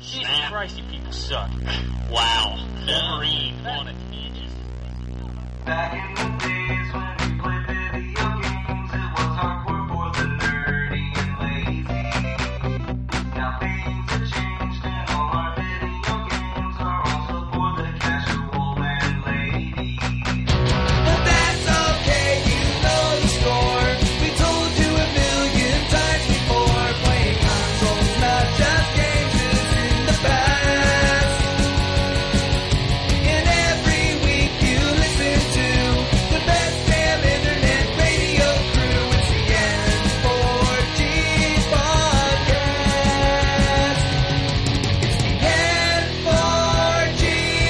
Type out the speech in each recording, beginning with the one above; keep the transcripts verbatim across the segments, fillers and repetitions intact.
Jesus Christ, you people suck. Wow. Wolverine on a tangent. Back in the days when we played video games, it was hardcore for the nerdy and lazy. Now things have changed and all our video games are also for the casual and lady. But that's okay, you know the score. We told you a million times before. Playing consoles, not just games, is in the past. And every week you listen to the best damn internet radio crew. It's the N four G podcast. It's the N four G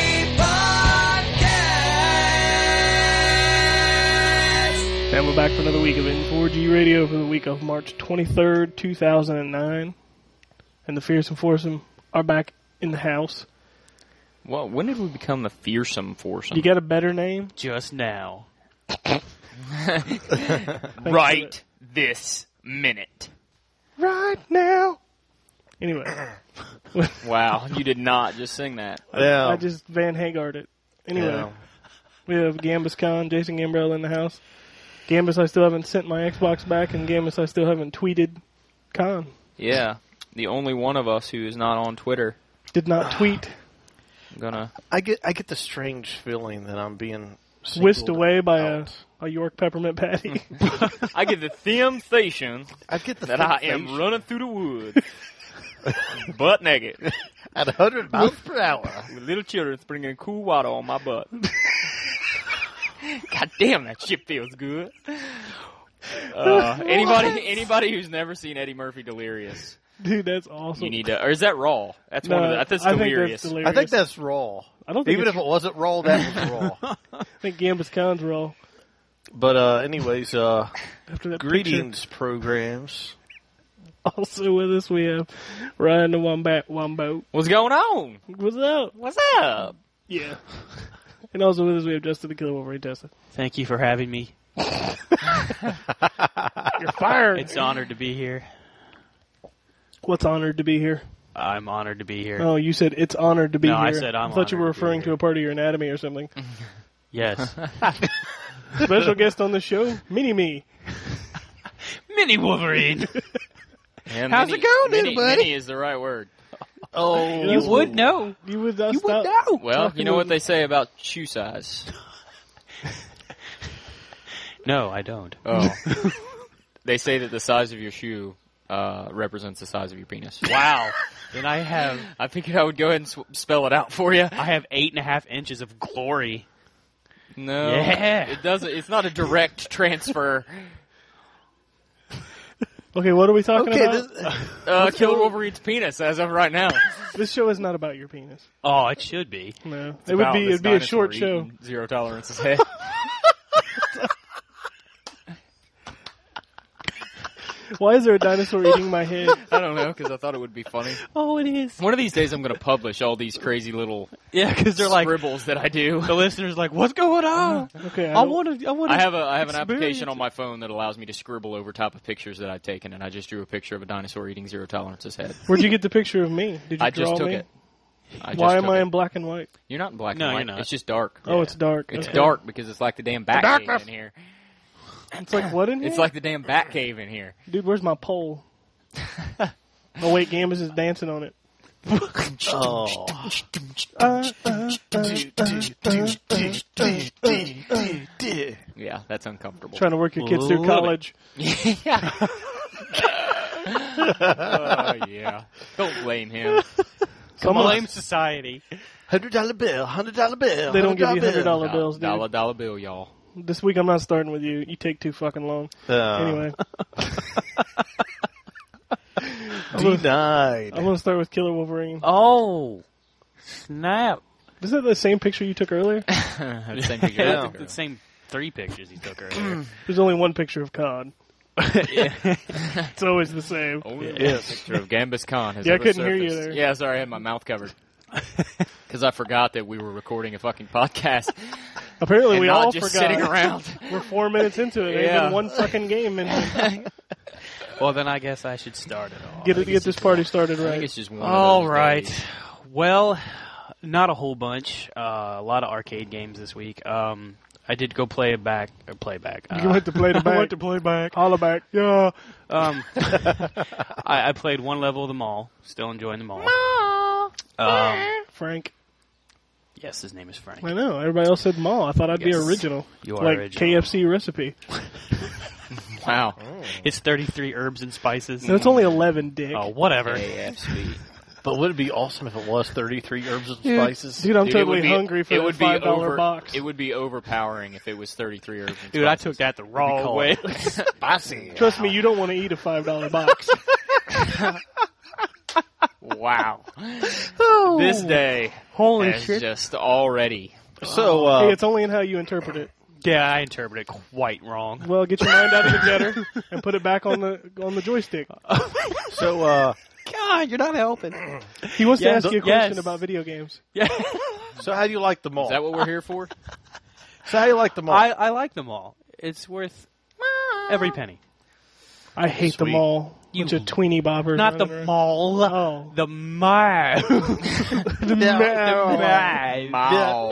podcast. And we're back for another week of N four G Radio for the week of March twenty-third, two thousand nine. And the Fearsome Foursome are back in the house. Well, when did we become the fearsome foursome? You got a better name? Just now. Right this minute. Right now. Anyway. Wow, you did not just sing that. Yeah. I just Van Hagar'd it. Anyway. Yeah. We have Gambus Khan, Jason Gambrell in the house. Gambus, I still haven't sent my Xbox back, and Gambus, I still haven't tweeted Khan. Yeah, the only one of us who is not on Twitter. Did not tweet. I'm gonna. I get I get the strange feeling that I'm being Whisked singled away by a, out. a York peppermint patty. I get the sensation I get the that I am sensation running through the woods, butt naked, at one hundred miles per hour. with little children springing cool water on my butt. God damn, that shit feels good. Uh, anybody, anybody who's never seen Eddie Murphy Delirious, Dude, that's awesome. you need to. Or is that Raw? That's No, one of the. That's I think Delirious. that's delirious. I think that's raw. I don't think Even if it's- it wasn't raw, that was raw. I think Gambus Khan's raw. But uh, anyways, uh, After that greetings, programs. picture. Also with us, we have Ryan the Wombat Wombo. What's going on? What's up? What's up? Yeah. And also with us, we have Justin the Killer Wolverine Tessa. Thank you for having me. You're fired. It's an honor to be here. What's honored to be here? I'm honored to be here. Oh, you said it's honored to be No, here. I said I'm I thought you were honored to be referring to here. a part of your anatomy or something. Yes. Special guest on the show, Mini Me. Mini Wolverine. And How's mini, it going, mini, everybody? Mini is the right word. Oh, You would know. You would, uh, You stop would know. Well, talking you know what with- they say about shoe size. No, I don't. Oh. They say that the size of your shoe uh, represents the size of your penis. Wow. Then I have I figured I would go ahead and sw- spell it out for you. I have eight and a half inches of glory. No, Yeah. it doesn't. It's not a direct transfer. Okay, what are we talking okay. about? This, Uh, Killer Wolverine's penis as of right now. This show is not about your penis. Oh, it should be. No, It's it would about be. this It'd be a dinosaur short show. eating Zero Tolerance's head. Why is there a dinosaur eating my head? I don't know, because I thought it would be funny. Oh, it is. One of these days, I'm going to publish all these crazy little Yeah, because they're like scribbles that I do. the listeners like, what's going on? Okay, I, I don't- want to. I want to. I have a I have an experience application on it. my phone that allows me to scribble over top of pictures that I've taken, and I just drew a picture of a dinosaur eating Zero Tolerance's head. Where'd you get the picture of me? Did you I draw just took me? it. I Why just am took I it. in black and white? You're not in black No, and you're white. not. It's just dark. Oh, it's dark. It's Okay. dark because it's like the damn bat cave in here. It's like what in here? It's like the damn bat cave in here. Dude, where's my pole? Oh wait, Gambus is dancing on it. oh, Uh, uh, uh, Yeah, that's uncomfortable. trying to work your kids through Love it. college. yeah. Oh yeah. Don't blame him. Come on. Blame society. hundred dollar bill, hundred dollar bill. They don't give you hundred dollar Dollar, bills, dude. dollar dollar bill, y'all. This week I'm not starting with you. You take too fucking long. Uh, Anyway, I'm gonna, denied. I'm gonna start with Killer Wolverine. Oh, snap! Is that the same picture you took earlier? The same picture. Yeah. The same three pictures he took earlier. There's only one picture of Cod. It's always the same. Only one Yes. picture of Gambus Khan has Yeah, I ever couldn't hear you surfaced. there. Yeah, sorry, I had my mouth covered. Because I forgot that we were recording a fucking podcast Apparently, and we not all just forgot. sitting around. We're four minutes into it. There's Yeah. been one fucking game. And Well, then I guess I should start it off. Get it, get this party started I think right. it's just one All of those right. days. Well, not a whole bunch. Uh, a lot of arcade games this week. Um, I did go play back. Or play back. Uh, You went to play the back. I went to play back. Holla back. Yeah. Um, I, I played one level of the mall. Still enjoying the mall. Um, Frank. yes, his name is Frank. I know. Everybody else said mall. I thought I'd be Yes. original. You are like original. K F C recipe. Wow. It's thirty-three herbs and spices. No, it's only eleven, dick. Oh, whatever. A F C. But would it be awesome if it was thirty-three herbs and spices? Dude, I'm Dude, it totally would be- hungry for it that would be five dollar over- box. It would be overpowering if it was thirty-three herbs and Dude, I spices. took that the wrong way. Spicy. Trust me, you don't want to eat a five dollar box. Wow. This day Holy has shit. just already. So, uh, Hey, it's only in how you interpret it. Yeah, I interpreted it quite wrong. Well, get your mind out of the gutter and put it back on the on the joystick. so, uh, God, you're not helping. He wants Yes, to ask you a question yes. about video games. Yeah, so how do you like the mall? Is that what we're here for? so how do you like the mall? I, I like them all. It's worth every penny. I hate Sweet. them all. You- Bunch of tweeny boppers. Not the running around. mall. Oh. The mall. The Yeah. mall.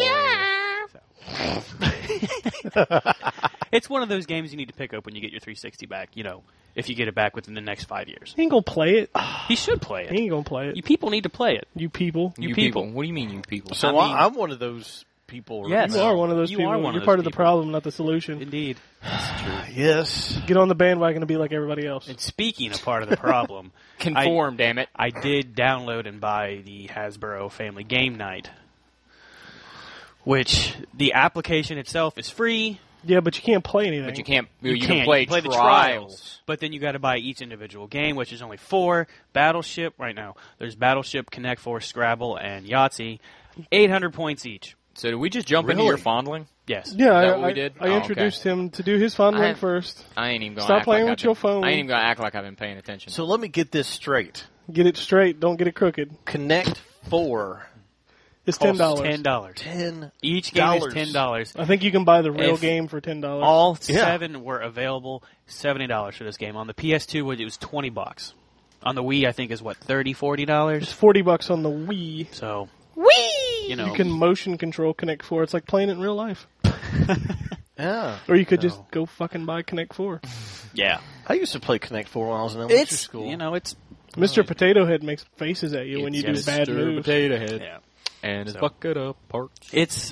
It's one of those games you need to pick up when you get your three sixty back. You know, if you get it back within the next five years. He ain't gonna play it. He should play He it. ain't gonna play it. You people need to play it. You people. You You people. people. What do you mean, you people? so I mean- I, I'm one of those people. right Yes. You now. are one of those You people. are one of You're those part of the people. problem, not the solution. Indeed. Yes. Get on the bandwagon and be like everybody else. And speaking of part of the problem, Conform, damn it. I did download and buy the Hasbro Family Game Night, which the application itself is free. Yeah, but you can't play anything. But you can't. You, You can can't. play, You play the trials. trials. But then you got to buy each individual game, which is only four. Battleship, right now, there's Battleship, Connect Four, Scrabble, and Yahtzee. eight hundred points each. So did we just jump into Really? your fondling? Yes. Yeah, I, that what we I- did? I Oh, introduced okay. him to do his fondling I- first. I ain't even gonna Stop act playing like with I've your been- phone. I ain't even gonna act like I've been paying attention. So let me get this straight. Get it straight. Don't get it crooked. Connect Four, It's ten Costs dollars. ten dollars. ten. Each game Dollars. is ten dollars. I think you can buy the real If game for ten dollars. All Yeah. seven were available. Seventy dollars for this game. On the P S two, it was twenty bucks. On the Wii, I think is what thirty, forty It's dollars. forty bucks on the Wii. So Wii, you know, You can motion control Connect Four. It's like playing it in real life. Yeah. Or you could So- just go fucking buy Connect Four. yeah. I used to play Connect Four when I was in elementary It's school. you know, it's Mister Potato Head makes faces at you when you do It's bad Mister moves. Potato Head yeah. and his So- bucket of parts. It's.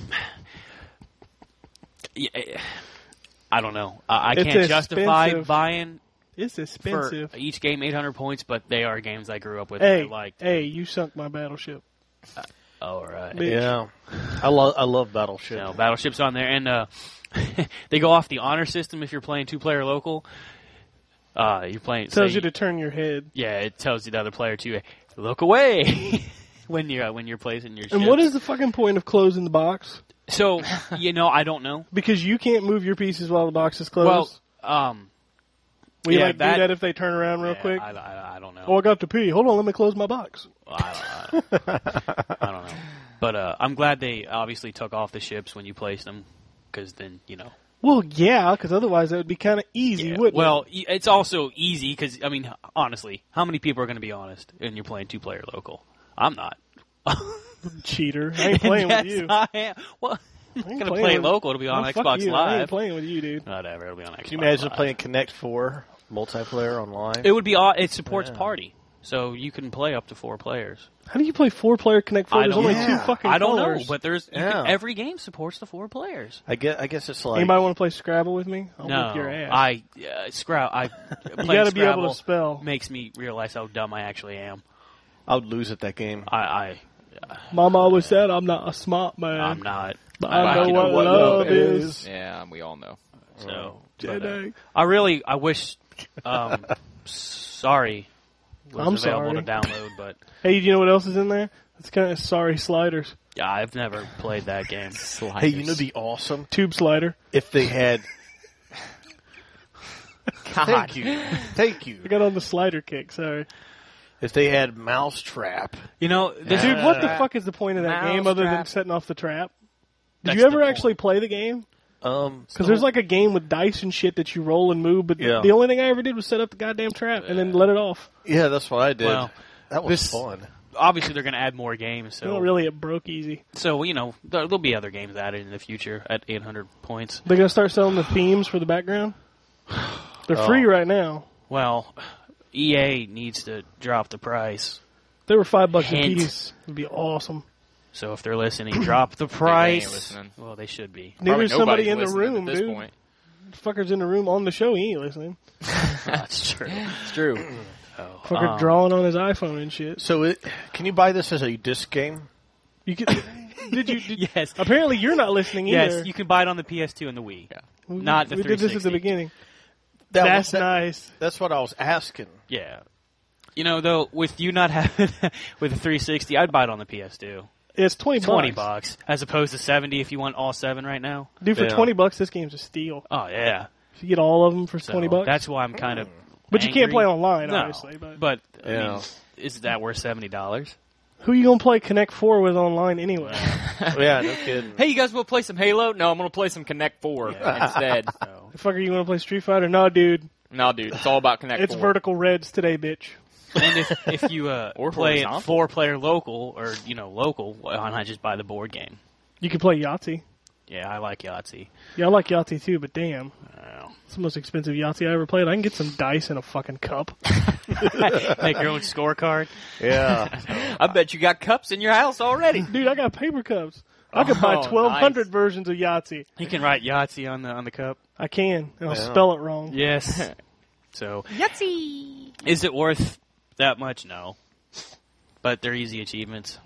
Yeah, I don't know. I, I It's can't justify expensive. buying It's for expensive. each game eight hundred points, but they are games I grew up with and Hey, I liked. hey, you sunk my battleship. All right. Bitch. Yeah. I love I love Battleship. No, Battleship's on there, and uh, they go off the honor system if you're playing two-player local. Uh, you're playing. It tells say- you to turn your head. Yeah, it tells you the other player to look away when you're uh, when you're placing your. And ships. what is the fucking point of closing the box? So you know, I don't know. Because you can't move your pieces while the box is closed. Well, um, we yeah, like that- do that if they turn around real yeah, quick. I, I, I don't know. Oh, I got to pee. Hold on, let me close my box. I, I, I don't know. But uh, I'm glad they obviously took off the ships when you placed them, because then you know. Well, yeah, because otherwise that would be kind of easy, Yeah. wouldn't Well, y- it's also easy because I mean, honestly, how many people are going to be honest when you're playing two-player local? I'm not. it? Cheater. I ain't playing yes, with you. I am. Well, I'm I ain't going to playing play with- local. It'll be on Oh, fuck Xbox you. I ain't Live. playing with you, dude. Whatever. It'll be on Xbox. Can you imagine Live. playing Connect Four multiplayer online? It would be. aw- It supports Yeah. party, so you can play up to four players. How do you play four-player Connect Four? I There's don't only know. two fucking I don't know, colors. but there's you Yeah. can, every game supports the four players. I guess I guess it's like Anybody want to play Scrabble with me? I'll no, whip your ass. I uh, Scrabble. I you got to be able to spell. Makes me realize how dumb I actually am. I would lose at that game. I, I Mama always said I'm not a smart man. I'm not. But I I know like what, what love love is. is. Yeah, we all know. So but, uh, Jedi. I really I wish. Um, sorry, was I'm available sorry. to download, but Hey, do you know what else is in there? It's kind of sorry sliders. yeah, I've never played that game. Hey, you know the awesome Tube slider. if they had. God. Thank you, thank you. I got on the slider kick. Sorry, If they had Mousetrap, You know, this, dude. What the Uh, fuck is the point of that game other than Mousetrap. setting off the trap? Did That's you ever the point. actually play the game? Um, Because there's like a game with dice and shit that you roll and move, but Yeah. the only thing I ever did was set up the goddamn trap and then let it off. yeah, that's what I did. Well, that was this- fun. Obviously, they're going to add more games. So, No, really, it broke easy. so you know, there, there'll be other games added in the future at eight hundred points. They're gonna start selling the themes for the background. They're Oh. free right now. Well, E A needs to drop the price. They were five bucks Hint. a piece. It'd be awesome. So if they're listening, drop the ain't price. listening. Well, they should be. Maybe Probably there's somebody nobody's in the listening room, at this dude. point. Fucker's in the room on the show. He ain't listening. That's true. It's true. Oh, Fucker um, drawing on his iPhone and shit. So, it, can you buy this as a disc game? You could, did you? Did, Yes. Apparently, you're not listening either. Yes, you can buy it on the P S two and the Wii. Yeah. We- not the We did this at the three sixty. beginning. That was- That's that- nice. That's what I was asking. Yeah. You know, though, with you not having with the three sixty, I'd buy it on the P S two. It's twenty, Twenty bucks. bucks, as opposed to seventy if you want all seven right now. Dude, for Yeah. twenty bucks, this game's a steal. Oh yeah, If you get all of them for so twenty bucks, That's why I'm kind of. but you can't play online, no, obviously. But, but I Yeah. mean, is that worth seventy dollars? who you gonna play Connect Four with online anyway? Yeah, no kidding. Hey, you guys want to play some Halo? No, I'm going to play some Connect four Yeah. instead. So, Fucker, you wanna play Street Fighter? No, dude. No, dude, it's all about Connect It's four. vertical reds today, bitch. and if if you uh, Or play it horizontal. four player local or you know local, why not just buy the board game? You can play Yahtzee. Yeah, I like Yahtzee. Yeah, I like Yahtzee too, but damn. Oh. It's the most expensive Yahtzee I ever played. I can get some dice in a fucking cup. Make your own scorecard. Yeah. I bet you got cups in your house already. Dude, I got paper cups. I could buy Oh, twelve hundred nice. versions of Yahtzee. You can write Yahtzee on the on the cup. I can, and I'll Yeah. spell it wrong. Yes. So Yahtzee. Is it worth that much? No. But they're easy achievements.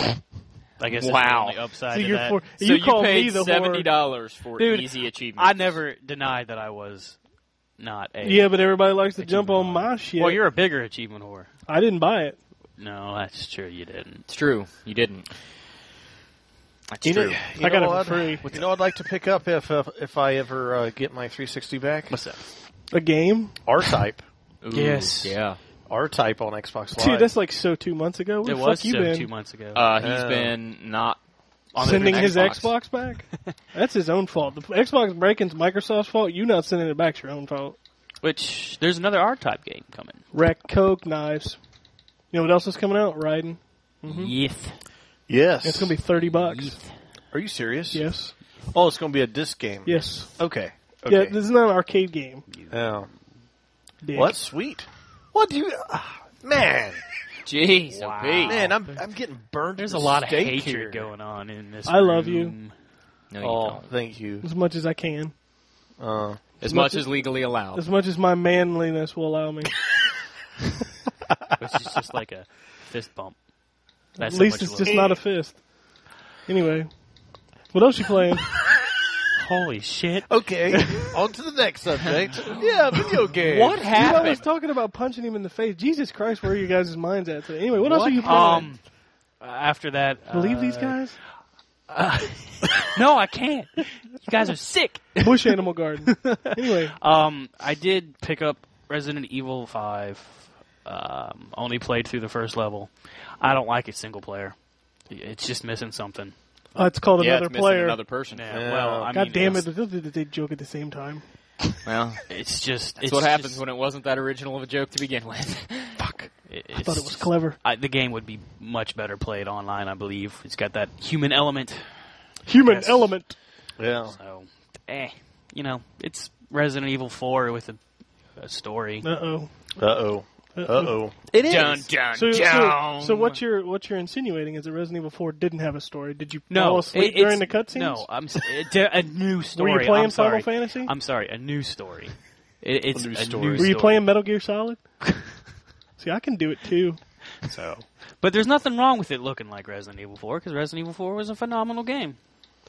I guess Wow. that's the only upside So to you're that. for, So you, you, call paid me the seventy whore. dollars for Dude, easy achievements. I never denied that I was not a. Yeah, but everybody likes to jump on achievement my whore. shit. Well, you're a bigger achievement whore. I didn't buy it. No, that's true. You didn't. It's true. You didn't. That's You know, true. you I got know it what? for free. You know, I'd like to pick up if uh, if I ever uh, get my three sixty back. What's that? A game? R-Type, Ooh, Yes. Yeah. R-Type on Xbox Live. Dude, that's like so two months ago. Where It the was fuck you so been? two months ago. Uh, he's Oh. been not on Sending the his Xbox. Xbox back? That's his own fault. The Xbox breaking's Microsoft's fault. You not sending it back's your own fault. Which there's another R-Type game coming. Wreck, Coke, knives. You know what else is coming out? Riding. Yes. yes. It's gonna be thirty bucks. Are you serious? Yes. Oh, it's going to be a disc game. Yes. Okay. Yeah, Okay. this is not an arcade game. Oh. Dick. Well, that's sweet. What do you... ah, man. Jeez, Wow. Pete. Man, I'm I'm getting burned. There's to a the lot of stake hatred here. going on in this. I love you. room. No, you Oh, don't. thank you. As much as I can. Uh, As as much much as legally allowed. As much as my manliness will allow me. Which is just like a fist bump. That's At how least much it's love. just not a fist. Anyway. What else you playing? Holy shit! okay. On to the next subject. Yeah, video games. What Dude, I was happened? talking about punching him in the face. Jesus Christ, where are you guys' minds at today? Anyway, what, else are you playing? Um, after that, Believe uh, these guys? No, I can't. You guys are sick. Bush Animal Garden. Anyway, Um, I did pick up Resident Evil five. Um, only played through the first level. I don't like it single player. It's just missing something. uh, it's called yeah, Another it's missing Player. another person. Yeah, Yeah. well, I God mean, damn it's, it, they, they joke at the same time. Well, It's just that's it's what happens just- when it wasn't that original of a joke to begin with. Fuck. it- I thought it was it's- clever. I, the game would be much better played online, I believe. It's got that human element. Human Yes. element. Yeah. So, eh, you know, it's Resident Evil four with a, a story. Uh-oh. Uh-oh. Uh-oh. It is. Dun, dun, So, so, dun. so what you're what you're insinuating is that Resident Evil four didn't have a story. Did you No, fall asleep it- during the it's- cutscenes? No, I'm s- it- a new story. Were you playing I'm sorry. Final Fantasy? I'm sorry, a new story. It, it's A a new new story. story. Were you playing Metal Gear Solid? See, I can do it too. So, but there's nothing wrong with it looking like Resident Evil four because Resident Evil four was a phenomenal game.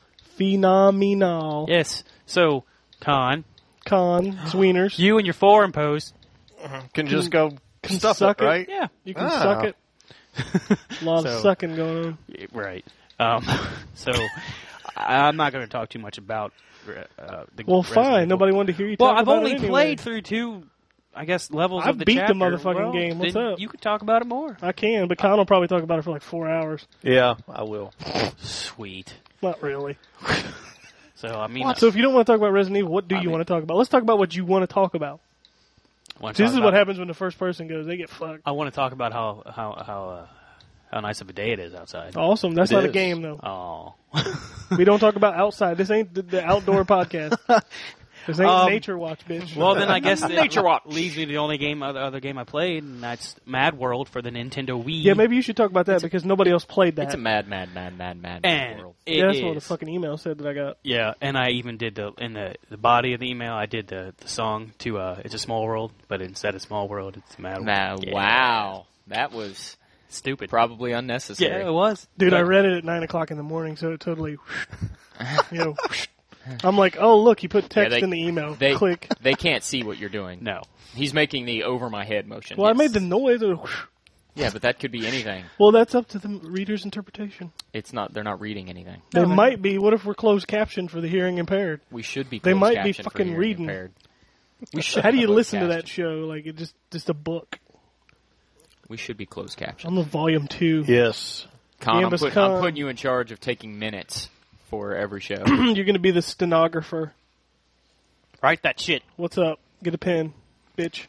Phenomenal. Yes. So, Con, Con, Sweeners. you and your foreign post. Can just go Can stuff suck it, it. right? Yeah. You can Ah. suck it. A lot of So- sucking going on. Right. Um, so, I- I'm not going to talk too much about uh, the. Well, Resident fine. Evil. Nobody wanted to hear you Well, talk I've about only it anyway. played through two, I guess, levels I of the beat the chapter. motherfucking Well, game. What's then up? You could talk about it more. I can, but Con will probably talk about it for like four hours. Yeah, I will. Sweet. Not really. So I mean, So if you don't want to talk about Resident Evil, what do I you mean- want to talk about? Let's talk about what you want to talk about. wanna This talk is what about- happens when the first person goes. They get fucked. I want to talk about how how how uh, how nice of a day it is outside. Awesome. That's It not a is. game, though. Oh, We don't talk about outside. This ain't the, the outdoor podcast. This ain't Um, Nature Watch, bitch. well then I guess Nature it Watch. leaves me to the only game other, other game I played, and that's Mad World for the Nintendo Wii. Yeah, maybe you should talk about that because nobody else played that. It's a mad, mad, mad, mad, mad, mad and world. it yeah, that's what the is. fucking email said that I got. Yeah, and I even did the in the the body of the email. I did the the song to uh, "It's a Small World," but instead of Small World, it's Mad World. Now, Yeah. wow, that was Stupid. probably unnecessary. Yeah, it was. Dude, I But- read it at nine o'clock in the morning, so it totally, you know, I'm like, oh look, he put text they- in the email. They Click. They can't see what you're doing. No. He's making the over my head motion. Well, I Yes. made the noise. It was- Yeah, but that could be anything. Well, that's up to the reader's interpretation. It's not. They're not reading anything. They No, might be. What if we're closed captioned for the hearing impaired? We should be. They closed might be captioned for fucking hearing reading. impaired. We should. How do be you closed listen to that captioned. show? Like it just just a book. We should be closed captioned. I'm on volume two. Yes. Con, I'm, Canvas put, Con. I'm putting you in charge of taking minutes for every show. You're gonna be the stenographer. Write that shit. What's up? Get a pen, bitch.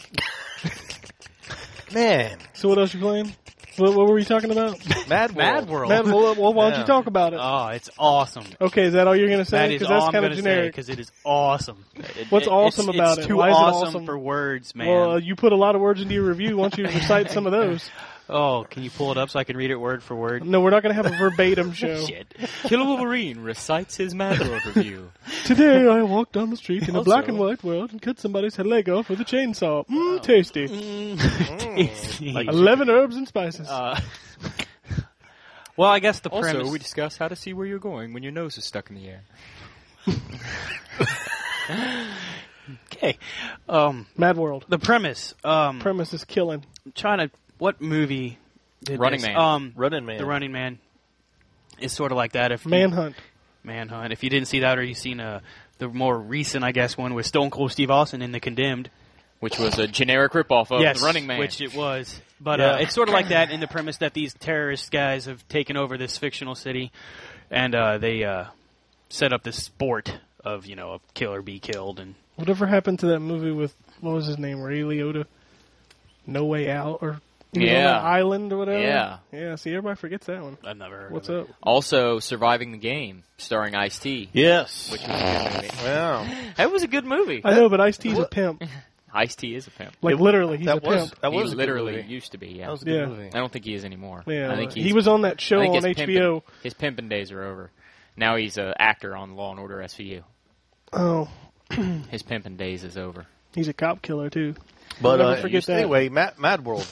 Man, So what else you playing? What, what were we talking about? Mad World. Mad World. Matt, well, well, why don't you Yeah. talk about it? Oh, it's awesome. Okay, is that all you're gonna That say? is Because all that's I'm kind going of to say generic. because it is awesome. It- What's it- awesome it's, about it's it? Too Why is it awesome, awesome? for words, man. Well, uh, you put a lot of words into your review. Why don't you recite some of those? oh, can you pull it up so I can read it word for word? No, we're not going to have a verbatim show. Shit. Killer Wolverine recites his Mad World review. Today I walked down the street in a Also- black and white world and cut somebody's head leg off with a chainsaw. Mmm, tasty. Like, Eleven herbs and spices. Uh, well, I guess the also, premise. we discuss how to see where you're going when your nose is stuck in the air. okay. Um, Mad World. the premise. Um, Premise is killing. I'm trying to. What movie? Did Running this? Man. Um, Running Man. The Running Man is sort of like that. If you- Manhunt. Manhunt. If you didn't see that, or you've seen uh, the more recent, I guess, one with Stone Cold Steve Austin in The Condemned. Which was a generic ripoff of yes, The Running Man. which it was. But Yeah. uh, it's sort of like that in the premise that these terrorist guys have taken over this fictional city, and uh, they uh, set up this sport of, you know, a kill or be killed. And Whatever happened to that movie with, what was his name, Ray Liotta? No Way Out? Or he was on Yeah. that island or whatever? Yeah. Yeah, see, everybody forgets that one. I've never heard What's of it. up? Also, Surviving the Game, starring Ice-T. Yes. Which was a good movie. Wow. That was a good movie. I know, but Ice-T's a pimp. Ice-T is a pimp. Like, literally, he's that a was pimp. that he was a good literally movie. used to be, yeah. That was a good Yeah. movie. I don't think he is anymore. Yeah, I think he's, he was on that show I think on his H B O. pimpin', his pimping days are over. Now he's an actor on Law and Order S V U. Oh, His pimping days is over. he's a cop killer, too. But Never uh, forget used- that. anyway, Mad, Mad World.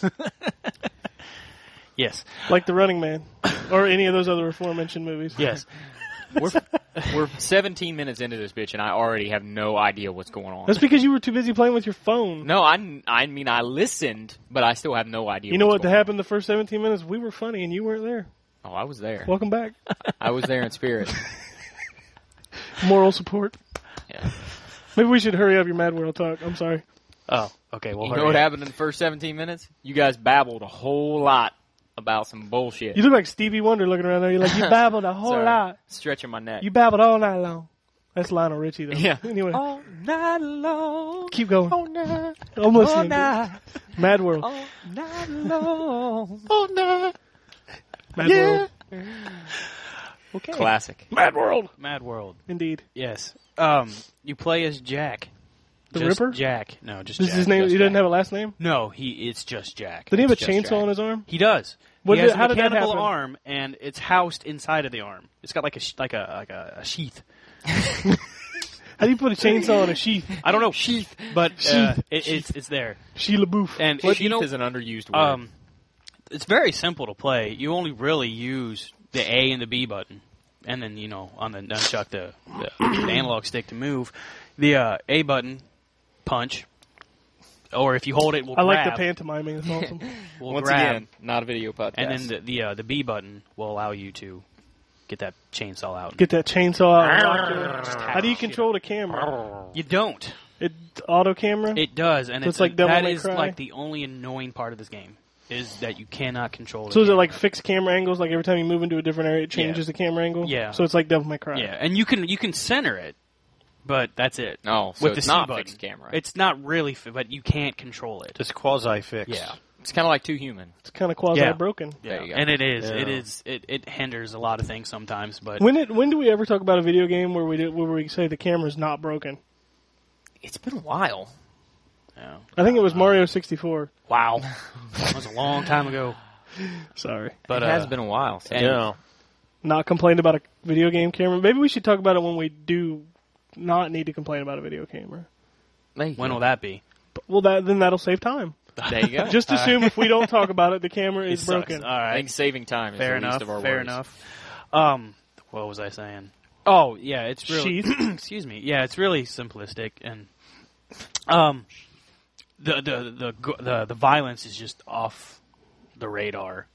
Yes. Like The Running Man. Or any of those other aforementioned movies. Yes. We're we're seventeen minutes into this bitch, and I already have no idea what's going on. That's because you were too busy playing with your phone. No, I, I mean I listened, but I still have no idea. You know what's what going happened the first seventeen minutes? We were funny and you weren't there. on. Oh, I was there. Welcome back. I was there in spirit. Moral support. Yeah. Maybe we should hurry up your Mad World talk. I'm sorry. Oh, okay. Well, You hurry know what up. happened in the first seventeen minutes? You guys babbled a whole lot about some bullshit. You look like Stevie Wonder looking around there. You're like, you babbled a whole Sorry. lot. Stretching my neck. You babbled all night long. That's Lionel Richie, though. Yeah. Anyway, All night long. keep going. All night. I'm All listening. night. Mad World. All night long. Oh no! Mad Yeah. World. Okay. Classic. Mad World. Mad World. Indeed. Yes. Um, you play as Jack. The Just Ripper? Jack. No, just This Jack. is his name. Just He doesn't Jack. have a last name? No, he. It's just Jack. Did he have a It's just chainsaw Jack. on his arm? He does. What he did- has how a did that mechanical happen? arm, and it's housed inside of the arm. It's got like a sh- like a like a, a sheath. How do you put a chainsaw on a sheath? I don't know sheath, but uh, Sheath. it, it's it's there. Sheila Boof. And What if you know, is an underused word? um, it's very simple to play. You only really use the A and the B button, and then you know on the nunchuck the, the, the analog stick to move. The uh, A button, punch, or if you hold it, will I like the grab. pantomiming. It's awesome. will Once grab. again, not a video podcast. And then the the, uh, the B button will allow you to get that chainsaw out. Get that chainsaw out. How do you control the camera? You don't. It auto camera? It does, and So it's, it's like Devil that May is Cry? like the only annoying part of this game is that you cannot control it. So is it like fixed camera angles? Like every time you move into a different area, it changes Yeah. the camera angle? Yeah. So it's like Devil May Cry. Yeah, and you can you can center it, but that's it. No, so With it's the C not button. fixed camera. It's not really, fi- but you can't control it. Just quasi-fixed. Yeah. It's kind of like Two Human. It's kind of quasi-broken. There you go. And it is. It Yeah. is. It, it hinders a lot of things sometimes, but When did, when do we ever talk about a video game where we did, where we say the camera's not broken? It's been a while. yeah. I think it was Mario sixty-four. Wow, that was a long time ago. Sorry. But it has uh, been a while. So. and- Yeah. Not complained about a video game camera. Maybe we should talk about it when we do not need to complain about a video camera. There you when go. will that be? Well, that then that'll save time. There you go. Just assume if we don't talk about it, the camera It is sucks. broken. All I right. think saving time is Fair the enough. least of our Fair worries. enough. Um, what was I saying? Oh, yeah, it's really. Sheath. excuse me. Yeah, it's really simplistic, and um, the the the go- the the violence is just off the radar.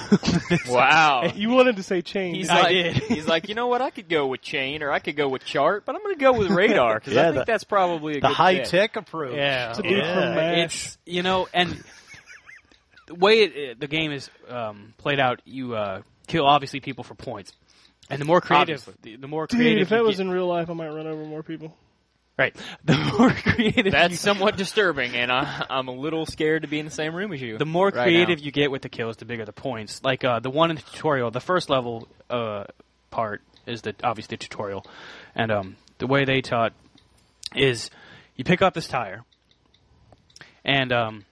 Wow. You wanted to say chain. He's I like, did. he's like, you know what? I could go with chain or I could go with chart, but I'm going to go with radar because Yeah, I think the- that's probably a The good high fit. tech approach. Yeah, It's a dude Yeah. from MASH. it's you know, and the way it, it, the game is um, played out, you uh, kill obviously people for points, and the more creative, Obviously. the, the more Dude, creative. if that you was get- in real life, I might run over more people. right, the more creative. That's you, somewhat disturbing, and I, I'm a little scared to be in the same room as you. the more right creative now. you get with the kills, the bigger the points. Like uh, the one in the tutorial, the first level uh, part is the obviously the tutorial, and um, the way they taught is you pick up this tire, and um,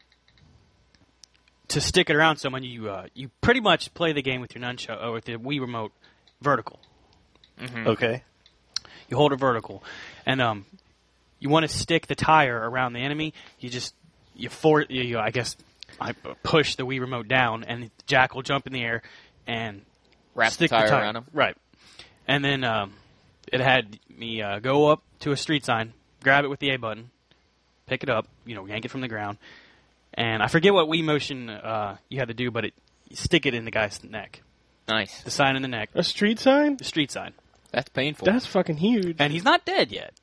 to stick it around someone, you uh, you pretty much play the game with your nunchuck or with the Wii remote vertical. Okay. You hold it vertical, and um, you want to stick the tire around the enemy. You just you for you, you I guess I push the Wii remote down, and Jack will jump in the air and Wrap the stick tire the tire around him. Right, and then um, it had me uh, go up to a street sign, grab it with the A button, pick it up, you know, yank it from the ground, and I forget what Wii motion uh, you had to do, but it you stick it in the guy's neck, Nice. the sign in the neck, A street sign? the street sign, That's painful. That's fucking huge. and he's not dead yet.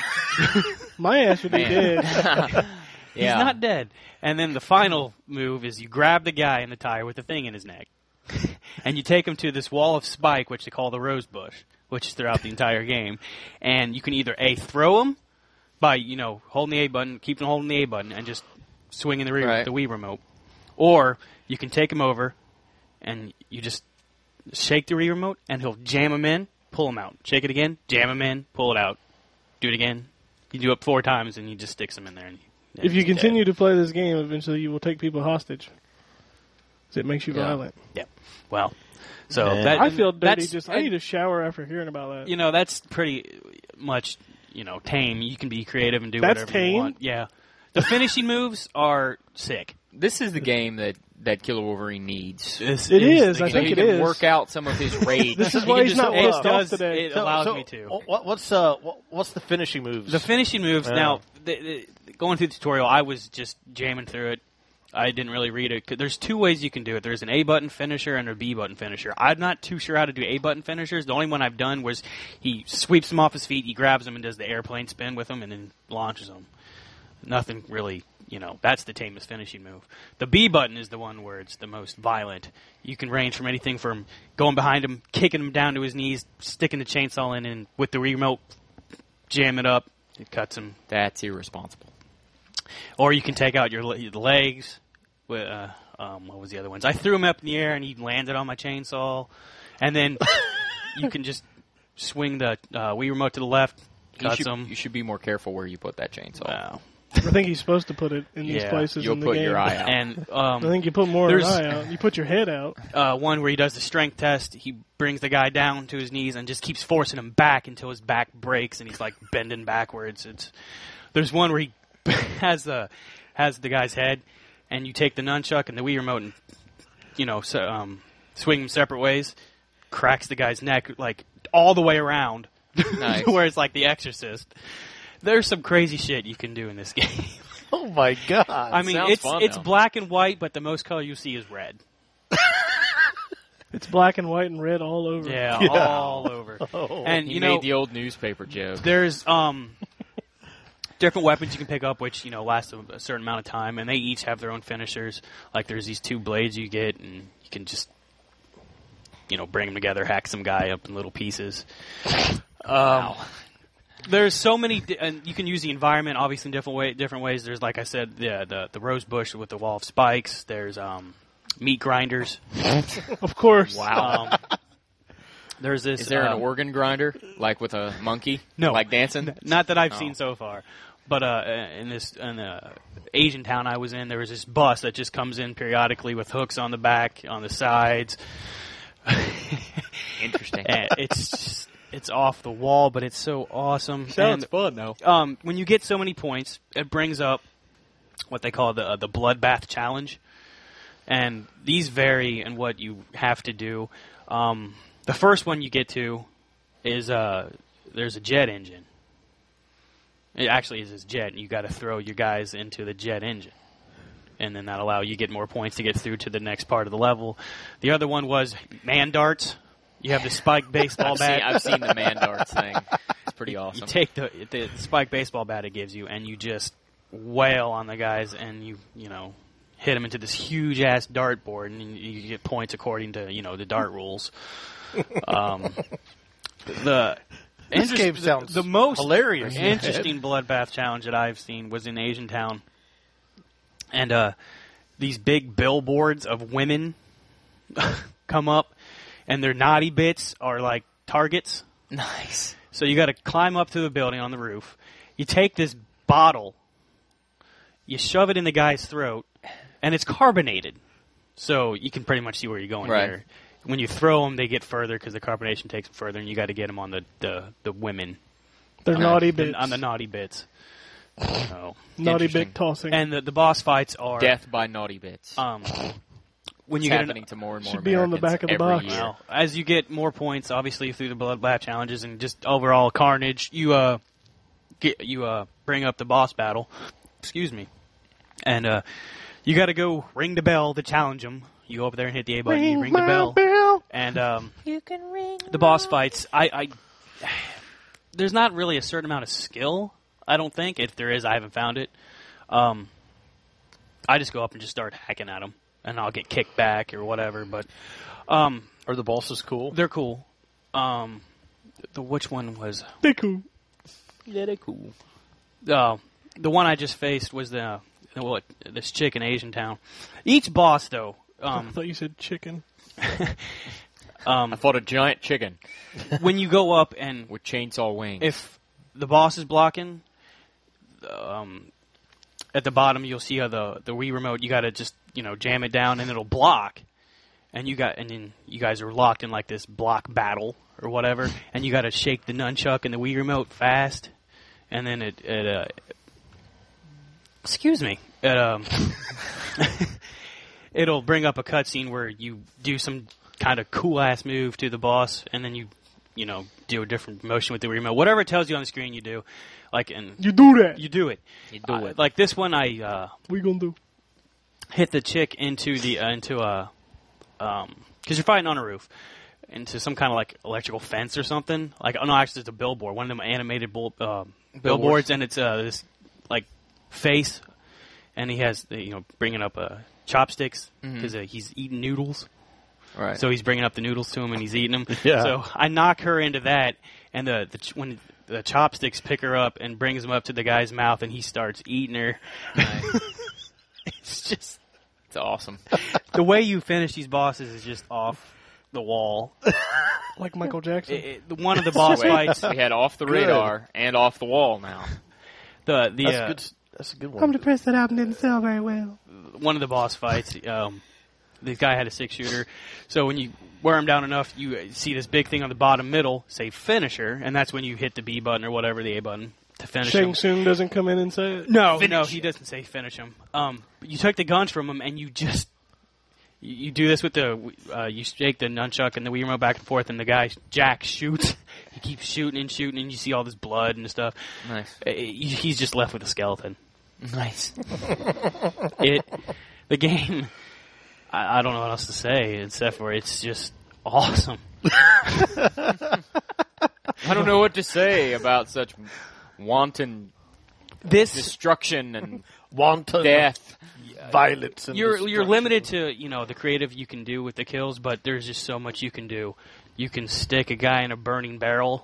My ass would be Man. dead. yeah. He's not dead. And then the final move is you grab the guy in the tire with the thing in his neck, and you take him to this wall of spike, which they call the rose bush, which is throughout the entire game. And you can either A, throw him by, you know, holding the A button, keeping holding the A button, and just swinging the, re- Right. the Wii remote. Or you can take him over, and you just shake the Wii remote, and he'll jam him in, pull him out. Shake it again, jam him in, pull it out. Do it again. You do it four times, and he just sticks him in there. And and If you he's dead. continue to play this game, eventually you will take people hostage. 'Cause it makes you Yeah. violent. Well, so Yeah. that, I feel dirty. that's- Just I need a shower after hearing about that. you know, that's pretty much, you know, tame. You can be creative and do That's whatever tame? you want. Yeah. The finishing moves are sick. This is the game that, that Killer Wolverine needs. This It is, the I game. So think he it can is. work out some of his rage. This is He why can he's just not go pissed up. off does, today. It allows me to. What, what's uh, what, what's the finishing moves? The finishing moves. Yeah. Now, the, the, going through the tutorial, I was just jamming through it. I didn't really read it. 'Cause there's two ways you can do it. There's an A button finisher and a B button finisher. I'm not too sure how to do A button finishers. The only one I've done was he sweeps them off his feet, he grabs them and does the airplane spin with them, and then launches them. Nothing really, you know, that's the tamest finishing move. The B button is the one where it's the most violent. You can range from anything from going behind him, kicking him down to his knees, sticking the chainsaw in, and with the remote, jam it up. It cuts him. That's irresponsible. Or you can take out your le- the legs. With, uh, um, what was the other ones? I threw him up in the air and he landed on my chainsaw. And then you can just swing the uh, Wii remote to the left, You cuts should, him. you should be more careful where you put that chainsaw. Wow. I think he's supposed to put it in these Yeah, places You'll in the put game. your eye out. And I um, think you put more of an There's- eye out. You put your head out. uh, one where he does the strength test. He brings the guy down to his knees and just keeps forcing him back until his back breaks and he's like bending backwards. It's there's one where he has the has the guy's head and you take the nunchuck and the Wii remote and you know so, um, swing them separate ways, cracks the guy's neck like all the way around, Nice. to where it's like The Exorcist. There's some crazy shit you can do in this game. Oh my god! I mean, sounds it's fun, it's though. black and white, but the most color you see is red. It's black and white and red all over. Yeah, Yeah. all over. Oh. And He you made know, the old newspaper joke. there's um, different weapons you can pick up, which, you know, last a, a certain amount of time, and they each have their own finishers. Like, there's these two blades you get, and you can just, you know, bring them together, hack some guy up in little pieces. Um, there's so many, di- and you can use the environment, obviously, in different, way, different ways. There's, like I said, the, the, the rose bush with the wall of spikes. There's um, meat grinders. Of course. Wow. Um, there's this. Is there uh, an organ grinder, like with a monkey? No. Like dancing? Not that I've Oh. seen so far. But uh, in this in the Asian town I was in, there was this bus that just comes in periodically with hooks on the back, on the sides. Interesting. And it's just, it's off the wall, but it's so awesome. Sounds and, fun, though. um, when you get so many points, it brings up what they call the uh, the bloodbath challenge, and these vary in what you have to do. Um, the first one you get to is uh, there's a jet engine. It actually is this jet, and you got to throw your guys into the jet engine, and then that allow you get more points to get through to the next part of the level. The other one was man darts. You have the spiked baseball I've, bat. seen, I've seen the man darts thing. It's pretty awesome. You take the the spiked baseball bat it gives you, and you just wail on the guys, and you you know hit them into this huge ass dart board, and you get points according to you know the dart rules. Um, the This interest- game the- sounds the most hilarious. interesting bloodbath challenge that I've seen was in Asian Town, and uh, these big billboards of women come up, and their naughty bits are like targets. Nice. So you got to climb up to the building on the roof. You take this bottle, you shove it in the guy's throat, and it's carbonated. So you can pretty much see where you're going Right. here. When you throw them, they get further because the carbonation takes them further, and you got to get them on the, the, the women. They're Okay. naughty The- bits. on the naughty bits. So, naughty Interesting. bit tossing. and the, the boss fights are Death by naughty bits. um when it's you get an, happening to more and more Should be on the Americans back of the every box. year. well, as you get more points, obviously through the bloodbath challenges and just overall carnage, you uh get you uh bring up the boss battle. Excuse me, and uh you got to go ring the bell to challenge them. You go over there and hit the A button. you ring the my bell, bell. and um the boss fights. I, I there's not really a certain amount of skill. I don't think. If there is, I haven't found it. Um, I just go up and just start hacking at them, and I'll get kicked back or whatever. But um, Are the bosses cool? they're cool. Um, the which one was? They cool. Yeah, they're cool. Uh, the one I just faced was the what this chick in Asian Town. Each boss, though, I um, thought you said chicken. um, I fought a giant chicken when you go up and with chainsaw wings. if the boss is blocking, um, at the bottom you'll see how the the Wii remote. You got to just you know jam it down and it'll block, and you got and then you guys are locked in like this block battle or whatever, and you got to shake the nunchuck and the Wii remote fast, and then it it uh, excuse me it um it'll bring up a cutscene where you do some kind of cool ass move to the boss, and then you you know do a different motion with the remote. Whatever it tells you on the screen, you do. Like and You do that. you do it. you do Uh, it. Like this one, I uh, We gonna do. hit the chick into the uh, into a um because you're fighting on a roof into some kind of like electrical fence or something. Like oh no, actually it's a billboard. One of them animated bull, uh, billboards, and it's uh, this like face, and he has the, you know bringing up uh, chopsticks because uh, he's eating noodles. Right. So he's bringing up the noodles to him and he's eating them. Yeah. So I knock her into that, and the, the ch- when the chopsticks pick her up and brings them up to the guy's mouth, and he starts eating her. It's just it's awesome. the way you finish these bosses is just off the wall. Like Michael Jackson. It, it, the- one of the boss Wait, fights, we had off the Good. radar and off the wall now. the the That's uh, good. That's a good I'm one. depressed that album didn't sell very well. one of the boss fights, um, this guy had a six shooter. So when you wear him down enough, you see this big thing on the bottom middle say finisher, and that's when you hit the B button or whatever, the A button, to finish Shang him. Tsung doesn't come in and say it. No, Finish no, it. he doesn't say finish him. Um, but you took the guns from him, and you just you, you do this with the uh, you shake the nunchuck and the Wii remote back and forth, and the guy Jack shoots. He keeps shooting and shooting, and you see all this blood and stuff. Nice. Uh, he- He's just left with a skeleton. Nice. It the game. I, I don't know what else to say except for it's just awesome. I don't know what to say about such wanton This destruction and Wanton death. violence. And you're you're destruction. limited to you know the creative you can do with the kills, but there's just so much you can do. You can stick a guy in a burning barrel.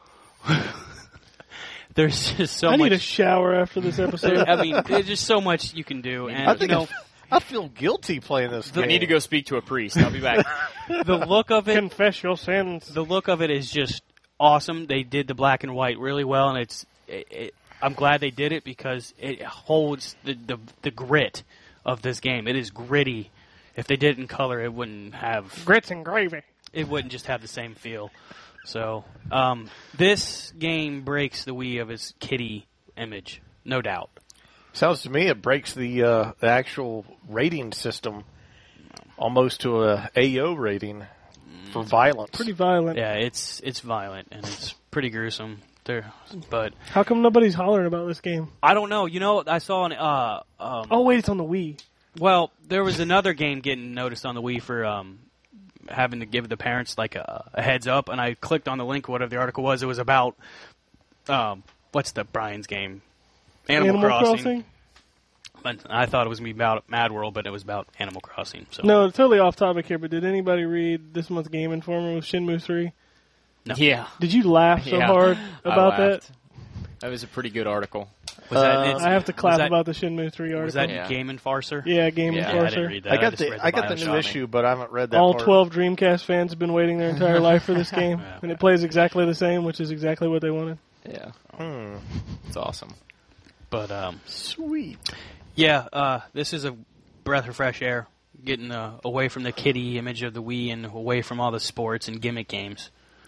There's just so I much. need a shower after this episode. I mean, there's just so much you can do, and I you think know I feel guilty playing this game. I need to go speak to a priest. I'll be back. the look of it. Confess your sins. The look of it is just awesome. They did the black and white really well, and it's. It, it, I'm glad they did it because it holds the, the the grit of this game. It is gritty. If they did it in color, it wouldn't have. Grits and gravy. It wouldn't just have the same feel. So um, this game breaks the Wii of its kiddie image, no doubt. Sounds to me it breaks the, uh, the actual rating system almost to a A O rating for violence. Pretty violent. Yeah, it's it's violent and it's pretty gruesome. There, but How come nobody's hollering about this game? I don't know. You know, I saw an uh, um, Oh, wait, it's on the Wii. well, there was another game getting noticed on the Wii for um, having to give the parents like a, a heads up, and I clicked on the link. Whatever the article was, it was about um, what's the Brian's game, Animal, Crossing. And I thought it was going to be about Mad World, but it was about Animal Crossing. So No, totally off topic here, but did anybody read this month's Game Informer with Shenmue three? No. Yeah. Did you laugh so Yeah. hard I about that? laughed. That was a pretty good article. was that? Uh, it's- I have to clap was that, about the Shenmue three article. Was that Yeah. Game Enforcer? Yeah, Game Yeah, Yeah, I didn't Enforcer. read that. I got just the read I got the Bioshock. new issue, but I haven't read that All part. twelve Dreamcast fans have been waiting their entire life for this game, Yeah. and it plays exactly the same, which is exactly what they wanted. Yeah. Hmm. It's awesome. But um, Sweet. yeah, uh, this is a breath of fresh air, getting uh, away from the kiddie image of the Wii and away from all the sports and gimmick games.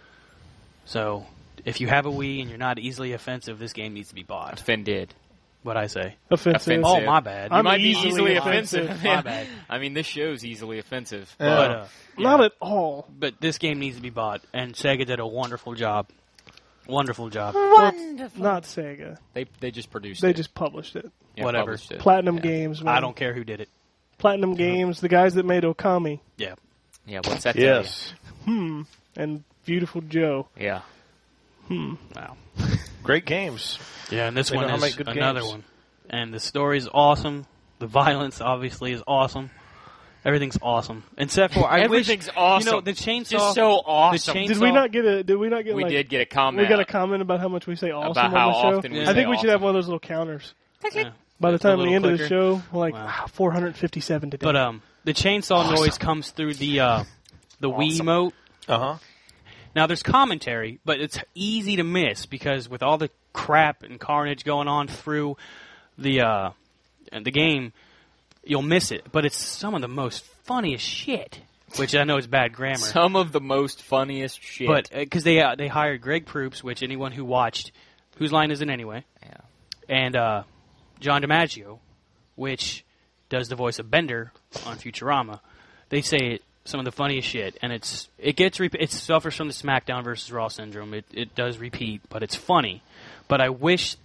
So, if you have a Wii and you're not easily offensive, this game needs to be bought. Offended. What'd I say? Offensive. Offensive. Oh, my bad. You I'm might be easily easily offensive. offensive. My bad. I mean, this show's easily offensive. Yeah. But, uh, Not yeah. at all. But this game needs to be bought, and Sega did a wonderful job. Wonderful job. Wonderful. Not Sega. They they just produced They it. just published it. Yeah, whatever. published it. Platinum Yeah. Games. Man. I don't care who did it. Platinum Games, the guys that made Okami. Yeah. Yeah, what's that tell Yes. Hmm. And Beautiful Joe. you? Yeah. Hmm. Wow. Great games. Yeah, and this They know one how to is make good another games. one. And the story's awesome. The violence, obviously, is awesome. Everything's awesome. Except for, I Everything's wish, awesome. You know, the chainsaw. Just so awesome. chainsaw- Did we not get a? Did we not get? we like, did get a comment. We got a comment about how much we say awesome About on how the show. often we I say think we should have awesome. one of those little counters. Yeah. By the The time the little end of the clicker. show, we're like Wow. ah, four hundred fifty-seven today. But um, the chainsaw noise comes through the uh, the Wii Awesome. emote. Uh huh. Now there's commentary, but it's easy to miss because with all the crap and carnage going on through the uh, and the game, you'll miss it. But it's some of the most funniest shit, which I know is bad grammar. Some of the most funniest shit. But because they uh, they hired Greg Proops, which anyone who watched, whose line is it anyway? yeah. And uh, John DiMaggio, which does the voice of Bender on Futurama. They say it, some of the funniest shit, and it's it gets rep- it suffers from the SmackDown versus Raw syndrome. It it does repeat, but it's funny. But I wish,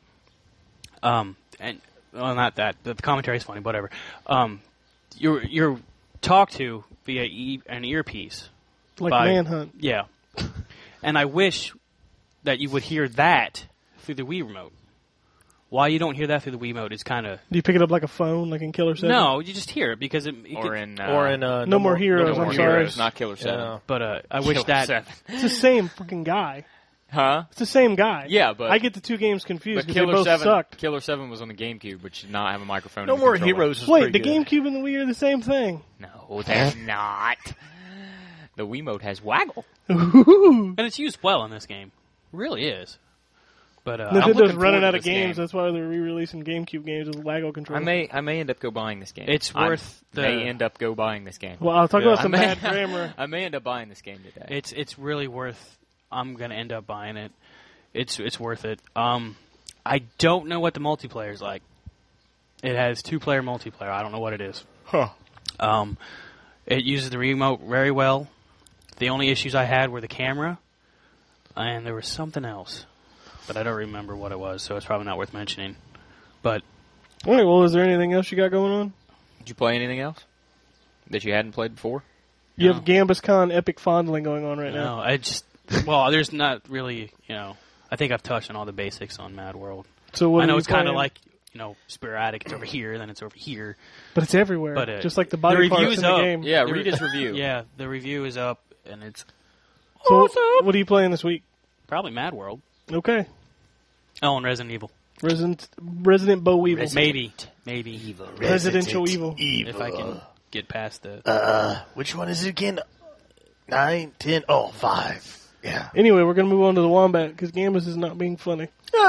um, and well, not that the commentary is funny, whatever. Um, you're you're talked to via e- an earpiece. like by- Manhunt. Yeah. And I wish that you would hear that through the Wii remote. Why you don't hear that through the Wii remote is kind of... Do you pick it up like a phone, like in Killer Seven? No, you just hear it because it... it Or could- in uh, Or in uh, No More Heroes, No I'm More sorry. Heroes, not Killer Seven. Yeah. But uh, I wish Killer that... Seven. It's the same fucking guy. Huh? It's the same guy. Yeah, but I get the two games confused but because they Killer both Seven. sucked. Killer Seven was on the GameCube, which did not have a microphone. No in the More controller. Heroes is Wait, pretty the good. GameCube and the Wii are the same thing. No, they're not. The Wiimote has waggle. Ooh. And it's used well in this game. It really is. But uh, I'm Nintendo's looking running forward out to of this games. game. That's why they're re-releasing GameCube games with Lego I controller. may, I may end up go buying this game. It's I worth the- May end up go buying this game. Well, I'll talk Yeah. about I some may, bad grammar. I may end up buying this game today. It's it's really worth. I'm gonna end up buying it. It's it's worth it. Um, I don't know what the multiplayer's like. It has two player multiplayer. I don't know what it is. Huh. Um, it uses the remote very well. The only issues I had were the camera, and there was something else, but I don't remember what it was. So it's probably not worth mentioning. But All right, well, is there anything else you got going on? Did you play anything else that you hadn't played before? You No. have Gambus Con Epic Fondling going on right no, now. I just well, there's not really. You know, I think I've touched on all the basics on Mad World. So what I are know you it's kind of playing? like, you know, sporadic. It's over here, then it's over here. But it's everywhere. But, uh, just like the the body review parts is in the up. game. Yeah, The read re- his review. Yeah, the review is up, and it's So what are you playing this week? probably Mad World. Okay. Oh, and Resident Evil. Resident Resident Bow Evil. Maybe. Maybe. Evil. Residential Evil. If I can get past the... Uh, which one is it again? Nine, ten, oh, five. Yeah. Anyway, we're going to move on to the Wombat because Gambus is not being funny.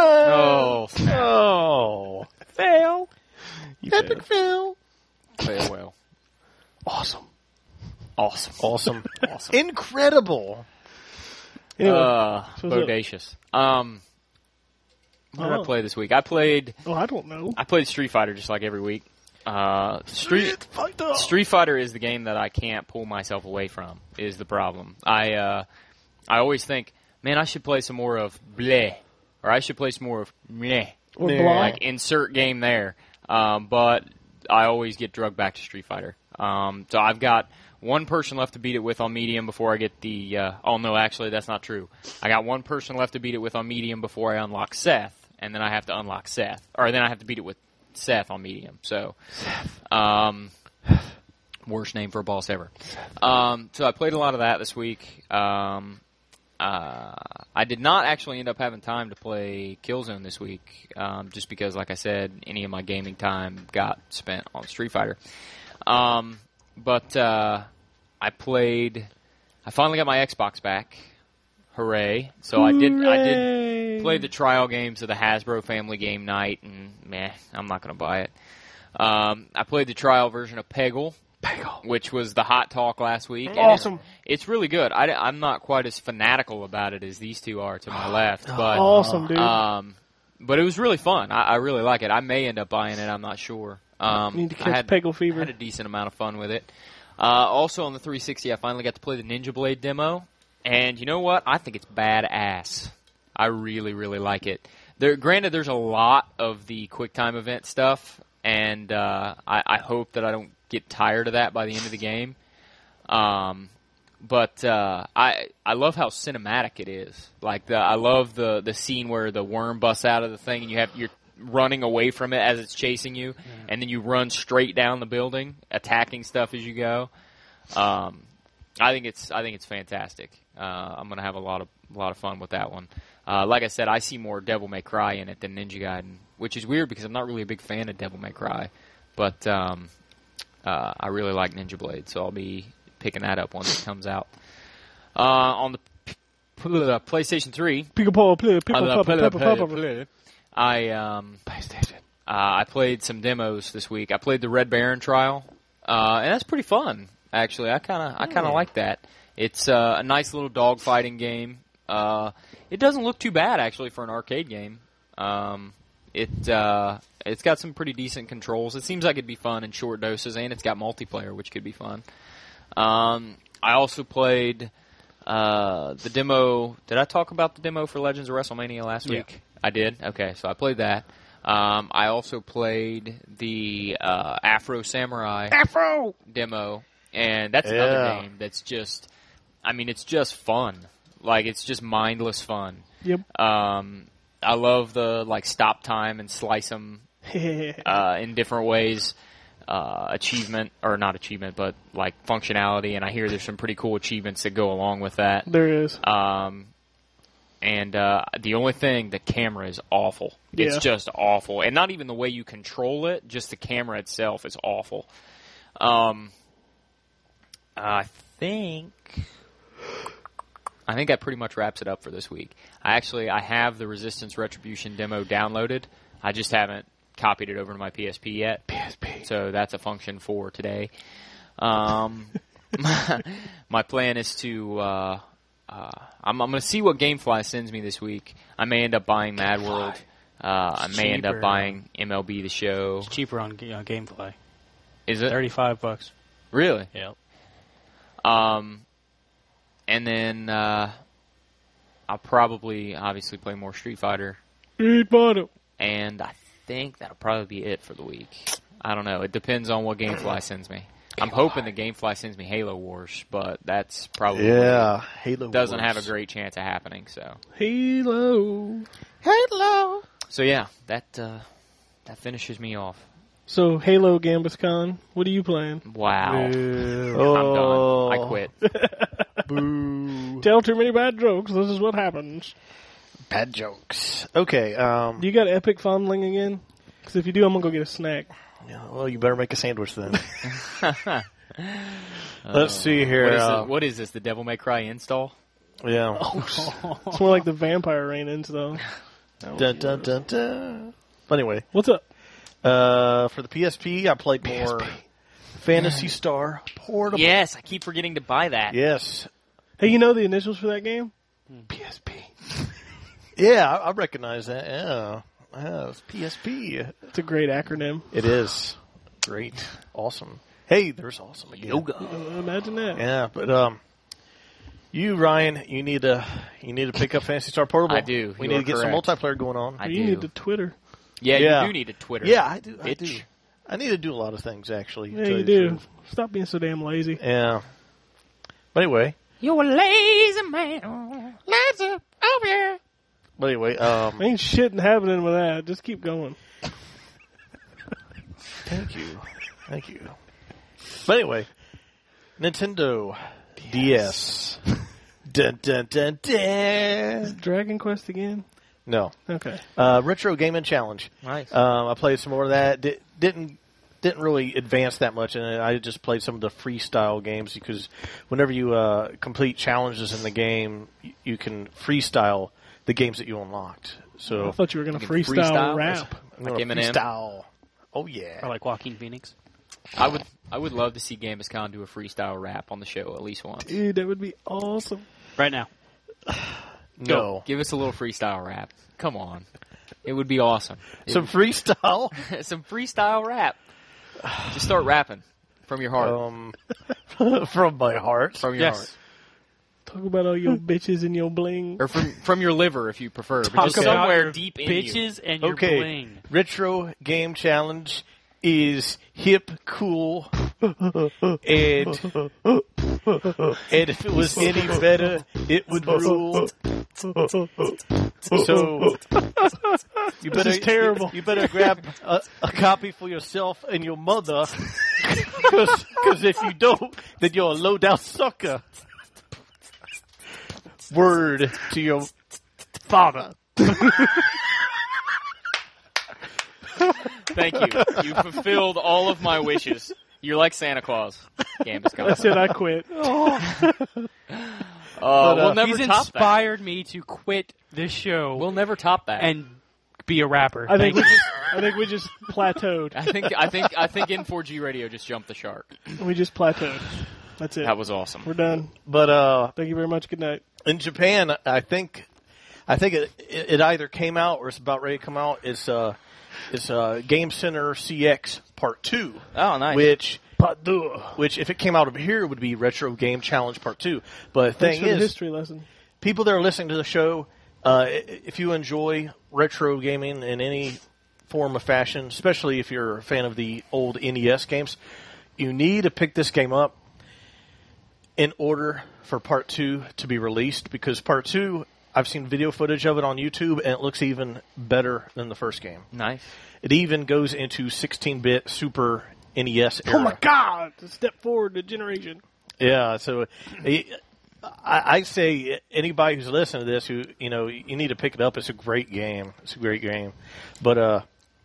Oh, Oh. Fail. Epic fail. farewell. Awesome. Awesome. Awesome. Awesome. Incredible. Anyway, Uh, So what's up? bodacious. Um, what did Oh. I play this week? I played. oh, I don't know. I played Street Fighter just like every week. Uh, Street Street Fighter is the game that I can't pull myself away from. Is the problem? I uh, I always think, man, I should play some more of bleh, or I should play some more of meh. Or Yeah. Blah. Like insert game there. Um, but I always get drugged back to Street Fighter. Um, so I've got one person left to beat it with on medium before I get the. Uh, oh no, actually that's not true. I got one person left to beat it with on medium before I unlock Seth, and then I have to unlock Seth, or then I have to beat it with Seth on medium. So, um, worst name for a boss ever. Um, so I played a lot of that this week. Um, uh, I did not actually end up having time to play Killzone this week, um, just because, like I said, any of my gaming time got spent on Street Fighter. Um, but uh, I played. I finally got my Xbox back. Hooray! So I did. I did Hooray. play the trial games of the Hasbro Family Game Night, and meh, I'm not going to buy it. Um, I played the trial version of Peggle, Peggle. which was the hot talk last week. and Awesome. It's, it's really good. I, I'm not quite as fanatical about it as these two are to my left, but Awesome, dude. um, but it was really fun. I, I really like it. I may end up buying it. I'm not sure. Um, Need to I catch had, Peggle I fever. had a decent amount of fun with it. Uh, also on the three sixty, I finally got to play the Ninja Blade demo. And you know what? I think it's badass. I really, really like it. There, granted, there's a lot of the QuickTime event stuff, and uh, I, I hope that I don't get tired of that by the end of the game. Um, but uh, I I love how cinematic it is. Like the, I love the, the scene where the worm busts out of the thing, and you have you're running away from it as it's chasing you, and then you run straight down the building, attacking stuff as you go. Um, I think it's I think it's fantastic. Uh, I'm gonna have a lot of a lot of fun with that one. Uh, like I said, I see more Devil May Cry in it than Ninja Gaiden, which is weird because I'm not really a big fan of Devil May Cry, but um, uh, I really like Ninja Blade, so I'll be picking that up once it comes out. Uh, on the p- p- uh, PlayStation three, Pick a paw, play, pick a on the paw, play- pick a play- paw. play- I um, PlayStation. uh, I played some demos this week. I played the Red Baron trial, uh, and that's pretty fun. Actually, I kind of I kind of like that. It's uh, a nice little dogfighting game. Uh, it doesn't look too bad actually for an arcade game. Um, it uh, it's got some pretty decent controls. It seems like it'd be fun in short doses, and it's got multiplayer, which could be fun. Um, I also played uh, the demo. Did I talk about the demo for Legends of WrestleMania last Yeah. week? I did. Okay, so I played that. Um, I also played the uh, Afro Samurai Afro. demo, and that's another Yeah. game that's just, I mean, it's just fun. Like, it's just mindless fun. Yep. Um, I love the, like, stop time and slice them uh, in different ways. Uh, achievement, or not achievement, but, like, functionality, and I hear there's some pretty cool achievements that go along with that. There is. Um, and uh, the only thing, the camera is awful. It's Yeah. just awful. And not even the way you control it, just the camera itself is awful. Um, I think... I think that pretty much wraps it up for this week. I actually, I have the Resistance Retribution demo downloaded. I just haven't copied it over to my P S P yet. P S P. So that's a function for today. Um, my, my plan is to, uh, uh, I'm, I'm going to see what GameFly sends me this week. I may end up buying Mad World. Uh, I may end cheaper. up buying M L B The Show. It's cheaper on, on GameFly. Is it? thirty-five bucks. Really? Yep. Um, and then, uh, I'll probably, obviously, play more Street Fighter. Street Fighter. And I think that'll probably be it for the week. I don't know. It depends on what GameFly sends me. I'm hoping the GameFly sends me Halo Wars, but that's probably Yeah, Halo doesn't Wars. have a great chance of happening. So Halo. Halo. So yeah, that uh, that finishes me off. So Halo Gambus Con, what are you playing? Wow. Oh. I'm done. I quit. Boo. Tell too many bad jokes. This is what happens. Bad jokes. Okay. Um, Do you got epic fondling again? Because if you do, I'm gonna go get a snack. yeah, well, you better make a sandwich then. Let's see here. What is, uh, it, what is this? The Devil May Cry install? yeah. It's more like the Vampire Rain install. Dun, dun, dun, dun. But anyway, What's up? uh, for the P S P, I played more Phantasy Star Portable. Yes, I keep forgetting to buy that. Yes. Hey, you know the initials for that game? P S P. Yeah, I, I recognize that. Yeah. Yeah, it's P S P. It's a great acronym. It is. Great. Awesome. Hey, there's awesome again. Uh, imagine that. Yeah, but um, you Ryan, you need to you need to pick up Phantasy Star Portable. I do. We You need are to get correct. some multiplayer going on. I you do. need to Twitter. Yeah, Yeah. you do need a Twitter. Yeah, I do. I Bitch. do. I need to do a lot of things actually. to Yeah, tell you the do. truth. Stop being so damn lazy. Yeah. But anyway, You're a lazy man. Lazy over here. but anyway, um, Ain't shit happening with that. Just keep going. thank you, thank you. But anyway, Nintendo D S. Dun dun dun dun. Dragon Quest again? No, Okay. uh, Retro Gaming Challenge. Nice. Um, I played some more of that. Di- didn't didn't really advance that much in it. I just played some of the freestyle games because whenever you uh, complete challenges in the game, y- you can freestyle the games that you unlocked. So I thought you were going to You can freestyle, freestyle? rap. I'm Like gonna Eminem? freestyle. Oh yeah. Or like Joaquin Phoenix. I would I would love to see Gambus Khan do a freestyle rap on the show at least once. Dude, that would be awesome. Right now. No. Give us a little freestyle rap. Come on. It would be awesome. It Some freestyle. would- some freestyle rap. Just start rapping from your heart. um, from my heart. from your Yes. heart. Talk about all your bitches and your bling. Or from from your liver if you prefer. But Talk just about somewhere your deep in you. bitches and your Okay. bling. Retro Game Challenge is hip, cool, and and if it was any better, it would rule. So you better is terrible. You, better grab a, a copy for yourself and your mother, because if you don't, then you're a low down sucker. Word to your father. Thank you. You fulfilled all of my wishes. You're like Santa Claus, Gambus Khan. I said I quit. Uh, uh, we'll never He's top inspired me to quit this show that. We'll never top that. and be a rapper. I think Thank we you. just, I think we just plateaued. I think I think I think N four G Radio just jumped the shark. We just plateaued. That's it. That was awesome. We're done. But uh, Thank you very much. Good night. in Japan, I think, I think it, it either came out or it's about ready to come out. It's uh, it's uh, Game Center C X Part Two, Oh, nice. which Part deux. which if it came out over here it would be Retro Game Challenge Part Two. But the Thanks thing for the is, history lesson. people that are listening to the show, uh, i- if you enjoy retro gaming in any form of fashion, especially if you're a fan of the old N E S games, you need to pick this game up in order for Part two to be released, because Part two, I've seen video footage of it on YouTube, and it looks even better than the first game. Nice. It even goes into sixteen-bit Super N E S era. Oh my God! A step forward to generation. Yeah, so I, I say anybody who's listening to this, who you know, you need to pick it up. It's a great game. It's a great game. But uh,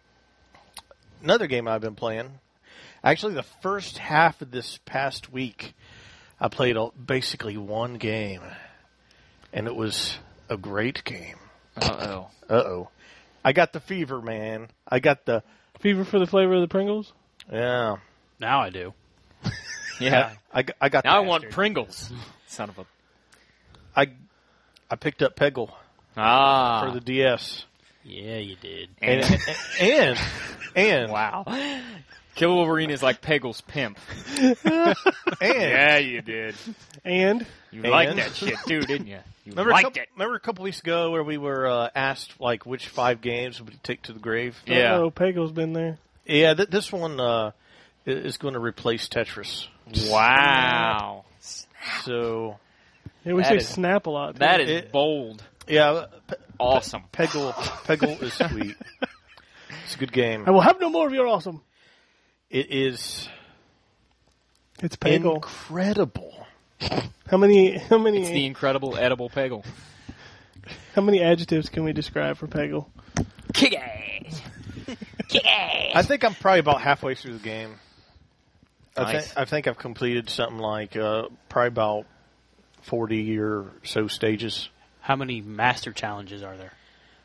another game I've been playing, actually, the first half of this past week, I played a, basically one game, and it was a great game. Uh-oh. Uh oh, I got the fever, man. I got the Fever for the flavor of the Pringles. yeah. Now I do. Yeah. I, got- I got. Now I the, want Pringles. Son of a... I I picked up Peggle Ah. for the D S. Yeah, you did. And and and Wow. Killer Wolverine is like Peggle's pimp. and Yeah, you did. And You And- liked that shit too, didn't you? You remember a liked couple, it. remember a couple weeks ago where we were uh, asked like which five games would we take to the grave? Yeah. oh, Pego's been there. Yeah, th- this one uh, i- is going to replace Tetris. Wow. So Yeah, we That say is- snap a lot. too. That is It- bold. Yeah, Pe- Awesome. Peggle, Peggle is sweet. It's a good game. I will have no more of your awesome. It is It's Peggle. incredible. How many? How many? It's the incredible edible Peggle. How many adjectives can we describe for Peggle? Kick ass. Kick ass. I think I'm probably about halfway through the game. I, Nice. think I think I've completed something like uh, probably about forty or so stages. How many master challenges are there?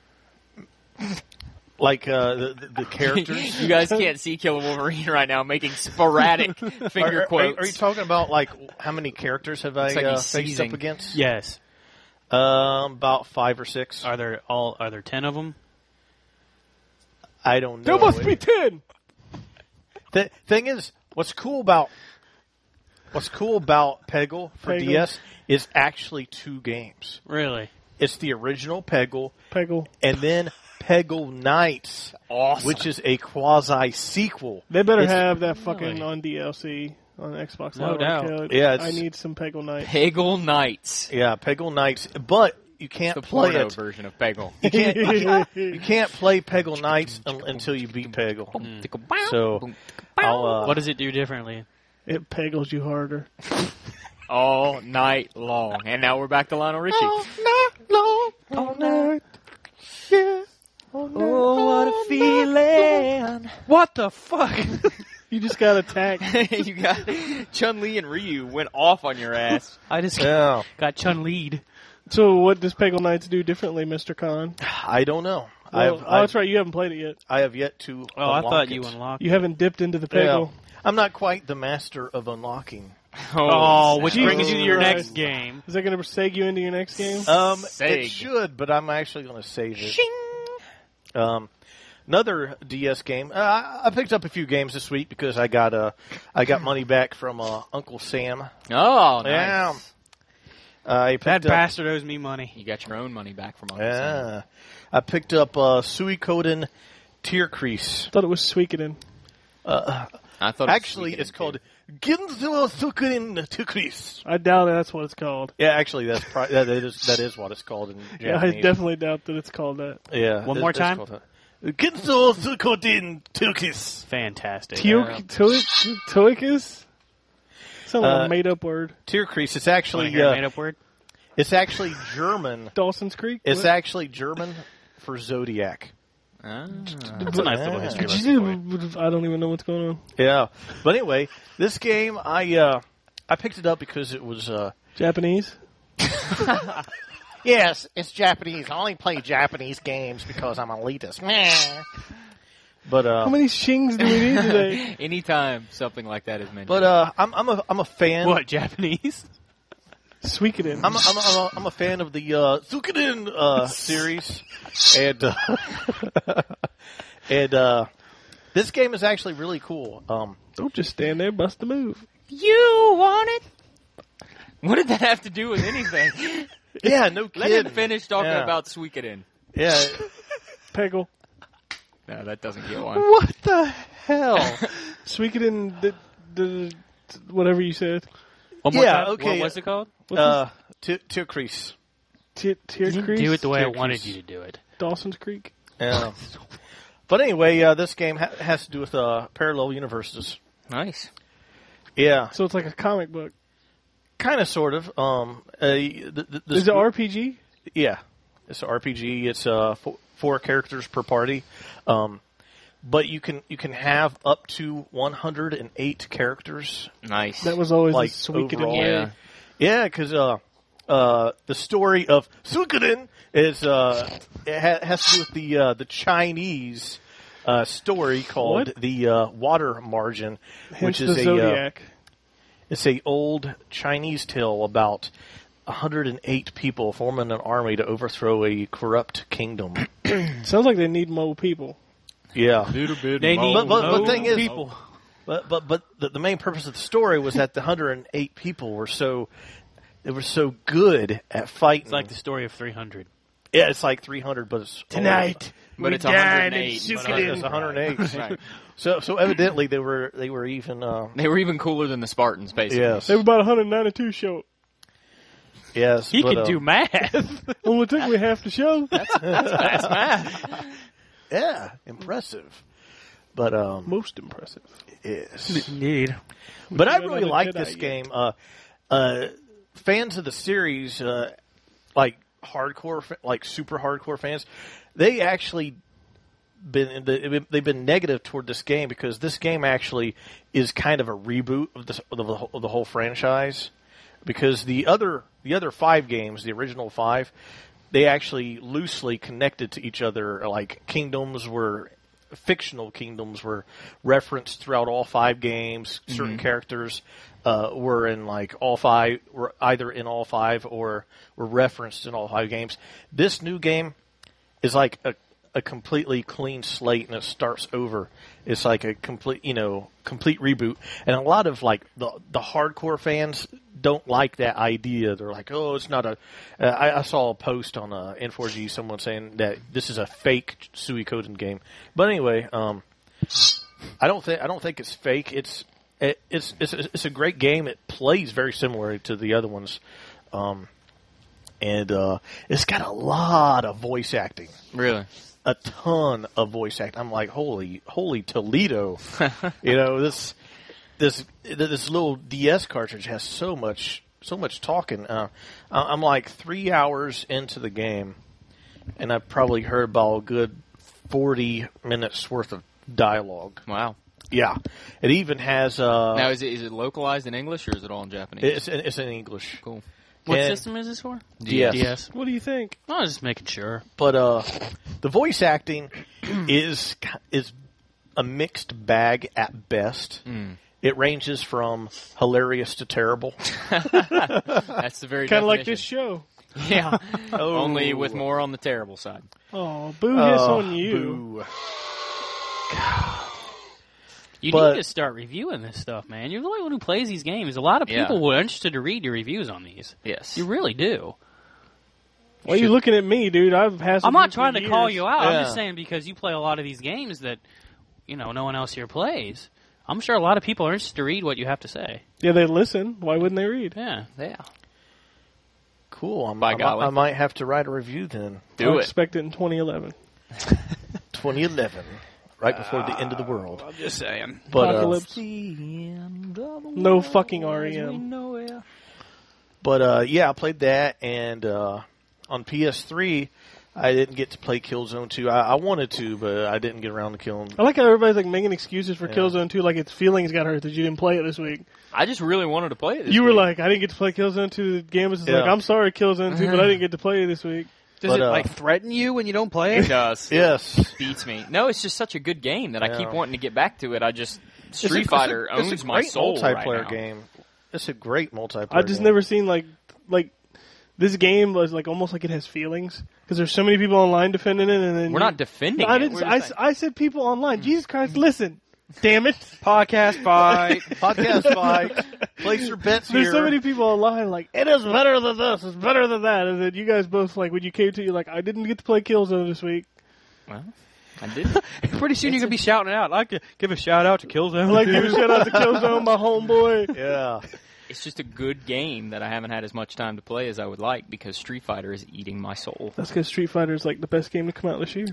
Like uh, the, the, the characters. You guys can't see Killer Wolverine right now making sporadic finger are, are, quotes. are you talking about like how many characters have I Looks like uh, he's faced seizing. up against? Yes. Um, about five or six. Are there all? Are there ten of them? I don't know. There must be ten. The thing is, what's cool about what's cool about Peggle for Peggle. D S is actually two games. Really? It's the original Peggle, Peggle. and then Peggle Knights, Awesome. which is a quasi sequel. They better It's- have that fucking Really? on D L C on Xbox No Live doubt. Arcade. Yeah, I it's- need some Peggle Night. Peggle Knights. Yeah, Peggle Knights, but you can't The play porno it. version of Peggle. You can't, you can't, you can't play Peggle Knights un- until you beat Peggle. So, I'll, uh, What does it do differently? It Peggles you harder. All night long. And now we're back to Lionel Richie. All night. Yeah. All night. Oh, what a feeling. What the fuck? You just got attacked. You got Chun-Li and Ryu went off on your ass. I just yeah, got Chun lead. So what does Peggle Knights do differently, Mister Khan? I don't know. Well, I oh, have, that's I, right. You haven't played it yet. I have yet to. Oh, I unlock thought it. you unlocked. You haven't dipped into the Yeah. Peggle. I'm not quite the master of unlocking. Oh, which Jesus brings you to your Christ. next game. Is that going to seg you into your next game? Um, Seg. it should, but I'm actually going to save it. Um, another D S game. Uh, I, I picked up a few games this week because I got uh, I got money back from uh, Uncle Sam. Oh, nice. Yeah. I picked That up, bastard owes me money. You got your own money back from Uncle Sam. Yeah, I picked up uh, Suikoden Tear Crease. I thought it was Suikoden. Uh, I thought it was actually, Suikoden it's too. called Ginzo Suikoden Tear Crease. I doubt that's what it's called. Yeah, actually, that's pri- that is that is what it's called in Yeah, I Japanese. definitely doubt that it's called that. Yeah. One it- more it's time? called that. Ginzo Suikoden Tear Crease. Fantastic. Toikus? Sounds like Uh, a made up word. Tear Crease. It's Wanna actually hear a uh, made-up word? it's actually German. Dawson's Creek? It's What? actually German for Zodiac. Ah. That's a nice little Yeah. history Did lesson you for you. do- I don't even know what's going on. Yeah, but anyway, this game I uh, I picked it up because it was uh, Japanese? yes, it's Japanese. I only play Japanese games because I'm elitist. Meh. But uh, How many shings do we need today? Anytime something like that is mentioned. but uh, I'm I'm a I'm a fan. What, Japanese? Suikoden. I'm a, I'm, a, I'm, a, I'm a fan of the uh, Suikoden uh, series, and uh, and uh, this game is actually really cool. Um, Don't just stand there, bust the move. You want it? What did that have to do with anything? yeah, no Let kidding. him finish talking Yeah. about Suikoden. Yeah, Peggle. No, that doesn't get one. what the hell? Suikoden, the, the, whatever you said. One more Yeah, time? okay. What, what's it called? What's uh, Tear Tear Crease. this? Tear You Creek? do it the way I Tear wanted Crease. you to do it. Dawson's Creek? Yeah. But anyway, uh, this game ha- has to do with uh, parallel universes. Nice. Yeah, So it's like a comic book. kind of, sort of. Um, uh, the, the, the Is it R P G? Yeah, it's an R P G. It's uh, four, four characters per party, um, but you can you can have up to one hundred eight characters. Nice. That was always Like, a Suikoden overall. way. yeah. Yeah, because uh, uh, the story of Suikoden is uh, it ha- has to do with the uh, the Chinese uh, story called What? the uh, Water Margin, Hence which is the a uh, Zodiac. it's a old Chinese tale about one hundred eight people forming an army to overthrow a corrupt kingdom. Sounds like they need more people. Yeah, Little bit They need But- but- but no thing is- people. but but but the, the main purpose of the story was that the one hundred eight people were so they were so good at fighting. It's like the story of three hundred. yeah, it's like three hundred, but it's Tonight, But we it's dine one in hundred eight, but Suikoden. It's one hundred eight. Right. So so evidently they were they were even uh, They were even cooler than the Spartans, basically. yes. They were about one hundred ninety-two short. Yes, He but, can um, do math. Only took me half the show. That's math. Yeah, impressive. But um, Most impressive. yes. Indeed. But I You're really not a like Jedi this yet. game. Uh, uh, fans of the series, uh, like hardcore, fa- like super hardcore fans, they actually been they've been negative toward this game because this game actually is kind of a reboot of the of the, of the whole franchise. Because the other the other five games, the original five, they actually loosely connected to each other. Like kingdoms were fictional kingdoms were referenced throughout all five games. Certain Mm-hmm. characters uh, were in like all five, were either in all five or were referenced in all five games. This new game is like a a completely clean slate, and it starts over. It's like a complete, you know, complete reboot. And a lot of like the the hardcore fans don't like that idea. They're like, oh, it's not a. Uh, I, I saw a post on uh, N four G, someone saying that this is a fake Suikoden game. But anyway, um, I don't think I don't think it's fake. It's it, it's it's it's a great game. It plays very similar to the other ones. Um, and uh, it's got a lot of voice acting. Really? A ton of voice acting. I'm like, holy, holy Toledo! You know, this, this, this little D S cartridge has so much, so much talking. Uh, I- I'm like three hours into the game, and I've probably heard about a good forty minutes worth of dialogue. Wow. Yeah, it even has. Uh, Now, is it is it localized in English or is it all in Japanese? it's in, it's in English. Cool. What And- system is this for? D S. D S. What do you think? I was just making sure. But uh, the voice acting is is a mixed bag at best. Mm. It ranges from hilarious to terrible. That's the very Kind of like definition. this show. Yeah. Oh. Only with more on the terrible side. Oh, boo hiss Oh, on you. boo. You But- need to start reviewing this stuff, man. You're the only one who plays these games. A lot of Yeah. people were interested to read your reviews on these. Yes. You really do. Why are you looking at me, dude? I've had. I'm not trying to call you out. I'm Yeah. just saying because you play a lot of these games that, you know, no one else here plays. I'm sure a lot of people are interested to read what you have to say. Yeah, they listen. Why wouldn't they read? Yeah. Yeah. Cool. I'm, By I, might- golly. I might have to write a review then. Do I'll it. expect it in twenty eleven. twenty eleven, right before the end of the world. I'm just saying. But uh, Apocalypse. No fucking R E M. but uh, yeah, I played that, and uh, on P S three, I didn't get to play Killzone two. I, I wanted to, but I didn't get around to killing. I like how everybody's like making excuses for Yeah. Killzone two, like its feelings got hurt that you didn't play it this week. I just really wanted to play it this You were week. like, I didn't get to play Killzone two. Gambus is like, Yeah. I'm sorry, Killzone two, but I didn't get to play it this week. Does But, it uh, like threaten you when you don't play It it? does. Yes. It beats me. No, it's just such a good game that I Yeah. keep wanting to get back to it. I just It's a- Street it's a- Fighter it's a owns my great soul multiplayer right now. game. It's a great multiplayer. I just game. never seen like like this game was like almost like it has feelings because there's so many people online defending it, and then We're you- not defending I it. didn't. We're I, just I said people online. Jesus Christ, listen, damn it! Podcast fight. podcast fight. Place your bets There's here. so many people online like it is better than this. It's better than that. And then you guys both like when you came to you like I didn't get to play Killzone this week. Well, I did. Pretty soon you're going to be shouting it out. I'd like to give a shout out to Killzone. I like to give a shout out to Killzone, my homeboy. Yeah. It's just a good game that I haven't had as much time to play as I would like because Street Fighter is eating my soul. That's because Street Fighter is like the best game to come out this year.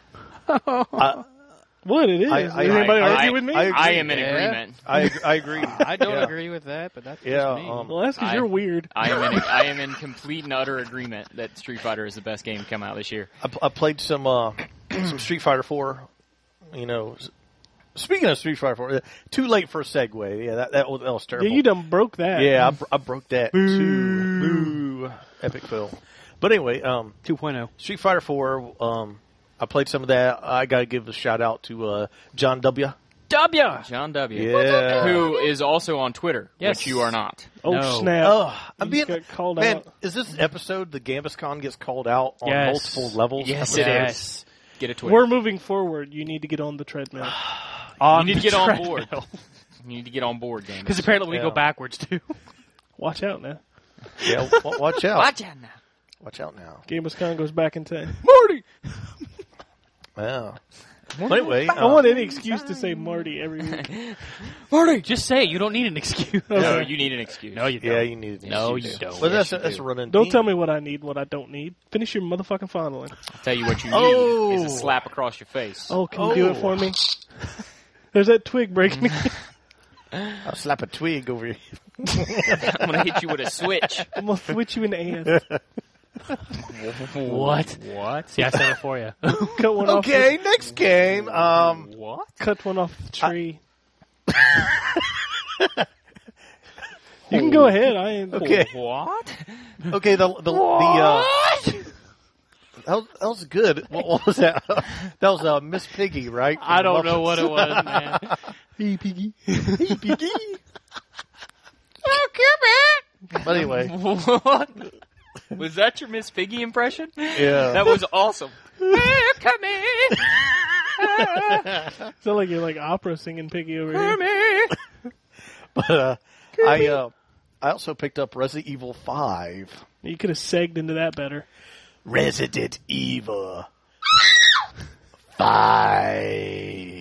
I, What it is? I- Is I- anybody I- argue I- with me? I agree. I am in Yeah. agreement. I, ag- I agree. I don't Yeah. agree with that, but that's Yeah, just me. um, well, that's because I- you're weird. I am in I am in complete and utter agreement that Street Fighter is the best game to come out this year. I, pl- I played some uh, some Street Fighter four. You know, s- speaking of Street Fighter four, uh, too late for a segue. Yeah, that that was, that was terrible. Yeah, you done broke that. Yeah, I, br- I broke that too. Boo. Epic fail. But anyway, um, two point oh. Street Fighter four. Um, I played some of that. I got to give a shout out to uh, John W. W! John W. Yeah. Who is also on Twitter, Yes. which you are not. Oh No. snap! Oh, I'm You being got called man. out. Is this episode the GambusCon gets called out on Yes. multiple levels? Yes, I'm it sorry. is. Get a Twitter. We're moving forward. You need to get on the treadmill. you need to get on board. You need to get on board, game. Because apparently we Yeah. go backwards, too. Watch out now. Yeah, w- watch out. Watch out now. Watch out now. GambusCon goes back in time. Morty! Yeah. But anyway, I uh, want any excuse to say Marty every week. Marty, just say it. You don't need an excuse. No, you need an excuse. No, you don't. yeah, you need. No, you you do. don't. But Yes, that's a, you that's do. a running. Don't theme. tell me what I need, what I don't need. Finish your motherfucking fondling. I'll tell you what you need Oh. is a slap across your face. Oh, can you do it Oh. for me? There's that twig breaking. I'll slap a twig over you. I'm gonna hit you with a switch. I'm gonna switch you in the ass. What? What? See, I said it for you. Cut one Okay, off. next game. Um, What? The, cut one off the tree. You can go ahead. I ain't. okay, What? okay. The the the uh, that was, that was good. What, what was that? That was uh, Miss Piggy, right? I don't know what it was, man. Hey, piggy. Hey, Piggy. But anyway, What? Was that your Miss Piggy impression? yeah. That was awesome. Come in. Sound like you're like opera singing piggy over here. But uh, I uh, I also picked up Resident Evil five. You could have segged into that better. Resident Evil five.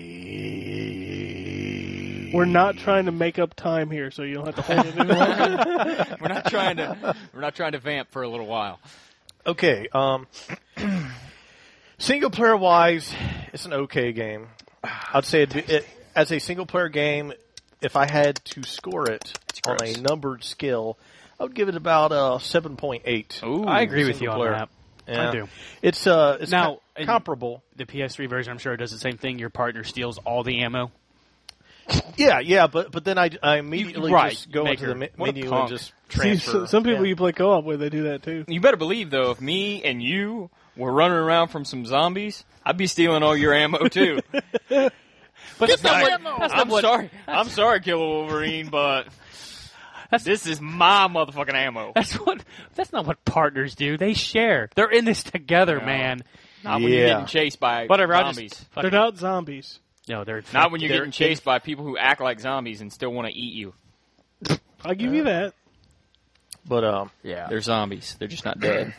We're not trying to make up time here, so you don't have to hold it any longer. We're not trying to. We're not trying to vamp for a little while. Okay. Um, single player wise, it's an okay game. I'd say it'd be, it, as a single player game, if I had to score it on gross. a numbered scale, I would give it about a seven point eight. Ooh, I agree with you single on player. that. Yeah. I do. It's uh, it's Now, co- and- comparable. The P S three version, I'm sure, does the same thing. Your partner steals all the ammo. Yeah, yeah, but but then I, I immediately right, just go make into the her- me- what a menu and punk. just See, transfer. so- some people Yeah. you play co-op with, they do that too. You better believe though, if me and you were running around from some zombies, I'd be stealing all your ammo too. But that's not Like, what. That's not I'm what. sorry. I'm sorry, Killer Wolverine, but this is my motherfucking ammo. That's what. That's not what partners do. They share. They're in this together, No. man. Not when you're Yeah. getting chased by Whatever. I zombies. just. They're fucking- not zombies. No, they're Not when you're they're getting chased by people who act like zombies and still want to eat you. I'll give you that. But um, Yeah. They're zombies. They're just not dead.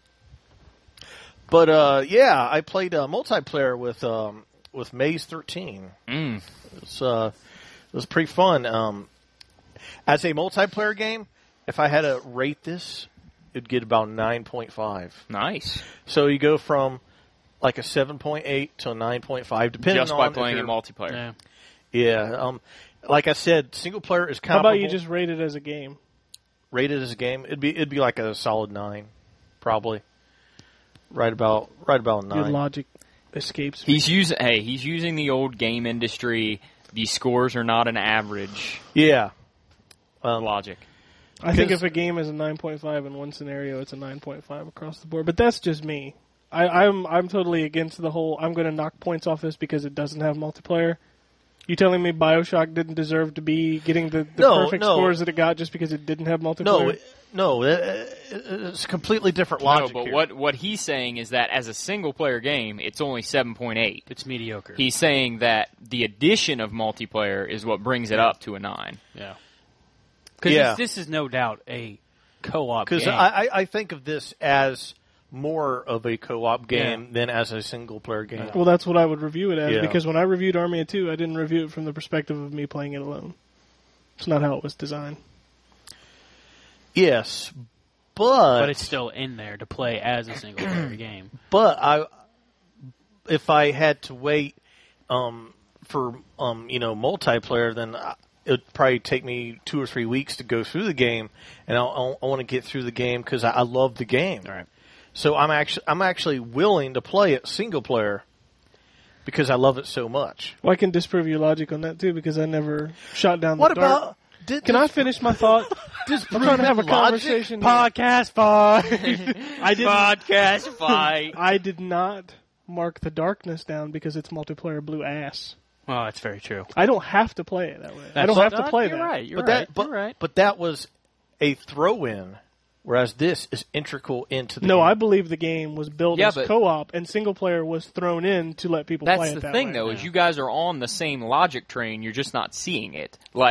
but uh, yeah, I played uh, multiplayer with um with Maze thirteen. Mm. It's uh, it was pretty fun. Um, as a multiplayer game, if I had to rate this, it'd get about nine point five. Nice. So you go from like a seven point eight to a nine point five, depending Just on by if playing in you're- multiplayer. Yeah. Yeah. Um, like I said, single player is How comparable. about you just rate it as a game? rated as a game? It'd be it'd be like a solid nine, probably. Right about right about a Your nine. logic escapes me. He's using. Hey, he's using the old game industry. These scores are not an average Yeah. Um, logic. I think because- if a game is a nine point five in one scenario, it's a nine point five across the board. But that's just me. I, I'm I'm totally against the whole. I'm going to knock points off this because it doesn't have multiplayer. You telling me BioShock didn't deserve to be getting the, the No, perfect no. scores that it got just because it didn't have multiplayer? No, it- no, it, it- it's a completely different No, logic. but here. what what he's saying is that as a single player game, it's only seven point eight. It's mediocre. He's saying that the addition of multiplayer is what brings it up to a nine. yeah. Because Yeah. this is no doubt a co-op Because game. I, I I think of this as more of a co-op game Yeah. than as a single player game. Well, that's what I would review it as Yeah. because when I reviewed Army of Two, I didn't review it from the perspective of me playing it alone. It's not how it was designed. Yes, but but it's still in there to play as a single player game. But I, if I had to wait um, for um, you know multiplayer, then I, it would probably take me two or three weeks to go through the game, and I'll, I'll, I want to get through the game because I, I love the game. All right. So I'm actually I'm actually willing to play it single player because I love it so much. Well, I can disprove your logic on that too because I never shot down the What dart. about? Did, Can I finish my thought? I'm trying to have a conversation. here. Podcast fight. I didn't. Podcast fight. I did not mark the darkness down because it's multiplayer blue ass. Oh, that's very true. I don't have to play it that way. I That's- don't have to No, play you're that. right. You're but right. that but, you're right. but that was a throw-in, whereas this is integral into the No, game. I believe the game was built Yeah, as but- co-op, and single player was thrown in to let people play That's it the that thing, way. though, is you guys are on the same logic train. You're just not seeing it. Like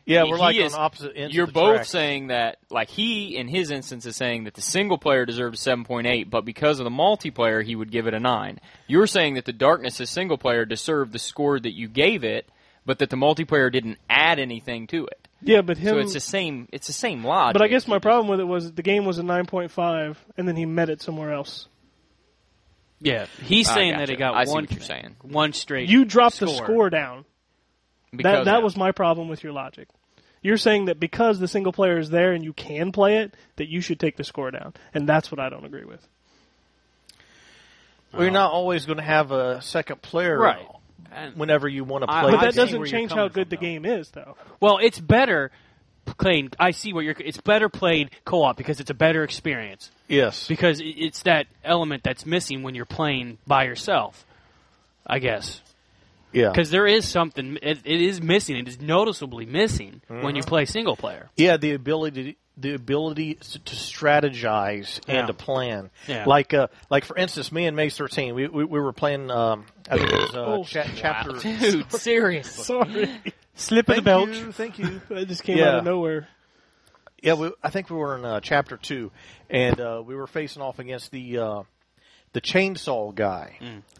Yeah, we're he like is- on opposite ends. You're of the both track. saying that, like he, in his instance, is saying that the single player deserves seven point eight, but because of the multiplayer, he would give it a nine. You're saying that the Darkness' single player deserved the score that you gave it, but that the multiplayer didn't add anything to it. Yeah, but him. So it's the same. It's the same logic. but I guess my problem with it was the game was a nine point five, and then he met it somewhere else. Yeah, he's I saying gotcha. that it got I see one. what you're saying. One straight. You dropped score. the score down. Because That that yeah. was my problem with your logic. You're saying that because the single player is there and you can play it, that you should take the score down, and that's what I don't agree with. Well, you're not always going to have a second player Right. And- whenever you want to I- play. But I that see doesn't where you're change coming how good from, the though. game is, though. Well, it's better playing. I see what you're. It's better played co-op because it's a better experience. Yes. Because it- it's that element that's missing when you're playing by yourself. I guess Yeah. because there is something. It, it is missing. It is noticeably missing when you play single player. Yeah, the ability the ability to to strategize Yeah. and to plan. Yeah. Like uh, like for instance, me and May thirteen, we we, we were playing. Um, I think it was uh, Oh, cha- chapter. Dude, seriously. Sorry. Slip Thank you, thank you. That just came Yeah. out of nowhere. Yeah, we, I think we were in uh, chapter two, and uh, we were facing off against the uh, the chainsaw guy,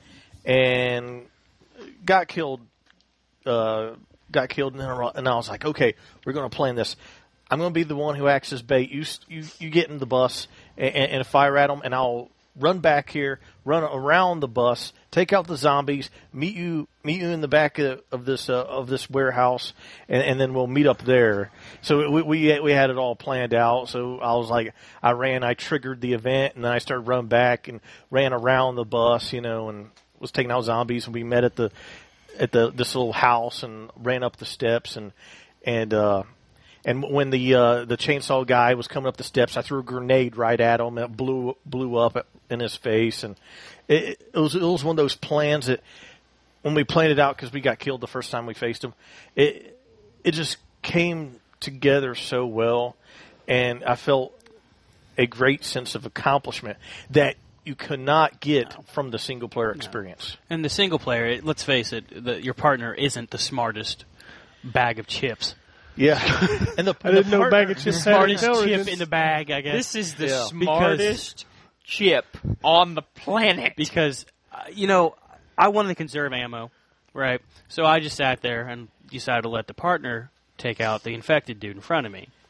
and got killed. Uh, got killed, and, then I- and I was like, okay, we're going to plan this. I'm going to be the one who acts as bait. You s- you, you get in the bus and, and, and fire at them, and I'll run back here, run around the bus, take out the zombies, meet you meet you in the back of, of this uh, of this warehouse, and, and then we'll meet up there. So we, we we had it all planned out. So I was like, I ran, I triggered the event, and then I started running back and ran around the bus, you know, and was taking out zombies. And we met at the at the this little house and ran up the steps and and. uh And when the uh, the chainsaw guy was coming up the steps, I threw a grenade right at him, and it blew blew up in his face. And it, it was it was one of those plans that when we planned it out, because we got killed the first time we faced him, it it just came together so well, and I felt a great sense of accomplishment that you could not get from the single player experience. And the single player, it, let's face it, the, your partner isn't the smartest bag of chips. Yeah, and the I didn't the know part- bag of chips had Smartest intelligence. chip in the bag, I guess. This is the Yeah. smartest chip on the planet. because uh, you know I wanted to conserve ammo, right? So I just sat there and decided to let the partner take out the infected dude in front of me.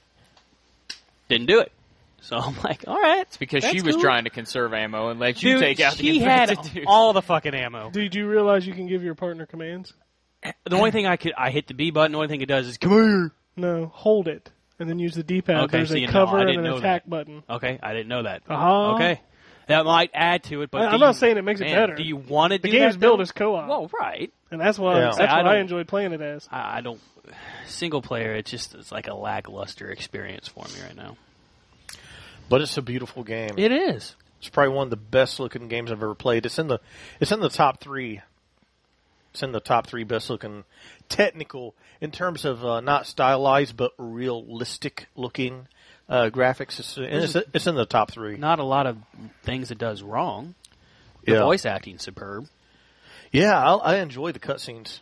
Didn't do it. So I'm like, all right, It's because that's she was cool. trying to conserve ammo and let you Dude, take out the she had infected dude. all the fucking ammo. Did you realize you can give your partner commands? The only thing I could, I hit the B button. The only thing it does is come here. No, hold it, and then use the D-pad. Okay, There's so a you know, cover I and didn't an know attack that. button. Okay, I didn't know that. Uh-huh. Okay, that might add to it, but I- do I'm you- not saying it makes it man, better. Do you want to The do game's that, built though? as co-op, Well, right. and that's why Yeah. that's I what I don't- enjoyed playing it as. I, I don't. Single player, it's just it's like a lackluster experience for me right now. But it's a beautiful game. It is. It's probably one of the best looking games I've ever played. It's in the it's in the top three. It's in the top three best looking technical in terms of uh, not stylized but realistic looking uh, graphics. It's, and it's, it's in the top three. Not a lot of things it does wrong. The Yeah. voice acting's superb. Yeah, I, I enjoy the cutscenes.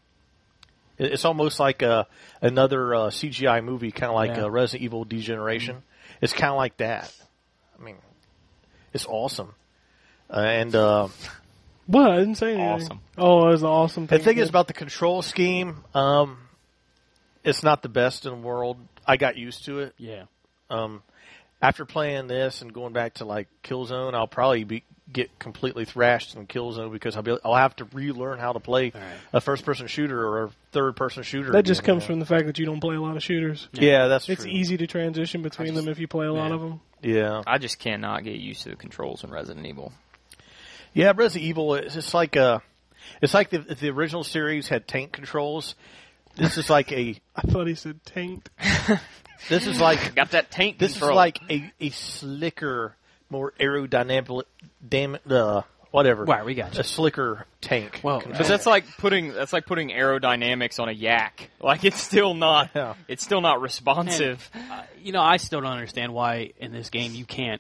It, it's almost like a, another uh, C G I movie, kind of like Yeah. uh, Resident Evil Degeneration. It's kind of like that. I mean, it's awesome. Uh, and uh, What? I didn't say anything. Awesome. Oh, it was an awesome thing. the thing is about the control scheme. Um, it's not the best in the world. I got used to it. Yeah. Um, after playing this and going back to like Killzone, I'll probably be get completely thrashed in Killzone because I'll be I'll have to relearn how to play All right. a first person shooter or a third person shooter. that just again, comes you from the fact that you don't play a lot of shooters. know? yeah, that's It's true. easy to transition between them if you play a lot Yeah. of them. Yeah, I just cannot get used to the controls in Resident Evil. yeah. Resident Evil it's just like a it's like the, if the original series had tank controls. This is like a I thought he said tanked. this is like Got that tank this control. is like a, a slicker, more aerodynamic, damn uh, whatever. Right, we got you. A slicker tank. Well, control. But that's like putting that's like putting aerodynamics on a yak. Like it's still not Yeah. it's still not responsive. Uh, you know, I still don't understand why in this game you can't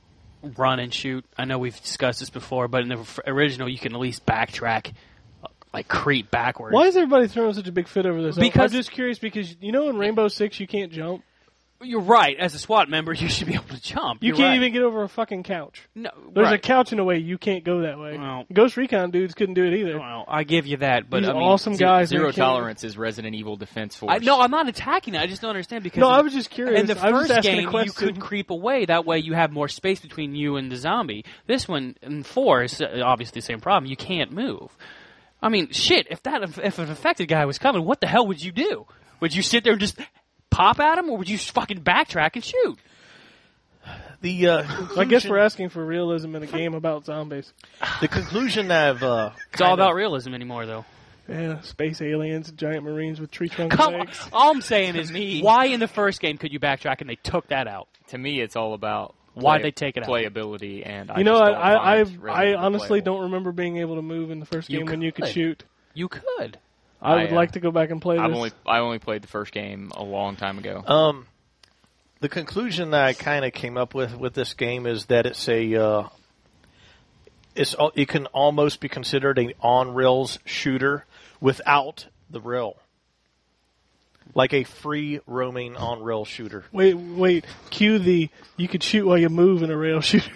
run and shoot. I know we've discussed this before, but in the f- original you can at least backtrack a, like creep backwards. Why is everybody throwing such a big fit over this? Because- I'm just curious because you know in Rainbow Six you can't jump. You're right. As a SWAT member, you should be able to jump. You You're can't right. even get over a fucking couch. No, There's a right. couch in a way you can't go that way. Well- Ghost Recon dudes couldn't do it either. Well, I give you that, but These I mean, awesome Ze- guys. Zero they can't- tolerance is Resident Evil Defense Force. I, no, I'm not attacking it. I just don't understand because No, in- I was just curious. In the I was first just asking a game, you question. could creep away. That way, you have more space between you and the zombie. This one in four is uh, obviously the same problem. You can't move. I mean, shit. If that if an affected guy was coming, what the hell would you do? Would you sit there and just pop at him, or would you fucking backtrack and shoot? The uh, I guess we're asking for realism in a game about zombies. the conclusion I've uh, It's all about realism anymore, though. Yeah, space aliens, giant marines with tree trunk Come on. legs. All I'm saying is, why in the first game could you backtrack and they took that out? To me, it's all about Why'd play- they take it out? playability, and I You know, just I don't I, find I, Resident I Evil honestly playable. don't remember being able to move in the first You game when you could could. shoot. You could. I would I, uh, like to go back and play I've this. only I only played the first game a long time ago. Um, the conclusion that I kind of came up with with this game is that it's a uh, it's al- it can almost be considered an on rails shooter without the rail, like a free roaming on rail shooter. Wait, wait. Cue the you could shoot while you move in a rail shooter.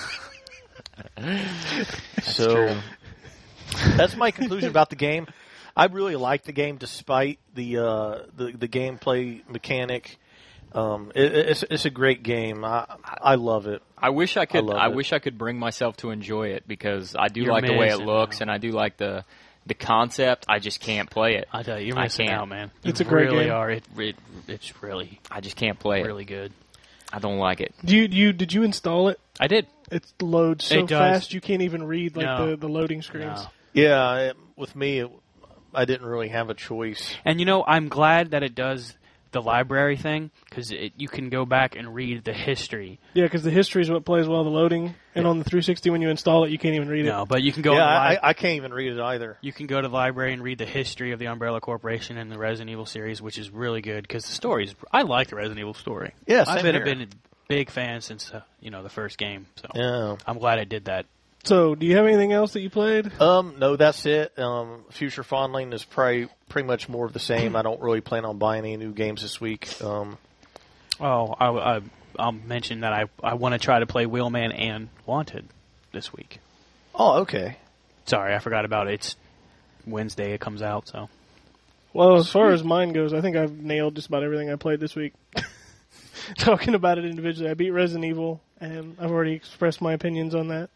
So that's my conclusion about the game. I really like the game despite the uh, the, the gameplay mechanic. Um, it, it's it's a great game. I I love it. I wish I could. love I, it. wish I could bring myself to enjoy it because I do You're like the way it missing looks out. and I do like the the concept. I just can't play it. I tell you, you're I missing can't. out, man. It's You a great really game. are. It, it, it's really, I just can't play it. really good. I don't like it. Do you, do you did you install it? I did. It loads so It does. fast you can't even read like No. the, the loading screens. No. Yeah, it, with me, it, I didn't really have a choice. And you know, I'm glad that it does the library thing because you can go back and read the history. Yeah, because the history is what plays well the loading, and on the three sixty when you install it, you can't even read it. No, but you can go. yeah, to the I, li- I can't even read it either. You can go to the library and read the history of the Umbrella Corporation and the Resident Evil series, which is really good because the stories. I like the Resident Evil story. Yeah, I've same been, here. been a big fan since uh, you know the first game. So Yeah. I'm glad I did that. So, do you have anything else that you played? Um, no, that's it. Um, Future Fondling is probably pretty much more of the same. I don't really plan on buying any new games this week. Um, Oh, I, I, I'll mention that I I want to try to play Wheelman and Wanted this week. oh, okay. Sorry, I forgot about it. It's Wednesday. It comes out. So Well, as far as mine goes, I think I've nailed just about everything I played this week. Talking about it individually, I beat Resident Evil, and I've already expressed my opinions on that.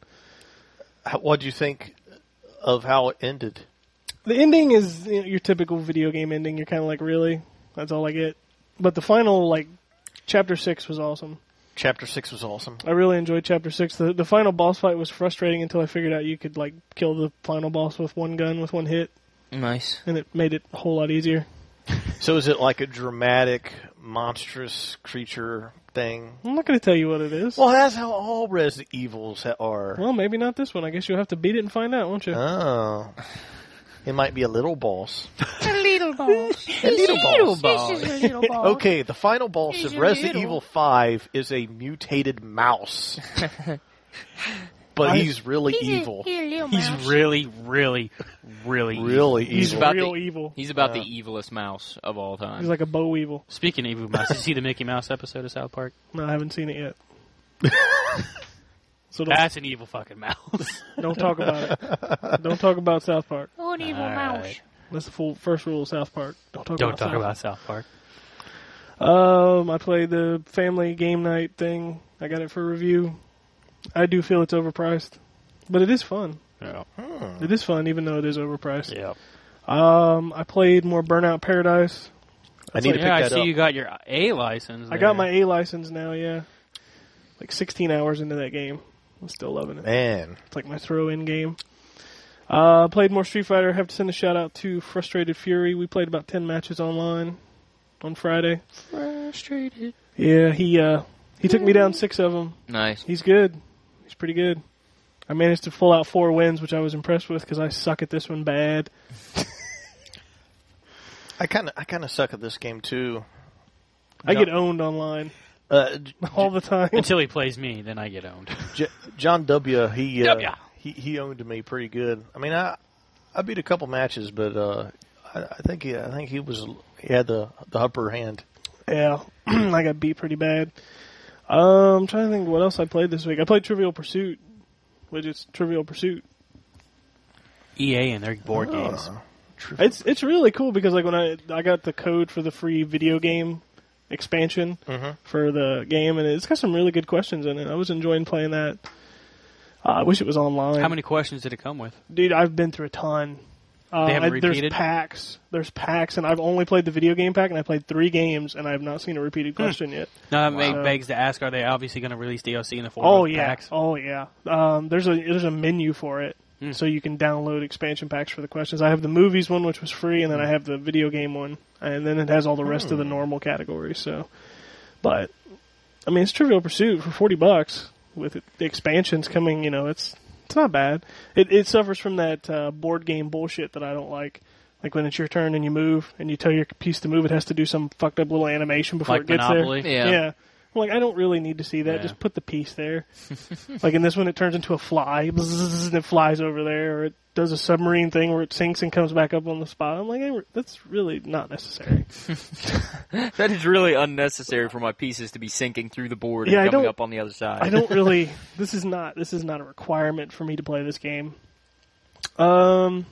What do you think of how it ended? The ending is you know, your typical video game ending. You're kind of like, really? That's all I get. But the final, like, chapter six was awesome. Chapter six was awesome. I really enjoyed chapter six. The the final boss fight was frustrating until I figured out you could like kill the final boss with one gun with one hit, Nice. and it made it a whole lot easier. So is it like a dramatic, monstrous creature thing? I'm not going to tell you what it is. Well, that's how all Resident Evils ha- are. Well, maybe not this one. I guess you'll have to beat it and find out, won't you? Oh. It might be a little boss. a little boss. A little boss. a little boss. Okay, the final boss of Resident Evil five is a mutated mouse. But he's really evil. He's really, really, really, Really He's evil. about real the- evil. He's about Yeah. the evilest mouse of all time. He's like a bow evil. Speaking of evil mouse, did you see the Mickey Mouse episode of South Park? No, I haven't seen it yet. So don't, That's an evil fucking mouse. don't talk about it. Don't talk about South Park. Oh, an evil mouse. That's the full first rule of South Park. Don't talk Don't about talk South about South Park. Um, I played the family game night thing. I got it for review. I do feel it's overpriced, but it is fun. Yeah. It is fun, even though it is overpriced. Yeah. Um, I played more Burnout Paradise. I need to yeah, I pick that see up. you got your A license. I got there. my A license now. Yeah, like sixteen hours into that game. I'm still loving it. Man. It's like my throw-in game. Uh, played more Street Fighter. Have to send a shout out to Frustrated Fury. We played about ten matches online on Friday. Frustrated. Yeah, he uh, he took me down six of them. nice. He's good. He's pretty good. I managed to pull out four wins, which I was impressed with because I suck at this one bad. I kind of I kind of suck at this game too. I No. get owned online Uh, J- all the time. Until he plays me, then I get owned. J- John W. He uh, W. he he owned me pretty good. I mean, I I beat a couple matches, but uh, I, I think he, I think he was he had the the upper hand. Yeah, I got beat pretty bad. Um, I'm trying to think what else I played this week. I played Trivial Pursuit, which is Trivial Pursuit. E A and their board games. It's it's really cool because like when I I got the code for the free video game expansion Mhm. for the game, and it's got some really good questions in it. I was enjoying playing that. Uh, I wish it was online. How many questions did it come with? Dude, I've been through a ton. Uh, They haven't I- there's repeated? packs. There's packs, and I've only played the video game pack, and I played three games, and I have not seen a repeated question yet. Now that Wow. make- begs to ask: are they obviously going to release D L C in the form Oh of yeah, packs? oh yeah. Um, there's a there's a menu for it, Hmm. so you can download expansion packs for the questions. I have the movies one, which was free, and then I have the video game one, and then it has all the rest of the normal categories. So, but I mean, it's Trivial Pursuit for forty bucks with it, the expansions coming. You know, it's it's not bad. It it suffers from that uh, board game bullshit that I don't like. Like when it's your turn and you move, and you tell your piece to move, it has to do some fucked up little animation before Like it gets Monopoly? there. Yeah. yeah. I'm like, I don't really need to see that. Yeah. Just put the piece there. Like in this one, it turns into a fly, bzzz, and it flies over there, or it does a submarine thing where it sinks and comes back up on the spot. I'm like, hey, that's really not necessary. That is really unnecessary for my pieces to be sinking through the board Yeah, I and coming don't- up on the other side. I don't really. This is not. This is not a requirement for me to play this game. Um,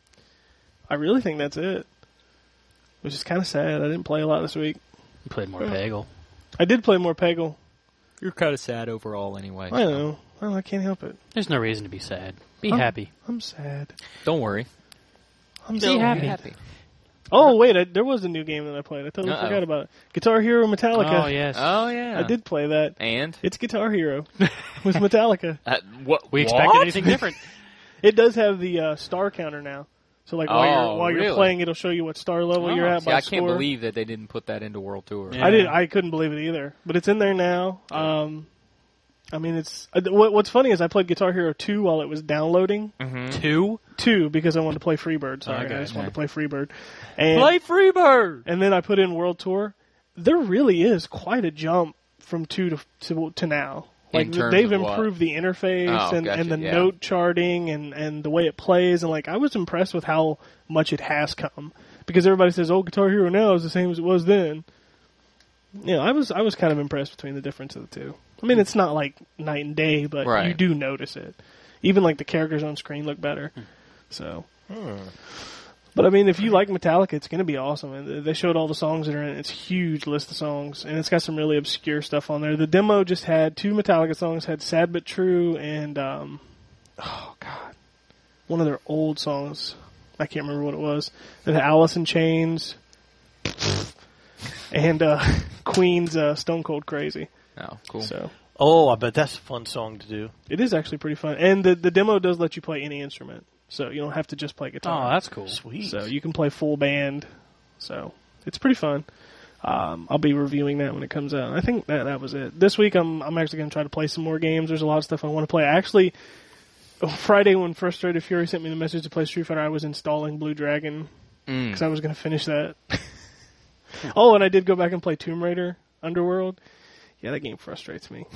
I really think that's it. Which is kind of sad. I didn't play a lot this week. You played more Peggle. I did play more Peggle. You're kind of sad overall anyway. I know. Well, I can't help it. There's no reason to be sad. Be I'm- happy. I'm sad. Don't worry. I'm Be so happy. Oh wait, I, there was a new game that I played. I totally Uh-oh. forgot about it. Guitar Hero Metallica. Oh yes. Oh yeah. I did play that. And It's Guitar Hero with Metallica. uh, what? We what? expected anything different. It does have the uh, star counter now. So like while Oh, you're while you're really? playing, it'll show you what star level Oh, you're at See, by I can't score. believe that they didn't put that into World Tour. Yeah. I did. I couldn't believe it either. But it's in there now. Um, I mean, it's uh, what, what's funny is I played Guitar Hero two while it was downloading. Two. Two because I wanted to play Freebird. Sorry, Okay, I just okay. wanted to play Freebird. And Play Freebird. and then I put in World Tour. There really is quite a jump from two to to, to now. Like In terms they've of what? improved the interface Oh, and, gotcha, and the yeah. note charting and, and the way it plays, and like I was impressed with how much it has come, because everybody says, "Oh, Guitar Hero now is the same as it was then." You know, I was I was kind of impressed between the difference of the two. I mean, it's not like night and day, but Right. you do notice it. Even like the characters on screen look better. So, but I mean, if you like Metallica, it's going to be awesome. And they showed all the songs that are in it. It's a huge list of songs, and it's got some really obscure stuff on there. The demo just had two Metallica songs, had "Sad But True" and um, oh god, one of their old songs. I can't remember what it was. Then Alice in Chains and uh, Queen's uh, "Stone Cold Crazy." Oh, cool. So Oh, I bet that's a fun song to do. it is actually pretty fun, and the the demo does let you play any instrument, so you don't have to just play guitar. Oh, that's cool. Sweet. So you can play full band. So it's pretty fun. Um, I'll be reviewing that when it comes out. I think that that was it. This week I'm I'm actually going to try to play some more games. There's a lot of stuff I want to play. Actually, Friday when Frustrated Fury sent me the message to play Street Fighter, I was installing Blue Dragon Mm. because I was going to finish that. Oh, and I did go back and play Tomb Raider Underworld. Yeah, that game frustrates me.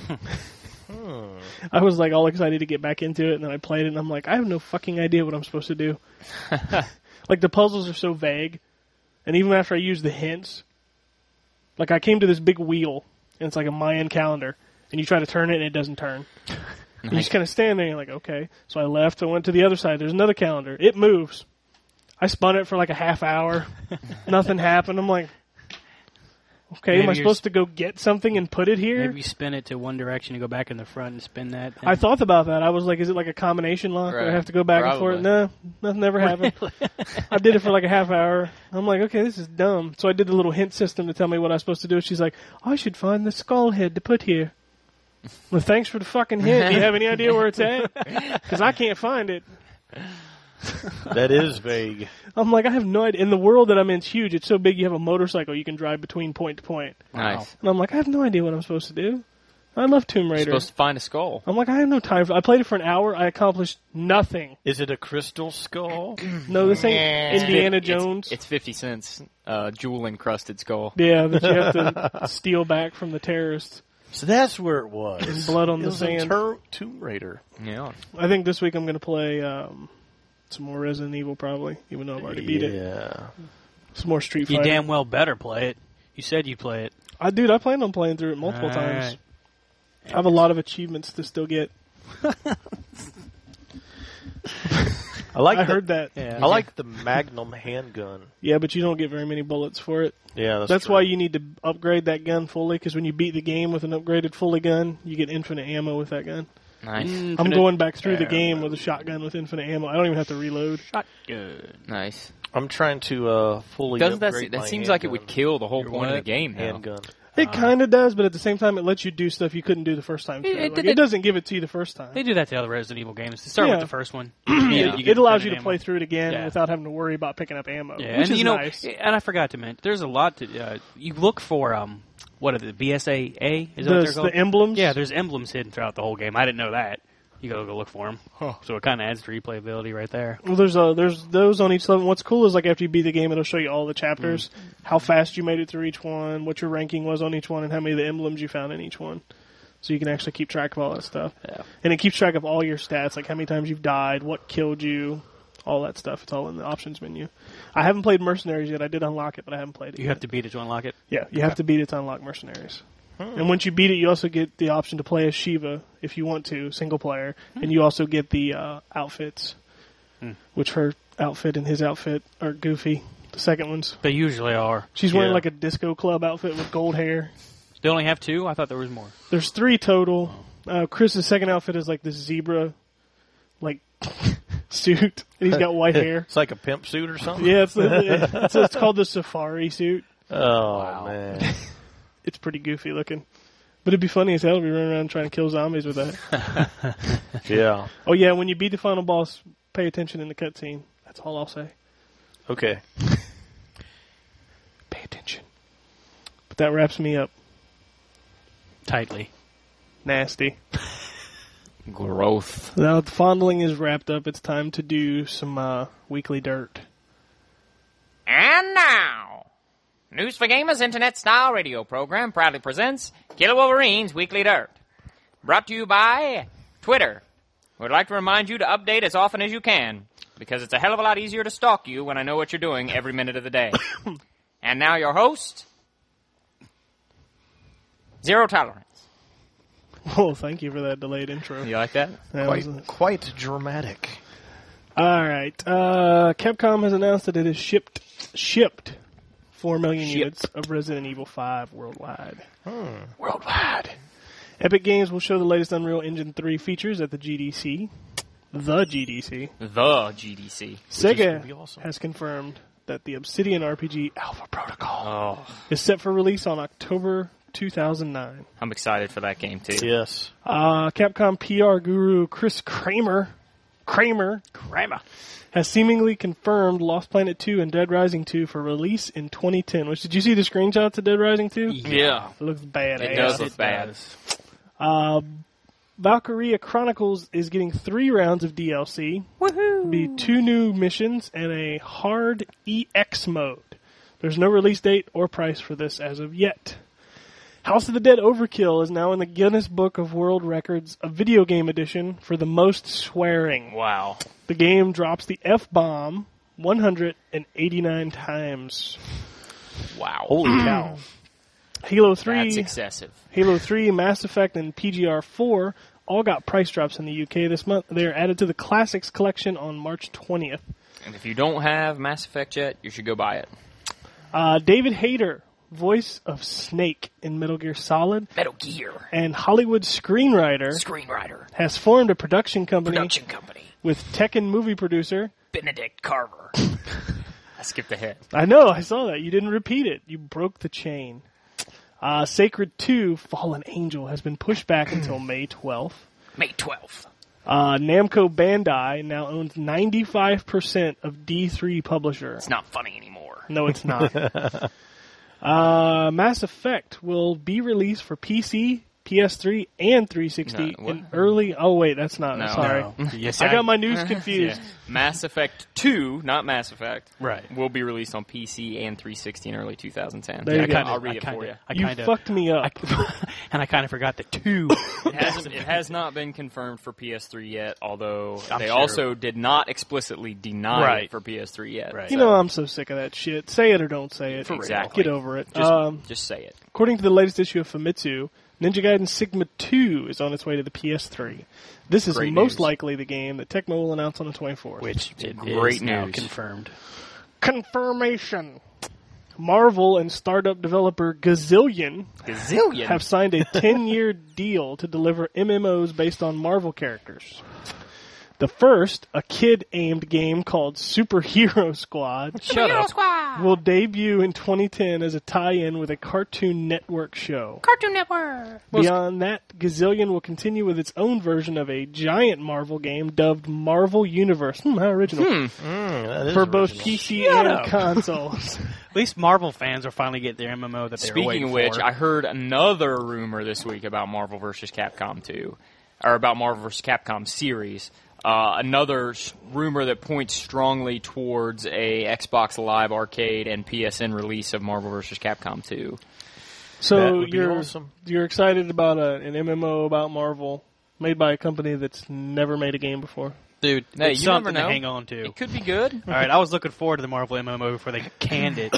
I was like all excited to get back into it, and then I played it, and I'm like, I have no fucking idea what I'm supposed to do. Like the puzzles are so vague, and even after I use the hints, like I came to this big wheel, and it's like a Mayan calendar, and you try to turn it, and it doesn't turn. You just kind of stand there, and you're like, okay. So I left, I went to the other side. There's another calendar. It moves. I spun it for like a half hour. Nothing happened. I'm like, okay, Maybe am I you're supposed s- to go get something and put it here? Maybe you spin it to one direction and go back in the front and spin that. I thought about that. I was like, is it like a combination lock where I Right. have to go back Probably. and forth? No, nothing ever happened. I did it for like a half hour. I'm like, okay, this is dumb. So I did the little hint system to tell me what I was supposed to do. She's like, I should find the skull head to put here. Well, thanks for the fucking hint. Do you have any idea where it's at? Because I can't find it. That is vague. I'm like, I have no idea. And the world that I'm in is huge. It's so big you have a motorcycle you can drive between point to point. Nice. And I'm like, I have no idea what I'm supposed to do. I love Tomb You're Raider. supposed to find a skull. I'm like, I have no time for I played it for an hour. I accomplished nothing. Is it a crystal skull? No, this ain't Indiana It's- Jones. It's fifty cents. Uh, jewel encrusted skull. Yeah, that you have to steal back from the terrorists. So that's where it was. There's blood on it the was in sand. Tur- Tomb Raider. Yeah. I think this week I'm going to play um, Some more Resident Evil, probably, even though I've already beat it. Yeah. Some more Street You Fighter. damn well better play it. You said you'd play it. I dude, I planned on playing through it multiple All times. right. I have a lot of achievements to still get. I like I the, heard that. Yeah. I like the Magnum handgun. Yeah, but you don't get very many bullets for it. Yeah, that's, That's true. why you need to upgrade that gun fully, because when you beat the game with an upgraded fully gun, you get infinite ammo with that gun. Nice. I'm going back through the game with a shotgun with infinite ammo. I don't even have to reload. Shotgun. Nice. I'm trying to uh, fully Doesn't that upgrade se- that my seems like it handgun. would kill the whole Your point of the what? game now. handgun. It kind of does, but at the same time, it lets you do stuff you couldn't do the first time. It- through. it Like, did it it- doesn't give it to you the first time. They do that to other Resident Evil games. They start Yeah. with the first one. Yeah. You It get allows you to infinite play ammo. through it again Yeah. without having to worry about picking up ammo, Yeah, which and is you know, nice. and I forgot to mention, there's a lot to. Uh, you look for um, what are the B S A A? Is that what The, they're called? the emblems? Yeah, there's emblems hidden throughout the whole game. I didn't know that. You gotta go look for them. So it kind of adds to replayability right there. Well, there's uh, there's those on each level. What's cool is like after you beat the game, it'll show you all the chapters, Mm. how fast you made it through each one, what your ranking was on each one, and how many of the emblems you found in each one. So you can actually keep track of all that stuff. Yeah. And it keeps track of all your stats, like how many times you've died, what killed you, all that stuff. It's all in the options menu. I haven't played Mercenaries yet. I did unlock it, but I haven't played it You yet. have to beat it to unlock it. Yeah, you have to beat it to unlock Mercenaries. And once you beat it, you also get the option to play as Shiva if you want to, single player. And you also get the uh, outfits, which her outfit and his outfit are goofy. The second one's. They usually are. She's wearing Yeah. like a disco club outfit with gold hair. They only have two. I thought there was more. There's three total. Uh, Chris's second outfit is like this zebra, like, suit. And he's got white hair. It's like a pimp suit or something. Yeah, it's, it's, it's called the safari suit. Oh man. It's pretty goofy looking. But it'd be funny as hell if we run around trying to kill zombies with that. Yeah. Oh yeah, when you beat the final boss, pay attention in the cutscene. That's all I'll say. Okay. Pay attention. But that wraps me up. Tightly. Nasty. Growth. Now the fondling is wrapped up. It's time to do some uh, weekly dirt. And now, News for Gamers Internet Style Radio Program proudly presents Killer Wolverine's Weekly Dirt. Brought to you by Twitter. We'd like to remind you to update as often as you can, because it's a hell of a lot easier to stalk you when I know what you're doing every minute of the day. And now your host, Zero Tolerance. Oh, thank you for that delayed intro. You like that? That Quite was a- quite dramatic. All right. Uh, Capcom has announced that it has shipped shipped four million Shipped. units of Resident Evil five worldwide. Worldwide. Epic Games will show the latest Unreal Engine three features at the G D C. The G D C. The G D C. Sega be awesome. has confirmed that the Obsidian R P G Alpha Protocol Oh, is set for release on October two thousand nine. I'm excited for that game, too. Yes. Uh, Capcom P R guru Chris Kramer, Kramer, Kramer. has seemingly confirmed Lost Planet two and Dead Rising two for release in twenty ten. Which, did you see the screenshots of Dead Rising two? Yeah. It looks badass. It does look bad. Uh, Valkyria Chronicles is getting three rounds of D L C. Woohoo! Be two new missions and a hard E X mode. There's no release date or price for this as of yet. House of the Dead Overkill is now in the Guinness Book of World Records, a video game edition for the most swearing. Wow. The game drops the F-bomb one hundred eighty-nine times. Wow. Holy cow. Halo three, That's excessive. Halo three, Mass Effect, and P G R four all got price drops in the U K this month. They are added to the Classics collection on March twentieth. And if you don't have Mass Effect yet, you should go buy it. Uh, David Hayter, voice of Snake in Metal Gear Solid, Metal Gear. and Hollywood screenwriter, Screenwriter. has formed a production company Production company. with Tekken movie producer. Benedict Carver. I skipped ahead. I know, I saw that. You didn't repeat it. You broke the chain. Uh, Sacred two, Fallen Angel, has been pushed back until May twelfth. May twelfth. Uh, Namco Bandai now owns ninety-five percent of D three Publisher. It's not funny anymore. No, it's not. uh, Mass Effect will be released for P C, P S three and three sixty No, what? in early. Oh wait, that's not. No. Sorry, No. Yes, I got my news confused. Yeah. Mass Effect two, not Mass Effect, Right. will be released on P C and three sixty in early two thousand ten. There you I go. kinda, I'll read I it kinda, for you. I You kinda, fucked me up. I, and I kind of forgot the two. It hasn't. It has not been confirmed for P S three yet. Although I'm they sure. also did not explicitly deny Right. it for P S three yet. Right. You know, I'm so sick of that shit. Say it or don't say it. For real. Exactly. Get over it. Just, um, just say it. according to the latest issue of Famitsu, Ninja Gaiden Sigma two is on its way to the P S three. This is Great most news. likely the game that Tecmo will announce on the twenty-fourth. Which it great is now news. confirmed. Confirmation. Marvel and startup developer Gazillion Gazillion. have signed a ten-year deal to deliver M M Os based on Marvel characters. The first, a kid-aimed game called Superhero Squad, Shut up. will debut in twenty ten as a tie-in with a Cartoon Network show. Cartoon Network. Beyond that, Gazillion will continue with its own version of a giant Marvel game dubbed Marvel Universe. Hmm, how original. Mm, that is For both original. P C Shut and up. consoles. At least Marvel fans will finally get their M M O that they were Speaking waiting of which, for. I heard another rumor this week about Marvel versus. Capcom two, or about Marvel versus. Capcom series. Uh, another s- rumor that points strongly towards a Xbox Live Arcade and P S N release of Marvel versus. Capcom two. That So would be you're awesome. you're excited about a, an M M O about Marvel made by a company that's never made a game before. Dude, Hey, it's you never something know. to hang on to. It could be good. All right, I was looking forward to the Marvel M M O before they canned it.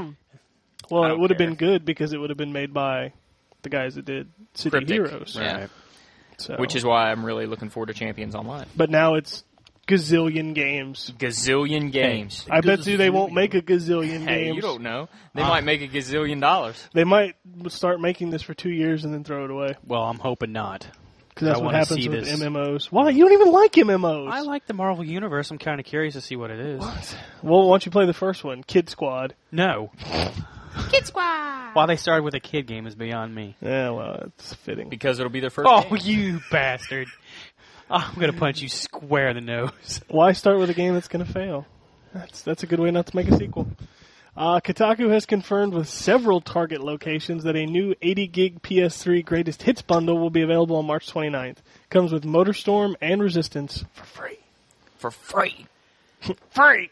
Well, I it don't would have care. been good because it would have been made by the guys that did City Cryptic. Heroes. Yeah. So. Which is why I'm really looking forward to Champions Online. But now it's gazillion games. Gazillion games. I bet you they won't make a gazillion Hey, games. you don't know. They might make a gazillion dollars. They might start making this for two years and then throw it away. Well, I'm hoping not. Because that's I what wanna happens see with this. M M Os. Why? You don't even like M M Os. I like the Marvel Universe. I'm kind of curious to see what it is. Well, why don't you play the first one, Kid Squad? No. Kid Squad. Why they started with a kid game is beyond me. Yeah, well, it's fitting. Because it'll be their first Oh, game. you bastard. I'm going to punch you square in the nose. Why start with a game that's going to fail? That's that's a good way not to make a sequel. Uh, Kotaku has confirmed with several Target locations that a new eighty gig P S three Greatest Hits bundle will be available on March twenty-ninth. Comes with MotorStorm and Resistance for free. For free. Free!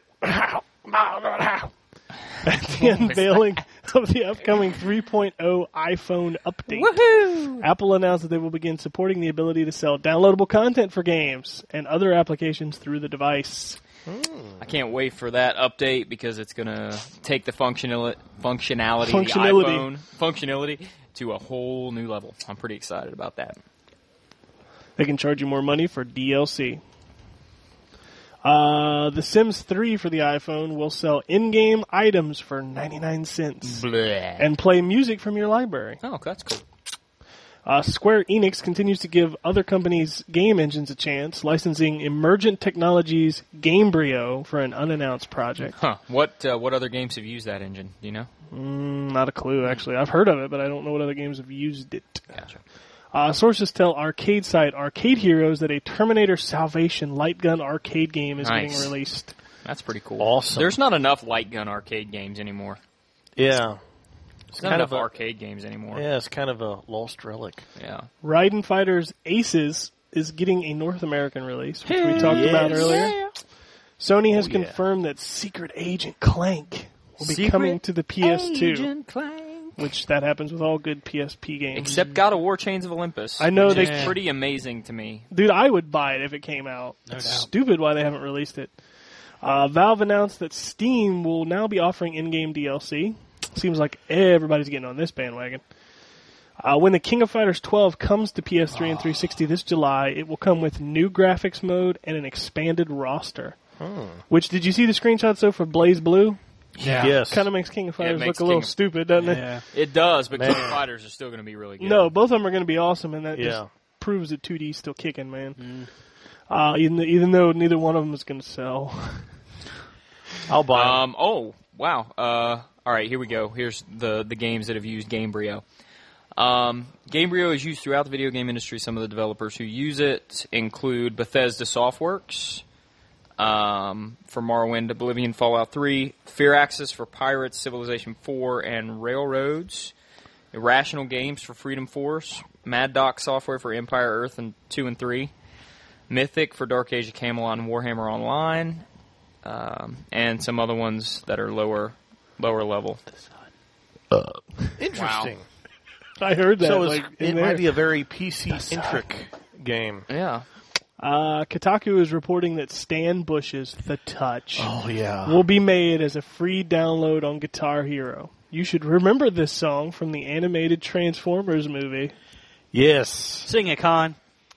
At the unveiling of the upcoming three point oh iPhone update, Apple announced that they will begin supporting the ability to sell downloadable content for games and other applications through the device. I can't wait for that update because it's going to take the functionali- functionality, Functionality. the iPhone functionality to a whole new level. I'm pretty excited about that. They can charge you more money for D L C. Uh, the Sims three for the iPhone will sell in-game items for ninety-nine cents Bleh. and play music from your library. Oh, that's cool. Uh, Square Enix continues to give other companies' game engines a chance, licensing Emergent Technologies' Gamebryo for an unannounced project. Huh. What uh, what other games have used that engine? Do you know? Mm, not a clue, actually. I've heard of it, but I don't know what other games have used it. Gotcha. Uh, sources tell arcade site Arcade Heroes that a Terminator Salvation light gun arcade game is Nice. getting released. That's pretty cool. Awesome. There's not enough light gun arcade games anymore. Yeah. There's not kind enough of a- arcade games anymore. Yeah, it's kind of a lost relic. Yeah. Raiden Fighters Aces is getting a North American release, which we talked Yes. about earlier. Sony has Oh, yeah. confirmed that Secret Agent Clank will be Secret coming to the P S two, Agent Clank. which that happens with all good P S P games. Except God of War Chains of Olympus. I know which they- is pretty amazing to me. Dude, I would buy it if it came out. No It's doubt. stupid why they haven't released it. Uh, Valve announced that Steam will now be offering in-game D L C. Seems like everybody's getting on this bandwagon. Uh, when the King of Fighters twelve comes to P S three and three sixty this July, it will come with new graphics mode and an expanded roster. Which, did you see the screenshots, though, for Blaze Blue? Yeah. Yes. Kind of makes King of Yeah, it Fighters makes look a little King of- stupid, doesn't it? Yeah. It does, but Man. King of Fighters are still going to be really good. No, both of them are going to be awesome, and that Yeah. just proves that two D's still kicking, man. Uh, even, even though neither one of them is going to sell. I'll buy 'em. Um. Oh, wow. Uh. All right. Here we go. Here's the the games that have used Gamebryo. Um, Gamebryo is used throughout the video game industry. Some of the developers who use it include Bethesda Softworks um, for Morrowind, Oblivion, Fallout three, Firaxis for Pirates, Civilization four, and Railroads. Irrational Games for Freedom Force, Mad Doc Software for Empire Earth and two and three, Mythic for Dark Age of Camelot and Warhammer Online, um, and some other ones that are lower lower level. Interesting. I heard that. So it's, like, in it there. might be a very P C-centric game. Yeah. Uh, Kotaku is reporting that Stan Bush's The Touch Oh, yeah. will be made as a free download on Guitar Hero. You should remember this song from the animated Transformers movie. Yes. Sing it, Con.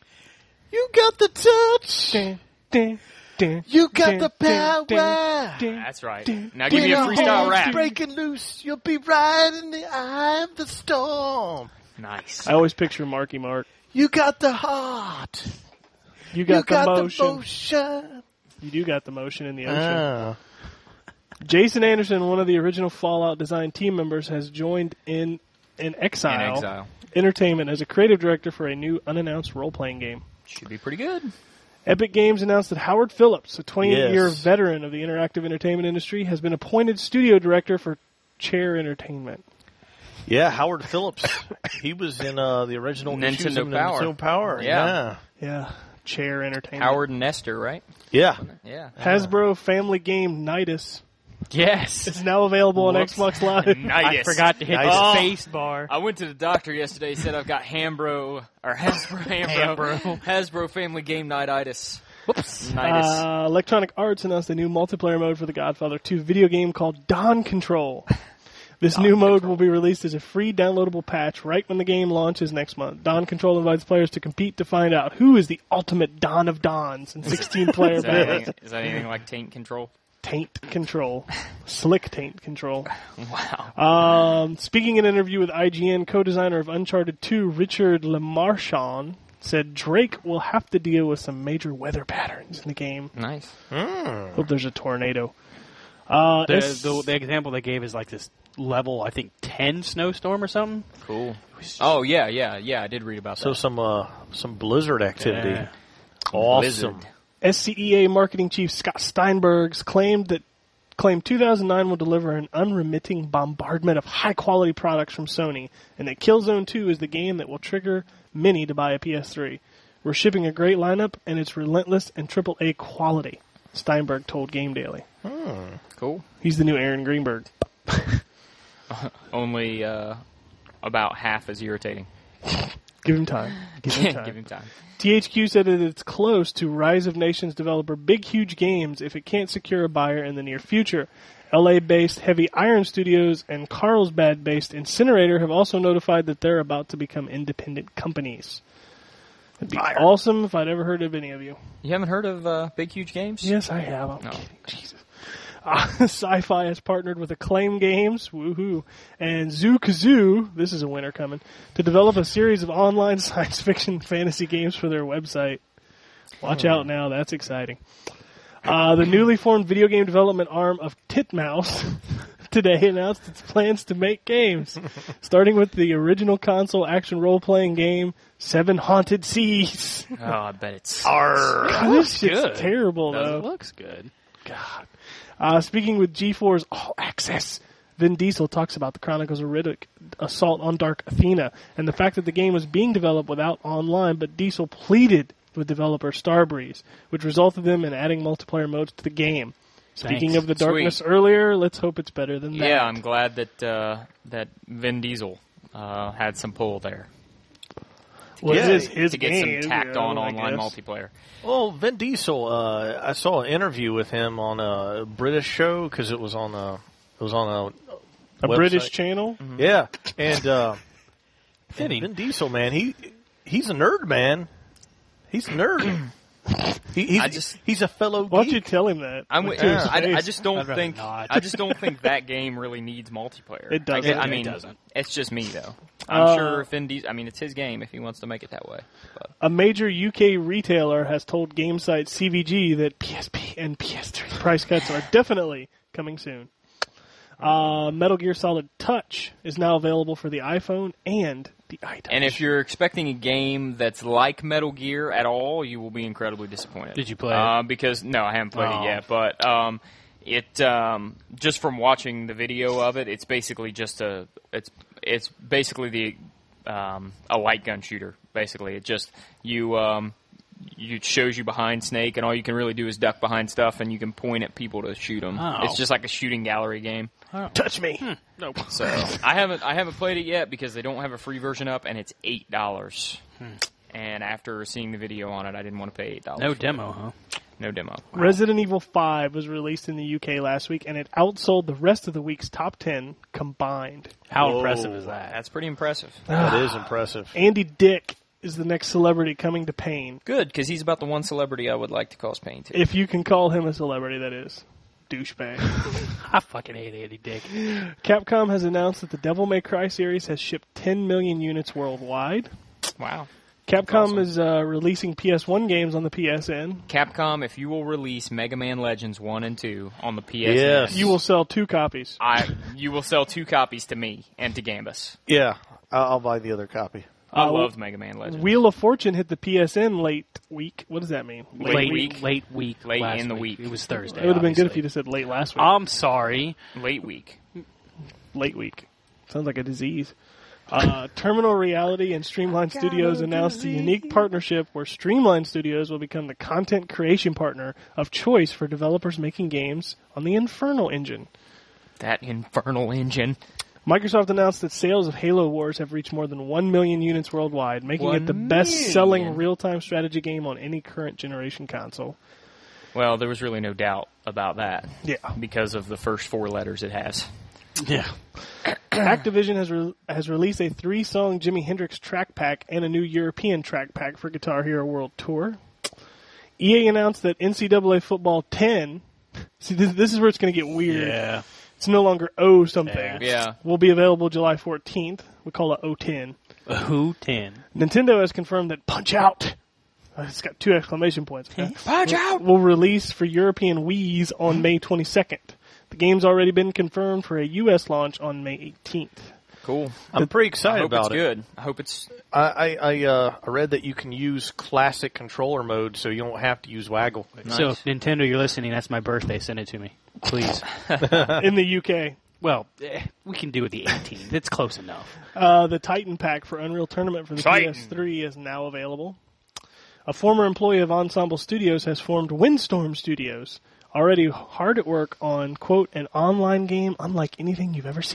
You got the touch. Dun, dun, dun, You got dun, the dun, power. dun, dun. That's right. Dun, Now give me a When freestyle our rap. hearts breaking loose, you'll be right in the eye of the storm. Nice. I always picture Marky Mark. You got the heart. You got, you got the motion. the motion. You do got the motion in the ocean. Ah. Jason Anderson, one of the original Fallout design team members, has joined in in Exile, In Exile. Entertainment as a creative director for a new unannounced role-playing game. Should be pretty good. Epic Games announced that Howard Phillips, a twenty-eight-year Yes. veteran of the interactive entertainment industry, has been appointed studio director for Chair Entertainment. Yeah, Howard Phillips. He was in uh, the original Nintendo issues of Power. Nintendo Power. Yeah. Yeah, Chair Entertainment. Howard and Nestor, right? Yeah. Yeah. Hasbro family game Nidus Yes. is now available on Whoops. Xbox Live. I forgot to hit Nice. the Oh. space bar. I went to the doctor yesterday. He said I've got Hambro or Hasbro Hambro, Hasbro Family Game Nightitis. Whoops. Nightis. Uh, Electronic Arts announced a new multiplayer mode for the Godfather two video game called Dawn Control. This new mode will be released as a free downloadable patch right when the game launches next month. Dawn Control invites players to compete to find out who is the ultimate Dawn of Dawns in sixteen-player is, that battle. anything, is that anything like Taint Control? Taint Control. Slick Taint Control. Wow. Um, speaking in an interview with I G N, co-designer of Uncharted two, Richard LeMarchand, said Drake will have to deal with some major weather patterns in the game. Nice. Hope there's a tornado. Uh, The, S- the, the example they gave is like this level, I think, ten snowstorm or something. Cool. Oh, yeah, yeah, yeah. I did read about So that. some uh, some Blizzard activity. Yeah. Awesome. Blizzard. S C E A marketing chief Scott Steinbergs claimed that claimed two thousand nine will deliver an unremitting bombardment of high-quality products from Sony, and that Killzone two is the game that will trigger many to buy a P S three. We're shipping a great lineup, and it's relentless and triple A quality, Steinberg told Game Daily. Cool. He's the new Aaron Greenberg. Only uh, about half as irritating. Give him time. Give him time. Give him time. T H Q said that it's close to Rise of Nations developer Big Huge Games if it can't secure a buyer in the near future. L A-based Heavy Iron Studios and Carlsbad-based Incinerator have also notified that they're about to become independent companies. It'd be awesome if I'd ever heard of any of you. You haven't heard of uh, Big Huge Games? Yes, I have. I'm No. kidding. Jesus. Uh, Sci-Fi has partnered with Acclaim Games, woohoo, and Zoo Kazoo, this is a winner coming, to develop a series of online science fiction fantasy games for their website. Watch out now, that's exciting. Uh, the newly formed video game development arm of Titmouse today announced its plans to make games, starting with the original console action role-playing game Seven Haunted Seas. Oh, I bet it's... God, this shit's good. terrible, Does though. it looks good. God. Uh, speaking with G four's All Access, Vin Diesel talks about the Chronicles of Riddick assault on Dark Athena and the fact that the game was being developed without online, but Diesel pleaded with developer Starbreeze, which resulted them in adding multiplayer modes to the game. Speaking Thanks. of the darkness Sweet. earlier, let's hope it's better than that. Yeah, I'm glad that uh, that Vin Diesel uh, had some pull there well, Yeah, it is his to get game, some tacked you know, on I online guess. multiplayer. Well, Vin Diesel. Uh, I saw an interview with him on a British show because it was on a it was on a, A website. British channel? Yeah, and uh, Fitting. Vin Diesel, man, he he's a nerd, man. He's a nerd. he, he's, I just- he's a fellow Why don't you geek. tell him that? I'm Like, with, to his I, I face. just don't I'd rather think not. I just don't think that game really needs multiplayer. It doesn't. I, I It mean, doesn't. it's just me though. I'm Uh, sure if Vin Diesel, I mean, it's his game if he wants to make it that way. But A major U K retailer has told game site C V G that P S P and P S three price cuts are definitely coming soon. Uh, Metal Gear Solid Touch is now available for the iPhone and the iTouch. and if you're expecting a game that's like Metal Gear at all, you will be incredibly disappointed. Did you play it? Uh, because no, I haven't played Oh. it yet. But um, it um, just from watching the video of it, it's basically just a it's it's basically the um, a light gun shooter. Basically, it just you um, you it shows you behind Snake, and all you can really do is duck behind stuff, and you can point at people to shoot them. Oh. It's just like a shooting gallery game. Touch me. No. So I haven't I haven't played it yet because they don't have a free version up, and it's eight dollars. And after seeing the video on it, I didn't want to pay eight dollars. No demo, huh? No demo. Resident Evil five was released in the U K last week, and it outsold the rest of the week's top ten combined. How Whoa. impressive is that? That's pretty impressive. That is impressive. Andy Dick is the next celebrity coming to pain. Good, because he's about the one celebrity I would like to cause pain to. If you can call him a celebrity, that is. Douchebag. I fucking hate Andy Dick. Capcom has announced that the Devil May Cry series has shipped ten million units worldwide. Wow. Capcom awesome. is uh, releasing P S one games on the P S N. Capcom, if you will release Mega Man Legends one and two on the P S N, Yes. You will sell two copies. I you will sell two copies to me and to Gambus. Yeah, I'll, I'll buy the other copy. I Uh, loved Mega Man Legends. Wheel of Fortune hit the P S N late week. What does that mean? Late week. Late week. Late last in the week. It was Thursday. It would have been good if obviously. you just said late last week. I'm sorry. Late week. late week. Sounds like a disease. Uh, Terminal Reality and Streamline Studios announced a unique partnership where Streamline Studios will become the content creation partner of choice for developers making games on the Infernal engine. That infernal engine. Microsoft announced that sales of Halo Wars have reached more than one million units worldwide, making One it the best-selling million. real-time strategy game on any current generation console. Well, there was really no doubt about that. Yeah. Because of the first four letters it has. Yeah. Activision has re- has released a three-song Jimi Hendrix track pack and a new European track pack for Guitar Hero World Tour. E A announced that N C double A Football ten, see this, this is where it's going to get weird. Yeah. It's no longer O something. Yeah. Yeah. Will be available July fourteenth. We call it O ten. Who ten? Nintendo has confirmed that Punch Out, uh, it's got two exclamation points, Punch out! will release for European Wii's on May twenty-second. The game's already been confirmed for a U S launch on May eighteenth. Cool. I'm pretty I excited hope about it's it. good. I hope it's... I I, I, uh, I read that you can use classic controller mode, so you don't have to use Waggle. So, if Nintendo, you're listening, that's my birthday. Send it to me. Please. In the U K. Well, eh, we can do it the eighteenth. It's close enough. Uh, the Titan pack for Unreal Tournament for the Titan. P S three is now available. A former employee of Ensemble Studios has formed Windstorm Studios, already hard at work on, quote, an online game unlike anything you've ever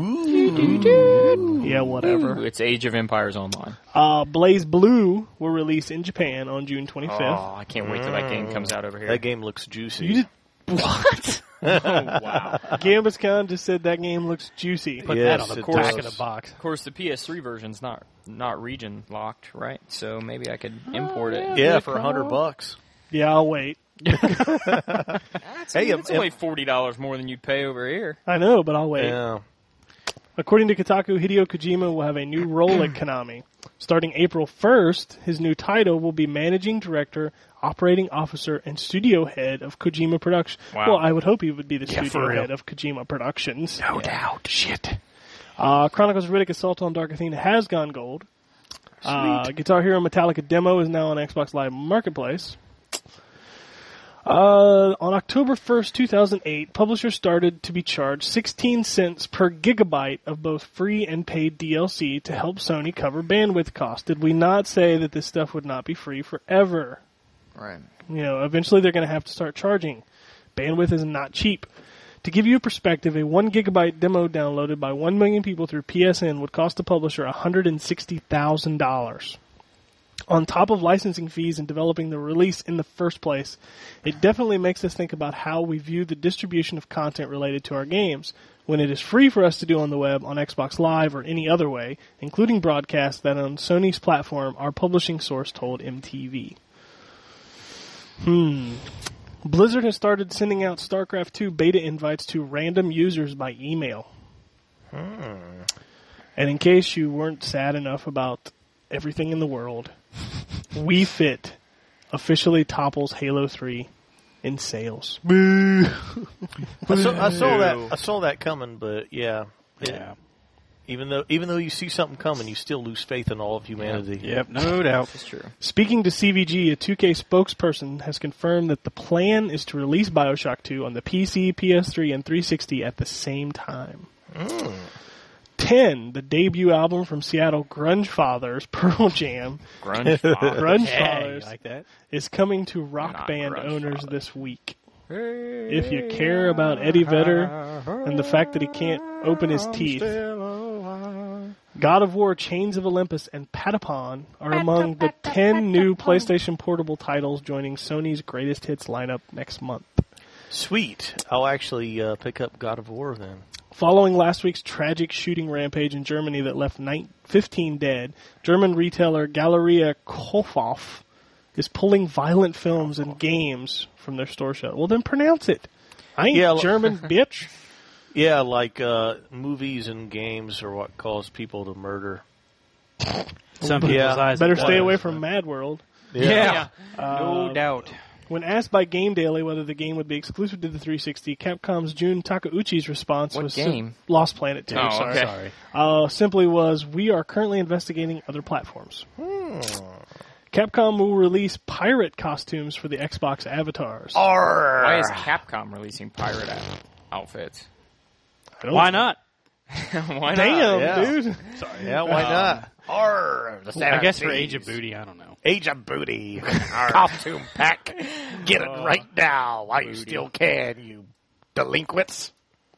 seen. Yeah, whatever. Ooh, it's Age of Empires Online. Uh, Blaze Blue will release in Japan on June twenty-fifth. Oh, I can't wait till that game comes out over here. That game looks juicy. You did- What? Oh, wow. Gambus Khan just said that game looks juicy. Put Yes, that on the it back does. of the box. Of course, the P S three version's not not region locked, right? So maybe I could import it. yeah, for a hundred bucks. Yeah, I'll wait. That's, Hey, it's if- only forty dollars more than you'd pay over here. I know, but I'll wait. Yeah. According to Kotaku, Hideo Kojima will have a new role at Konami. Starting April first, his new title will be Managing Director, Operating Officer, and Studio Head of Kojima Productions. Wow. Well, I would hope he would be the Yeah, for Studio real. Head of Kojima Productions. No doubt. Shit. Uh, Chronicles of Riddick Assault on Dark Athena has gone gold. Uh, Guitar Hero Metallica Demo is now on Xbox Live Marketplace. Uh, on October first, two thousand eight, publishers started to be charged sixteen cents per gigabyte of both free and paid D L C to help Sony cover bandwidth costs. Did we not say that this stuff would not be free forever? Right. You know, eventually they're going to have to start charging. Bandwidth is not cheap. To give you a perspective, a one gigabyte demo downloaded by one million people through P S N would cost the publisher one hundred sixty thousand dollars. On top of licensing fees and developing the release in the first place, it definitely makes us think about how we view the distribution of content related to our games. When it is free for us to do on the web, on Xbox Live, or any other way, including broadcasts that on Sony's platform, our publishing source told M T V. Hmm. Blizzard has started sending out StarCraft two beta invites to random users by email. And in case you weren't sad enough about everything in the world, Wii Fit officially topples Halo three in sales. Boo! I saw, I saw that. I saw that coming, but yeah, Yeah. Even though, even though you see something coming, you still lose faith in all of humanity. Yep, no doubt. That's true. Speaking to C V G, a two K spokesperson has confirmed that the plan is to release BioShock two on the P C, P S three, and three sixty at the same time. ten, the debut album from Seattle Grunge Fathers, Pearl Jam, Grunge Father. Grunge Hey, Fathers, like that? is coming to Rock Not Band Grunge owners Fathers. this week. If you care about Eddie Vedder and the fact that he can't open his teeth, God of War, Chains of Olympus, and Patapon are among the ten new PlayStation Portable titles joining Sony's greatest hits lineup next month. Sweet. I'll actually uh, pick up God of War then. Following last week's tragic shooting rampage in Germany that left nine, fifteen dead, German retailer Galeria Kaufhof is pulling violent films and games from their store shelf. Well, then pronounce it. I ain't Yeah, l- German, bitch. Yeah, like uh, movies and games are what cause people to murder. Some people's Yeah. eyes. Better are stay closed. away from Mad World. Yeah, Uh, no doubt. When asked by Game Daily whether the game would be exclusive to the three sixty, Capcom's Jun Takeuchi's response What was sim- game? Lost Planet two. Oh, sorry. okay. Sorry. Uh, simply was, we are currently investigating other platforms. Capcom will release pirate costumes for the Xbox avatars. Why is Capcom releasing pirate out- outfits? I don't- Why not? Why not? Damn, Yeah. dude. Yeah, why not? Arr, the I guess for seventies. Age of Booty, I don't know. Age of Booty. Costume pack. Get it right now while you still can, you delinquents.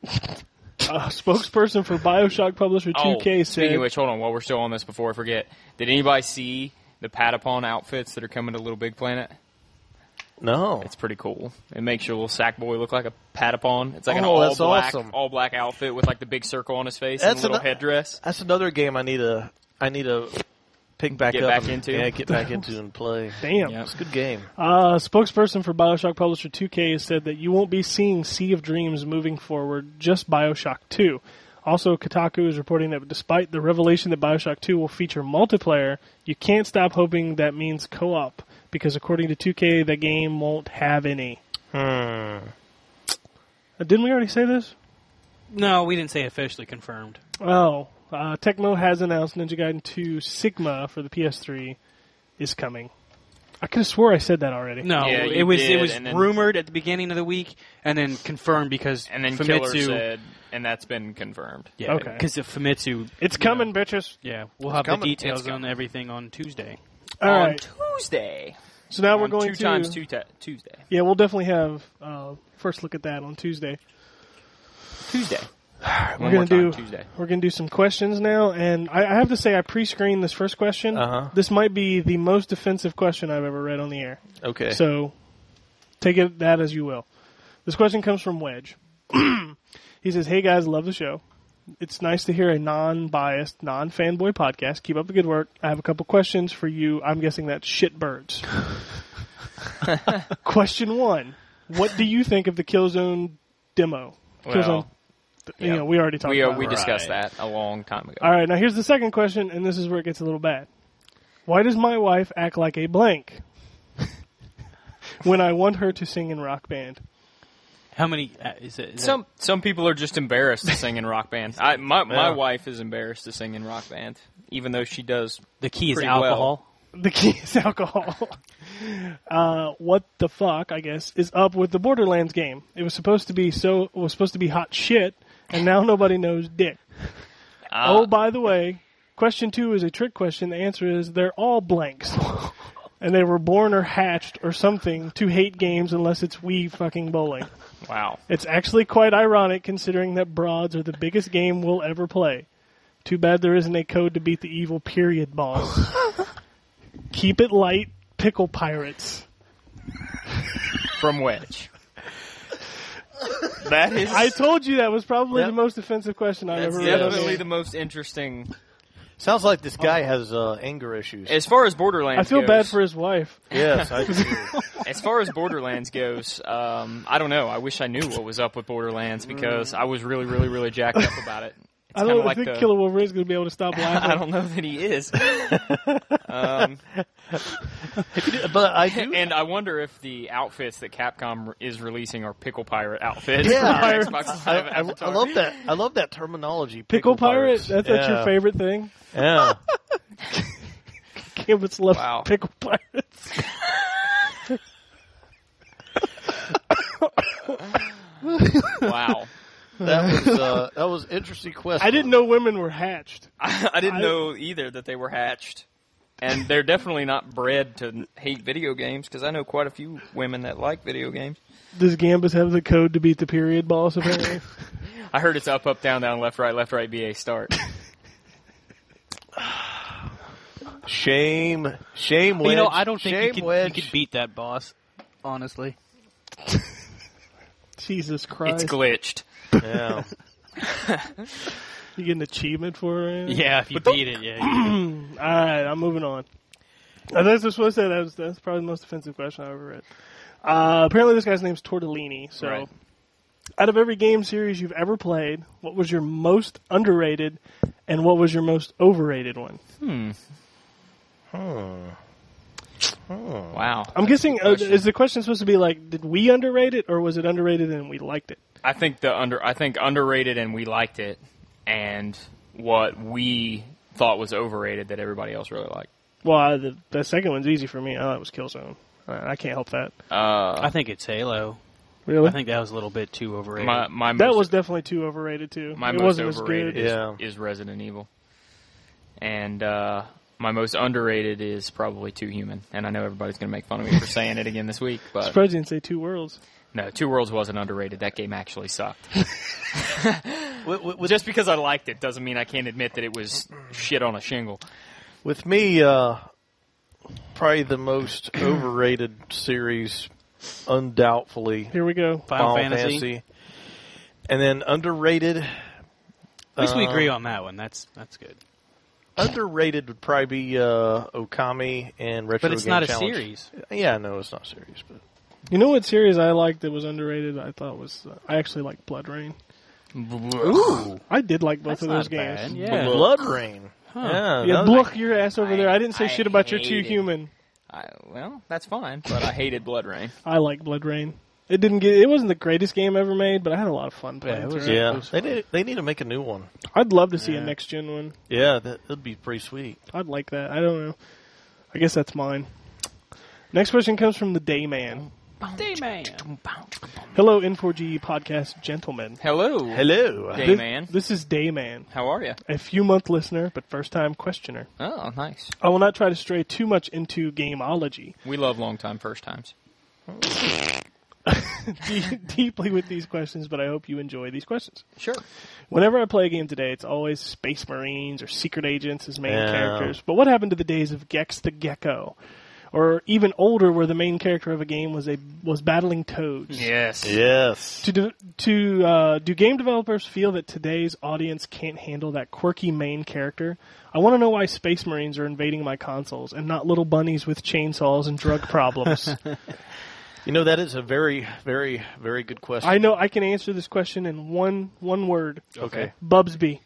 A spokesperson for Bioshock publisher two K oh, said, speaking of which, hold on, while we're still on this before I forget, did anybody see the Patapon outfits that are coming to Little Big Planet? No. It's pretty cool. It makes your little sack boy look like a Patapon. It's like an Oh, all that's black, awesome. all black outfit with like the big circle on his face That's and a little ano- headdress. That's another game I need to I need to pick back Get up back and, into? Yeah, get back into and play. damn. Yeah. It's a good game. Uh, spokesperson for Bioshock publisher two K has said that you won't be seeing Sea of Dreams moving forward, just Bioshock two. Also, Kotaku is reporting that despite the revelation that Bioshock two will feature multiplayer, you can't stop hoping that means co-op, because according to two K, the game won't have any. Hmm. Uh, didn't we already say this? No, we didn't say officially confirmed. Oh, uh, Tecmo has announced Ninja Gaiden two Sigma for the P S three is coming. I could have swore I said that already. No, Yeah, it you was did, it was and then- rumored at the beginning of the week, and then confirmed because And then Killer Famitsu. said, and that's been confirmed. Yeah, Okay. because of Famitsu. It's coming, bitches. Yeah, we'll It's have coming. the details It's on coming. everything on Tuesday. All on right. Tuesday. So now we're On going two to times two ta- Tuesday. Yeah, we'll definitely have uh, first look at that on Tuesday. Tuesday. We're One gonna more time, do Tuesday. we're gonna do some questions now, and I, I have to say I pre-screened this first question. Uh-huh. This might be the most offensive question I've ever read on the air. Okay. So take it that as you will. This question comes from Wedge. He says, "Hey guys, love the show. It's nice to hear a non-biased, non-fanboy podcast. Keep up the good work. I have a couple questions for you. I'm guessing that's shitbirds. Question one: what do you think of the Killzone demo? Killzone, Well, you yeah. know, we already talked We, uh, about we it. discussed that a long time ago. All right, now here's the second question, and this is where it gets a little bad. Why does my wife act like a blank when I want her to sing in Rock Band? How many uh, is it? Is Some some people are just embarrassed to sing in Rock Band. I, my my Yeah. wife is embarrassed to sing in Rock Band, even though she does. that, the key is pretty alcohol? The key is alcohol. uh, what the fuck, I guess, is up with the Borderlands game? It was supposed to be so it was supposed to be hot shit, and now nobody knows dick. Uh, Oh, by the way, question two is a trick question. The answer is they're all blanks. And they were born or hatched or something to hate games unless it's Wii fucking bowling. wow. It's actually quite ironic considering that broads are the biggest game we'll ever play. Too bad there isn't a code to beat the evil period boss. Keep it light, pickle pirates. From Wedge. That is I told you that was probably Yep. the most offensive question I've that's ever read. on definitely here. the most interesting. Sounds like this guy has uh, anger issues. As far as Borderlands I feel goes, bad for his wife. Yes, I do. As far as Borderlands goes, um, I don't know. I wish I knew what was up with Borderlands because I was really, really, really jacked up about it. It's I don't kinda I like think the, Killer Wolverine's going to be able to stop laughing. I don't know that he is. um, But I do. and I wonder if the outfits that Capcom is releasing are Pickle Pirate outfits. Yeah. for Xbox I, Live I, Avatar. I love that. I love that terminology. Pickle pirate? pirates. That's, that's yeah. your favorite thing? Yeah. Kibbutz loves Wow. pickle pirates. Wow. That was uh, that was an interesting question. I didn't know women were hatched. I, I didn't I- know either that they were hatched. And they're definitely not bred to hate video games, because I know quite a few women that like video games. Does Gambus have the code to beat the period boss, apparently? I heard it's up, up, down, down, left, right, left, right, B A, start. Shame, shame, But, you know, Wedge. I don't think Shame, you could, you Wedge. could beat that boss, honestly. Jesus Christ. It's glitched. Yeah. You get an achievement for it? Yeah, if you beat it, yeah. you- All right, I'm moving on. Uh, that's just what I said. That was, that's probably the most offensive question I've ever read. Uh, apparently, this guy's name's Tortellini. So, Right. out of every game series you've ever played, what was your most underrated, and what was your most overrated one? Hmm. Hmm. Hmm. Wow. I'm guessing. Uh, question. is the question supposed to be like, did we underrate it, or was it underrated and we liked it? I think the under I think underrated and we liked it, and what we thought was overrated that everybody else really liked. Well, uh, the, the second one's easy for me. I thought it was Killzone. Uh, I can't help that. Uh, I think it's Halo. Really? I think that was a little bit too overrated. my my that most, was definitely too overrated too. my it most wasn't as overrated good. is, Yeah. is Resident Evil, and uh, my most underrated is probably Two Human. And I know everybody's going to make fun of me for saying it again this week, but Surprised you didn't say Two Worlds. no, Two Worlds wasn't underrated. That game actually sucked. With, with, with, Just because I liked it doesn't mean I can't admit that it was shit on a shingle. with me, uh, probably the most overrated series, undoubtedly, Here we go. Final, Fantasy. And then underrated. At least we uh, agree on that one. That's that's good. Underrated would probably be uh, Okami and Retro But it's Game not a Challenge. series. Yeah, no, it's not a series, but You know what series I liked that was underrated? I thought was uh, I actually liked Blood Rain. Ooh. I did like both That's of those not games. bad. Yeah. Blood Rain. Yeah, Yeah, that was- look your ass over I- there. I didn't say I shit about your hate two it. human. I, well, that's fine, but I hated Blood Rain. I like Blood Rain. It didn't get. It wasn't the greatest game ever made, but I had a lot of fun playing. Yeah, it was- through it. yeah. was They fun. need they need to make a new one. I'd love to see a Yeah. next gen one. Yeah, that would be pretty sweet. I'd like that. I don't know. I guess that's mine. Next question comes from the Dayman. Dayman. Hello, N four G podcast gentlemen. Hello. Hello. Day- This, Dayman. this is Dayman, How are you? a few month listener, but first time questioner. Oh, nice. I will not try to stray too much into gameology. We love long time first times. De- deeply with these questions, but I hope you enjoy these questions. Sure. Whenever I play a game today, it's always Space Marines or Secret Agents as main Yeah. characters. But what happened to the days of Gex the Gecko? Or even older, where the main character of a game was a was battling toads. Yes. Yes. To do, to uh, do game developers feel that today's audience can't handle that quirky main character? I want to know why Space Marines are invading my consoles and not little bunnies with chainsaws and drug problems. You know, that is a very, very, very good question. I know I can answer this question in one one word. Okay. Bubsby.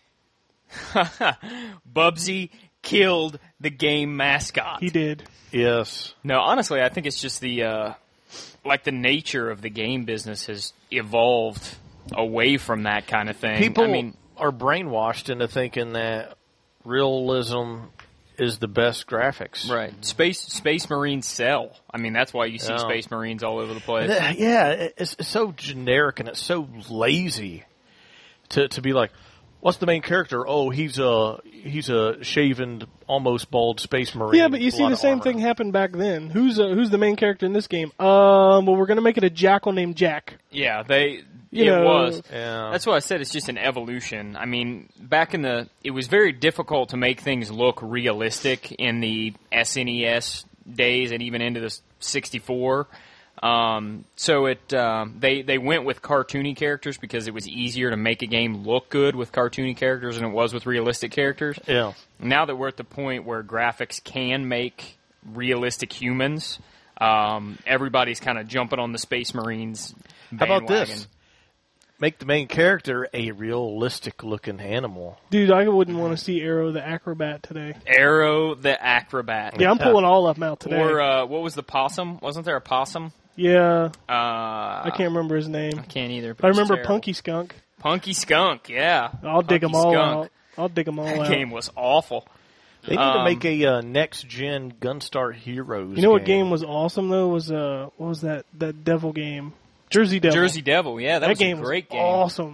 Bubsy killed the game mascot. He did. Yes. No, honestly, I think it's just the uh, like the nature of the game business has evolved away from that kind of thing. People I mean, are brainwashed into thinking that realism is the best graphics. right? Space Space Marines sell. I mean, that's why you see Yeah. Space Marines all over the place. Th- Yeah, it- it's, it's so generic and it's so lazy to to be like, what's the main character? Oh, he's a he's a shaven, almost bald space marine. Yeah, but you with a see lot the of same armor. thing happen back then. Who's uh, who's the main character in this game? Um, well, we're gonna make it a jackal named Jack. Yeah, they. You it know, was. Yeah, That's why I said it's just an evolution. I mean, back in the, it was very difficult to make things look realistic in the S N E S days and even into the sixty-four. Um, so it, um, they they went with cartoony characters because it was easier to make a game look good with cartoony characters than it was with realistic characters. yeah. Now that we're at the point where graphics can make realistic humans, um, everybody's kind of jumping on the Space Marines How about bandwagon. this? Make the main character a realistic looking animal. Dude, I wouldn't want to see Arrow the Acrobat today. Arrow the Acrobat. Yeah, I'm pulling all of them out today. Or uh, what was the possum? Wasn't there a possum? yeah, Uh, I can't remember his name. Can't either. I remember Punky. Punky Skunk. Punky Skunk. Yeah, I'll dig Punky them all Skunk. out. I'll dig them all That out. game was awful. They need Um, to make a uh, next gen Gunstar Heroes. You know what game was awesome though? Was uh, what was that that devil game? Jersey Devil. Jersey Devil. Yeah, that, That was game a great was game. awesome.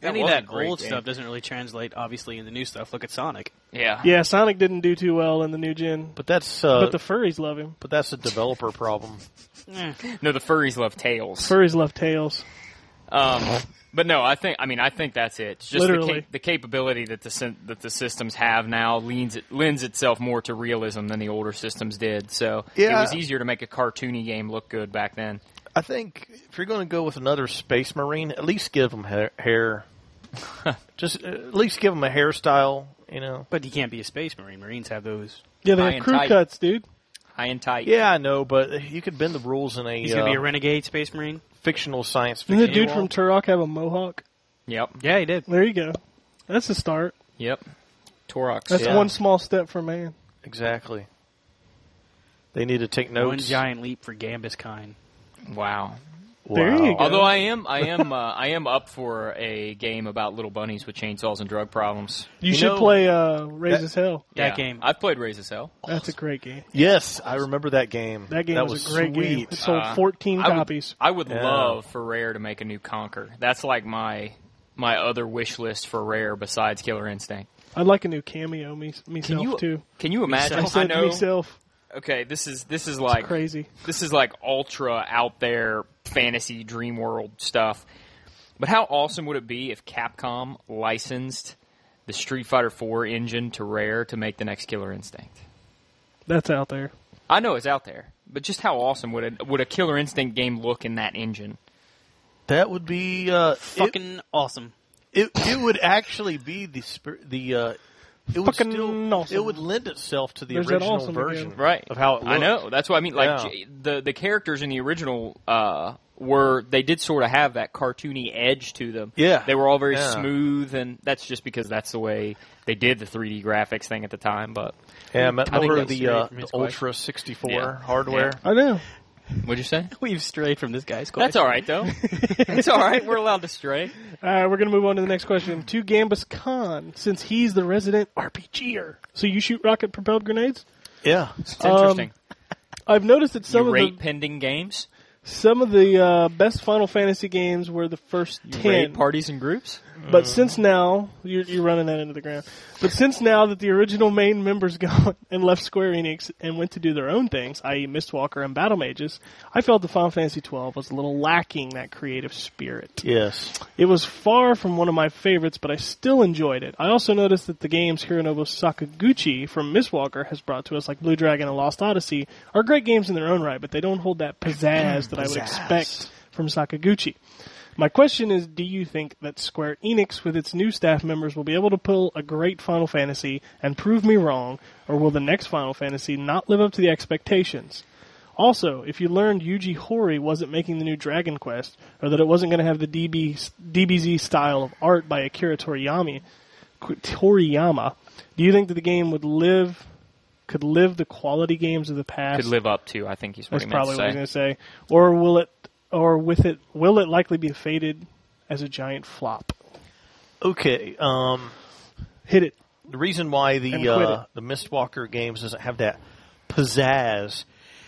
Any of was a that great old game. stuff doesn't really translate, obviously, in the new stuff. Look at Sonic. Yeah. Yeah, Sonic didn't do too well in the new gen, But that's uh, but the furries love him. but that's a developer problem. Eh. No, the furries love Tails. Furries love Tails. Um, but no, I think I mean I think that's it. It's just the, Literally. cap- the capability that the syn- that the systems have now leans it, lends itself more to realism than the older systems did. So Yeah. it was easier to make a cartoony game look good back then. I think if you're going to go with another Space Marine, at least give them hair. hair. Just uh, at least give them a hairstyle. You know. But you can't be a Space Marine. Marines have those. Yeah, they High have and crew tight. cuts, dude. High and tight. Yeah, I know, but you could bend the rules in a, He's going to be a uh, renegade Space Marine? fictional science Didn't fiction. the dude from Turok have a mohawk? Yep. Yeah, he did. There you go. That's a start. Yep. Torox. That's Yeah. one small step for man. Exactly. They need to take One notes. giant leap for Gambus kind. Wow. There you go. Although I am, I am, uh, I am up for a game about little bunnies with chainsaws and drug problems. You, You should know, play uh, Raise that- as Hell. That Yeah. game. I've played Raise as Hell. That's a great game. Yes, I remember that game. That game that was, a great sweet. game. It sold Uh, fourteen I would- copies. I would Yeah. love for Rare to make a new Conquer. That's like my my other wish list for Rare besides Killer Instinct. I'd like a new cameo me, myself Can you too. Can you imagine? I I said know. myself. Okay, this is this is It's like crazy. this is like ultra out there fantasy dream world stuff. But how awesome would it be if Capcom licensed the Street Fighter four engine to Rare to make the next Killer Instinct? That's out there. I know it's out there, but just how awesome would it would a Killer Instinct game look in that engine? That would be uh, it, Fucking awesome. it. It would actually be the spir- the. Uh, it would Fucking still. awesome. It would lend itself to the There's that original awesome version, again. Right. Of how it looked. I know. That's what I mean. Like Yeah. J- the the characters in the original uh, were they did sort of have that cartoony edge to them. Yeah. They were all very Yeah. smooth, and that's just because that's the way they did the three D graphics thing at the time. But Yeah, I meant I think over that's the, straight uh, from the his Ultra sixty-four Yeah. hardware. I know. what'd you say? We've strayed from this guy's question. That's all right though. It's all right. We're allowed to stray. All right, we're going to move on to the next question. To Gambus Khan, since he's the resident RPGer. So you shoot rocket-propelled grenades? Yeah. It's interesting. I've noticed that some you of rate the pending games. some of the uh, best Final Fantasy games were the first You ten. rate parties and groups. But since now, you're, you're running that into the ground. But since now that the original main members gone and left Square Enix and went to do their own things, that is. Mistwalker and Battle Mages, I felt the Final Fantasy twelve was a little lacking that creative spirit. Yes. It was far from one of my favorites, but I still enjoyed it. I also noticed that the games Hironobu Sakaguchi from Mistwalker has brought to us, like Blue Dragon and Lost Odyssey, are great games in their own right, but they don't hold that pizzazz that I would expect from Sakaguchi. My question is, do you think that Square Enix, with its new staff members, will be able to pull a great Final Fantasy and prove me wrong, or will the next Final Fantasy not live up to the expectations? Also, if you learned Yuji Horii wasn't making the new Dragon Quest, or that it wasn't going to have the D B, D B Z style of art by Akira Toriyama, Toriyama, do you think that the game would live, could live the quality games of the past? Could live up to. I think he's what That's he meant probably to what I say. was going to say. Or will it, or with it, will it likely be fated as a giant flop? Okay. Um, Hit it. the reason why And the quit uh, the Mistwalker games doesn't have that pizzazz,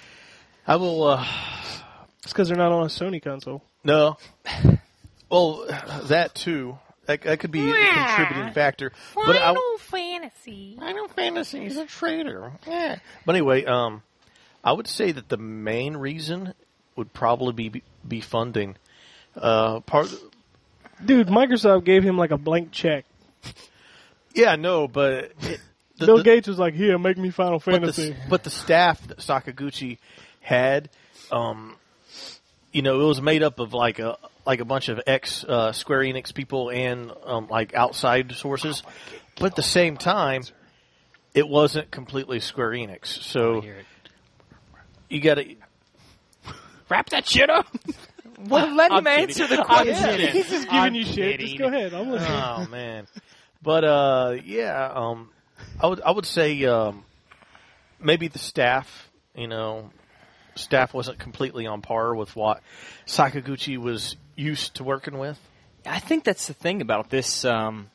I will. Uh, It's because they're not on a Sony console. no. Well, that too. That, that could be a contributing factor. But I, Final Fantasy. Final Fantasy is a traitor. Yeah. But anyway, um, I would say that the main reason would probably be be funding. Uh, part. Dude, Microsoft gave him like a blank check. Yeah, no, but it, the, Bill the, Gates was like, "Here, make me Final but Fantasy." the, but the staff that Sakaguchi had, um, you know, it was made up of like a like a bunch of ex uh, Square Enix people and um, like outside sources. But at the same time, it wasn't completely Square Enix. So Hear it. you got to. Wrap that shit up. Well, let him kidding. answer the I'm question. kidding. He's just giving I'm you shit. kidding. Just go ahead. I'm listening. Oh man, but uh, yeah, um, I would I would say um, maybe the staff, you know, staff wasn't completely on par with what Sakaguchi was used to working with. I think that's the thing about this um,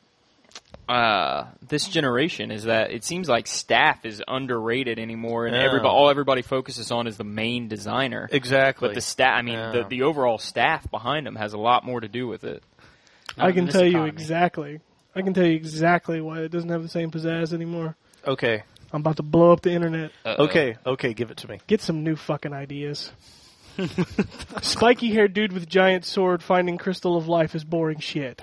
uh, this generation is that it seems like staff is underrated anymore, and Yeah. everybody all everybody focuses on is the main designer. Exactly. But the staff, I mean, Yeah. the the overall staff behind them has a lot more to do with it. I can in this tell you economy. exactly. I can tell you exactly why it doesn't have the same pizzazz anymore. Okay. I'm about to blow up the internet. Uh-oh. Okay. Okay. Give it to me. Get some new fucking ideas. Spiky haired dude with giant sword finding crystal of life is boring shit.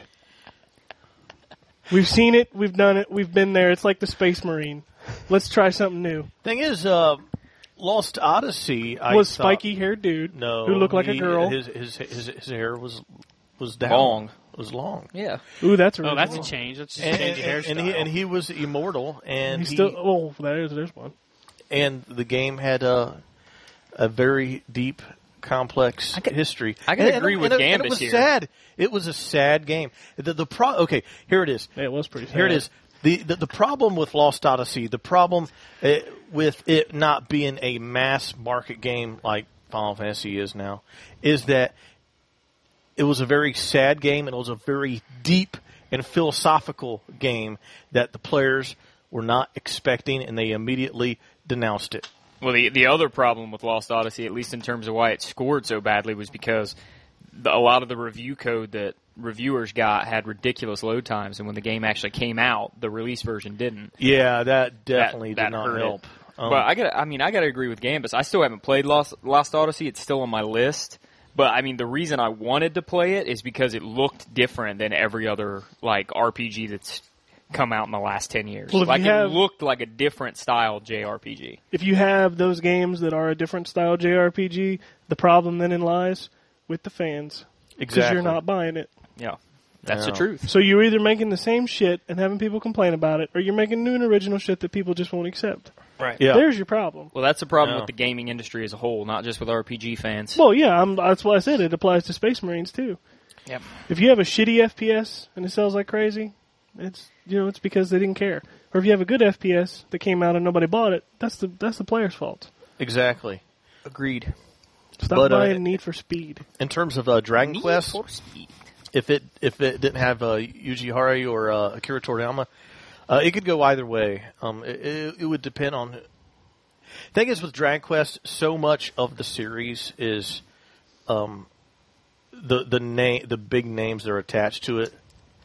We've seen it. We've done it. We've been there. It's like the Space Marine. Let's try something new. Thing is, uh, Lost Odyssey I was thought- spiky haired dude No, who looked like he- a girl. His his his, his hair was was down. Long. Was long. Yeah. Ooh, that's Oh, original. that's a change. That's just a And, change of and, hairstyle. and he and he was immortal, and He's he, still. Oh, there's there's one. and the game had a a very deep, complex I could- history. I can And- agree and, with and, and Gambus it was here. sad. It was a sad game. The the pro. Okay, here it is. Yeah, it was pretty. Sad. Here it is. The, the the problem with Lost Odyssey, the problem uh, with it not being a mass market game like Final Fantasy is now, is that it was a very sad game and it was a very deep and philosophical game that the players were not expecting, and they immediately denounced it. Well, the the other problem with Lost Odyssey, at least in terms of why it scored so badly, was because the, a lot of the review code that reviewers got had ridiculous load times, and when the game actually came out, the release version didn't. Yeah, that That- definitely that did not hurt it. help. Um, but I got, I mean, I got to agree with Gambus. I still haven't played Lost Lost Odyssey. It's still on my list. But I mean, the reason I wanted to play it is because it looked different than every other like R P G that's come out in the last ten years. Well, if like you have- it looked like a different style J R P G. If you have those games that are a different style J R P G, the problem then lies with the fans because exactly. you're not buying it. Yeah, that's Yeah. the truth. So you're either making the same shit and having people complain about it, or you're making new and original shit that people just won't accept. Right. Yeah. There's your problem. Well, that's the problem Yeah. with the gaming industry as a whole, not just with R P G fans. Well, yeah, I'm, that's why I said it applies to Space Marines too. Yep. If you have a shitty F P S and it sells like crazy, it's you know it's because they didn't care. Or if you have a good F P S that came out and nobody bought it, that's the that's the player's fault. Exactly. Agreed. Stop But, uh, buying Need for Speed. In terms of uh, Dragon Quest, if it if it didn't have uh, Yuji Horii or uh, Akira Toriyama, uh, it could go either way. Um, it, it, it would depend on. Thing is, with Dragon Quest, so much of the series is um, the the name, the big names that are attached to it.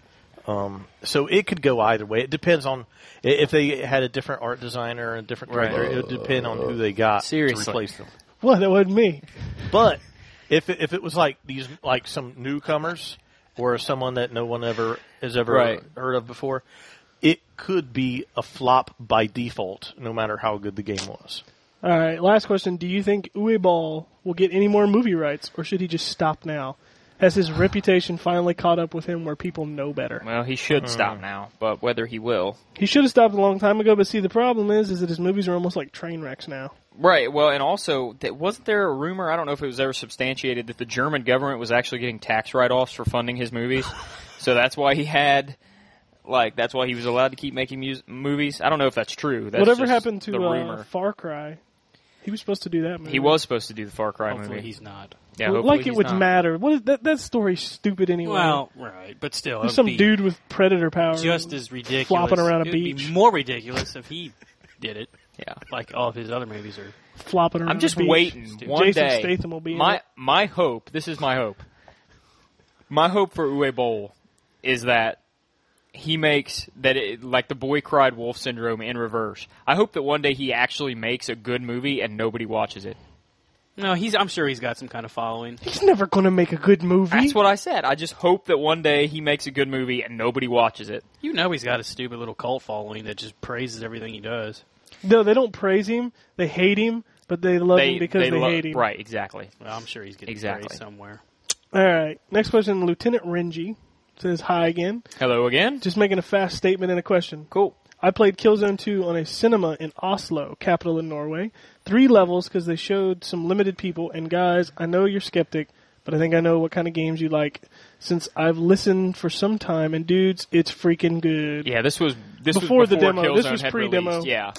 Um, so it could go either way. It depends on i- if they had a different art designer and a different Right. director. It would depend on who they got Seriously. to replace them. What? That wasn't me. But if it, if it was like these like some newcomers or someone that no one ever has ever Right. heard of before, it could be a flop by default, no matter how good the game was. All right, last question. Do you think Uwe Ball will get any more movie rights, or should he just stop now? Has his reputation finally caught up with him where people know better? Well, he should stop now, but whether he will. He should have stopped a long time ago, but see, the problem is is that his movies are almost like train wrecks now. Right. Well, and also, th- wasn't there a rumor? I don't know if it was ever substantiated that the German government was actually getting tax write-offs for funding his movies. So that's why he had, like, that's why he was allowed to keep making mus- movies. I don't know if that's true. That's Whatever just happened the to uh, rumor? Far Cry? He was supposed to do that movie. He was supposed to do the Far Cry Hopefully movie. he's not. Yeah, Well, hopefully like it he's would not. matter. What is that? That story's stupid anyway. Well, right, but still, There's it'd some be dude with predator powers. just as ridiculous. flopping around a It would beach. be more ridiculous if he did it, Yeah. like all of his other movies are. flopping around. I'm just a beach. waiting one Jason day. Statham will be in my it. my hope. This is my hope. My hope for Uwe Boll is that he makes that it, like the Boy Cried Wolf syndrome in reverse. I hope that one day he actually makes a good movie and nobody watches it. No, he's. I'm sure he's got some kind of following. He's never going to make a good movie. That's what I said. I just hope that one day he makes a good movie and nobody watches it. You know, he's got a stupid little cult following that just praises everything he does. No, they don't praise him. They hate him, but they love they him because they, lo- hate him. Right, exactly. Well, I'm sure he's getting Exactly. praised somewhere. All right. Next question. Lieutenant Renji says hi again. Hello again. Just making a fast statement and a question. Cool. I played Killzone two on a cinema in Oslo, capital in Norway. Three levels because they showed some limited people. And guys, I know you're skeptic, but I think I know what kind of games you like since I've listened for some time. And dudes, it's freaking good. Yeah, this was this Before was the before demo. This Killzone was had pre-demo. released. Yeah.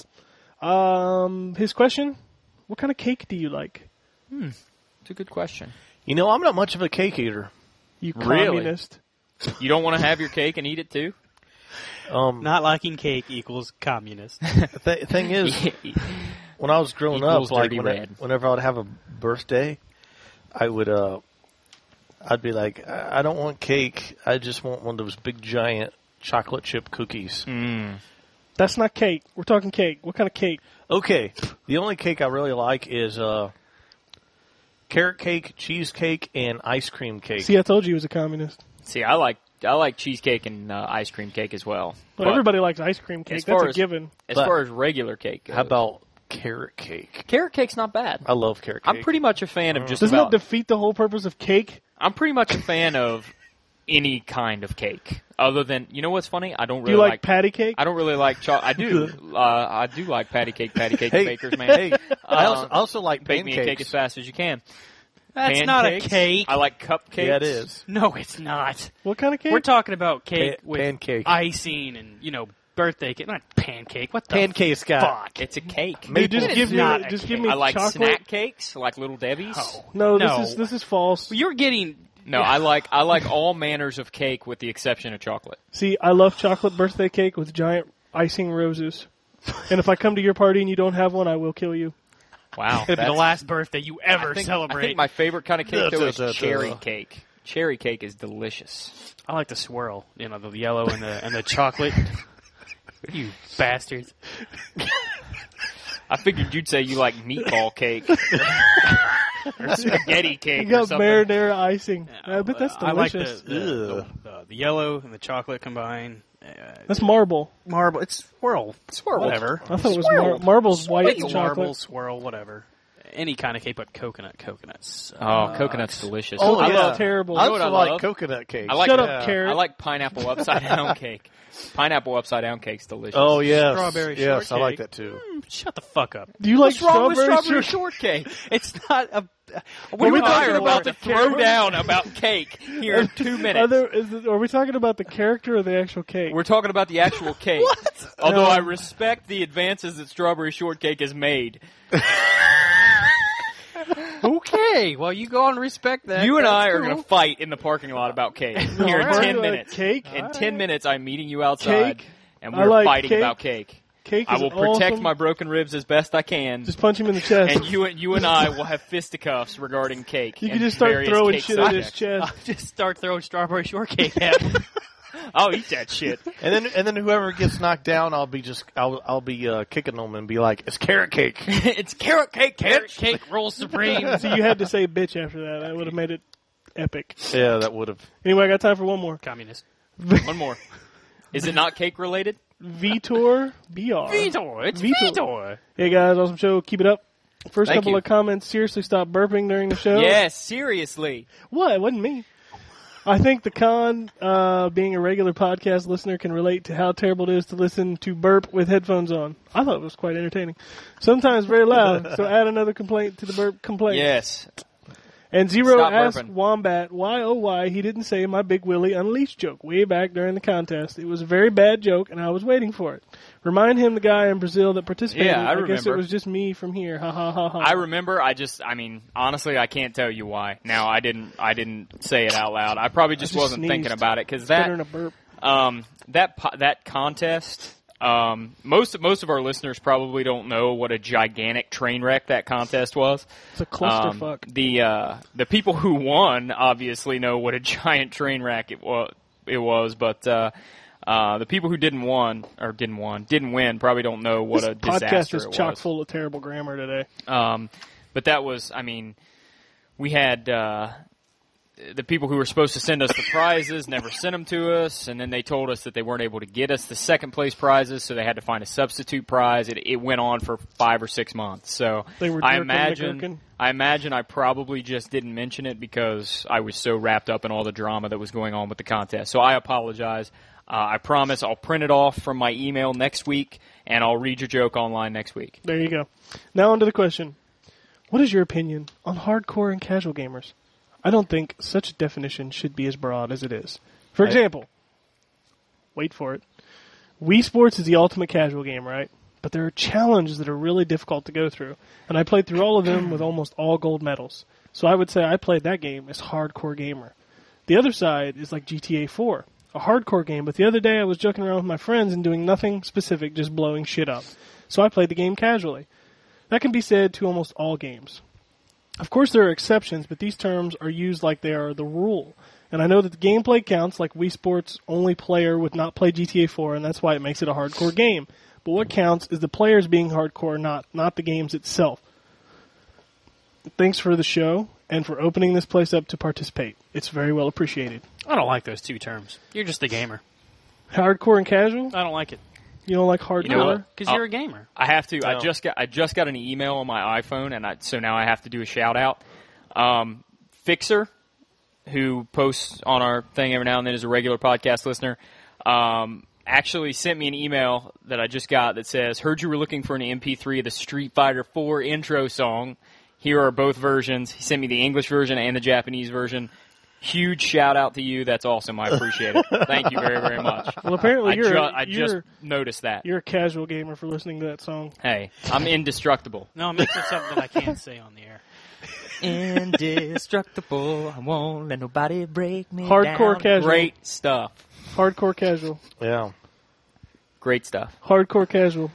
Um, his question: what kind of cake do you like? It's a good question. You know, I'm not much of a cake eater. You Really? communist. You don't want to have your cake and eat it too? Um, Not liking cake equals communist. the th- thing is, when I was growing Equals up, like dirty when I- red. whenever I would have a birthday, I would uh, I'd be like, I I don't want cake. I just want one of those big giant chocolate chip cookies. Mm. That's not cake. We're talking cake. What kind of cake? Okay, the only cake I really like is uh, carrot cake, cheesecake, and ice cream cake. See, I told you he was a communist. See, I like I like cheesecake and uh, ice cream cake as well. Well, But everybody likes ice cream cake. as That's far a as- given. As But- far as regular cake goes, How about carrot cake? carrot cake's not bad. I love carrot cake. I'm pretty much a fan of just Doesn't about. that defeat the whole purpose of cake? I'm pretty much a fan of any kind of cake, other than you know what's funny? I don't Do really you like, like. patty cake? I don't really like chocolate. I do. uh, I do like patty cake, patty cake, Hey, bakers, man. Hey, I Uh, also, I also like Bake me a cake as pancakes. fast as you can. That's Pancakes. not a cake. I like cupcakes. Yeah, it is. No, it's not. What kind of cake? We're talking about cake Pa- with pancake. icing and, you know, birthday cake. Not pancake. What the Pancakes got. fuck? It's a cake. Dude, just It give is me, not a just cake. give me I like chocolate. snack cakes, like Little Debbie's. Oh. No, No. this is this is false. You're getting... No, I like I like all manners of cake with the exception of chocolate. See, I love chocolate birthday cake with giant icing roses. And if I come to your party and you don't have one, I will kill you. Wow, It'll be the that's- last birthday you ever I think, celebrate. I think my favorite kind of cake though is Da, da, da, cherry da. cake. Cherry cake is delicious. I like the swirl. You know, the yellow and the and the chocolate. You bastards. I figured you'd say you like meatball cake or spaghetti cake You or got something. marinara icing. I bet that's I like the delicious. the, the, Ugh. the, the yellow and the chocolate combined. Uh, That's marble. marble. It's swirl. Swirl. Whatever. I thought it was mar- marble's white It's and marble, chocolate. swirl, whatever. Any kind of cake but coconut. Coconuts. Oh, coconut's delicious. Oh, I yeah. love terrible. I You know what also I like love? coconut cake. I like Shut up, Yeah. Carrot. I like pineapple upside down cake. Pineapple upside down cake's delicious. Oh yes, Strawberry yes, I like shortcake. that too. Shut the fuck up. Do you like What's wrong with strawberry strawberry shortcake? shortcake? It's not a. We we were talking about about to the throw carrot? down about cake here in two Are, minutes. there, is it, are we talking about the character or the actual cake? We're talking about the actual cake. What? Although No. I respect the advances that strawberry shortcake has made. Okay, well, you go on and respect that. You and That's I are cool. going to fight in the parking lot about cake No, here in we're ten talking about minutes. Cake? In ten minutes, I'm meeting you outside, Cake? and I we're like fighting cake. about cake. Cake I is will protect awesome. my broken ribs as best I can, Just punch him in the chest. and you and you and I will have fisticuffs regarding cake. you and can just start various throwing cake shit at his subjects. chest. I'll just start throwing strawberry shortcake at him. I'll eat that shit. And then and then whoever gets knocked down, I'll be just I'll I'll be uh, kicking them and be like, it's carrot cake. It's carrot cake, Carrot bitch. cake roll supreme. So you had to say bitch after that. That would have made it epic. Yeah, that would have. Anyway, I got time for one more. Communist. One more. Is it not cake related? Vitor B R. Vitor, it's Vitor. Vitor. Hey guys, awesome show. Keep it up. First Thank couple you. of comments. Seriously, stop burping during the show. Yes, seriously. What? It wasn't me. I think the con, uh, being a regular podcast listener, can relate to how terrible it is to listen to burp with headphones on. I thought it was quite entertaining. Sometimes very loud, so add another complaint to the burp complaint. Yes. And Zero Stop asked burping. Wombat why oh why he didn't say my Big Willie Unleashed joke way back during the contest. It was a very bad joke, and I was waiting for it. Remind him the guy in Brazil that participated. Yeah, I guess it remember. was just me from here. Ha ha ha ha. I remember. I just. I mean, honestly, I can't tell you why. Now, I didn't. I didn't say it out loud. I probably just, just wasn't sneezed. thinking about it because Better than a that burp. um that po- that contest. Um, most most of our listeners probably don't know what a gigantic train wreck that contest was. It's a Um, clusterfuck. the uh, the people who won obviously know what a giant train wreck it was. It was, but uh, uh, the people who didn't won or didn't won didn't win probably don't know what this a podcast disaster is it chock was. full of terrible grammar today. Um, but that was, I mean, we had uh, the people who were supposed to send us the prizes never sent them to us, and then they told us that they weren't able to get us the second place prizes, so they had to find a substitute prize. It, it went on for five or six months. So They were I jerking the imagine, gherkin. I imagine I probably just didn't mention it because I was so wrapped up in all the drama that was going on with the contest. So I apologize. Uh, I promise I'll print it off from my email next week, and I'll read your joke online next week. There you go. Now on to the question. What is your opinion on hardcore and casual gamers? I don't think such a definition should be as broad as it is. For I- example, wait for it. Wii Sports is the ultimate casual game, right? But there are challenges that are really difficult to go through. And I played through all of them with almost all gold medals. So I would say I played that game as hardcore gamer. The other side is like G T A four, a hardcore game. But the other day I was joking around with my friends and doing nothing specific, just blowing shit up. So I played the game casually. That can be said to almost all games. Of course, there are exceptions, but these terms are used like they are the rule. And I know that the gameplay counts, like Wii Sports only player would not play G T A four, and that's why it makes it a hardcore game. But what counts is the players being hardcore, not not the games itself. Thanks for the show and for opening this place up to participate. It's very well appreciated. I don't like those two terms. You're just a gamer. Hardcore and casual? I don't like it. You don't like hardcore? You know what? Because I'll- you're a gamer. I have to. I No. just got. I just got an email on my iPhone, and I, so now I have to do a shout out. Um, Fixer, who posts on our thing every now and then, is a regular podcast listener. Um, actually sent me an email that I just got that says, "Heard you were looking for an M P three of the Street Fighter four intro song. Here are both versions." He sent me the English version and the Japanese version. Huge shout out to you. That's awesome. I appreciate it. Thank you very, very much. Well, apparently I, you're, ju- a- I you're, just noticed that. you're a casual gamer for listening to that song. Hey, I'm indestructible. No, I'm making something that I can't say on the air. Indestructible. I won't let nobody break me Hardcore down. casual. Great stuff. Hardcore casual. Yeah. Great stuff. Hardcore casual.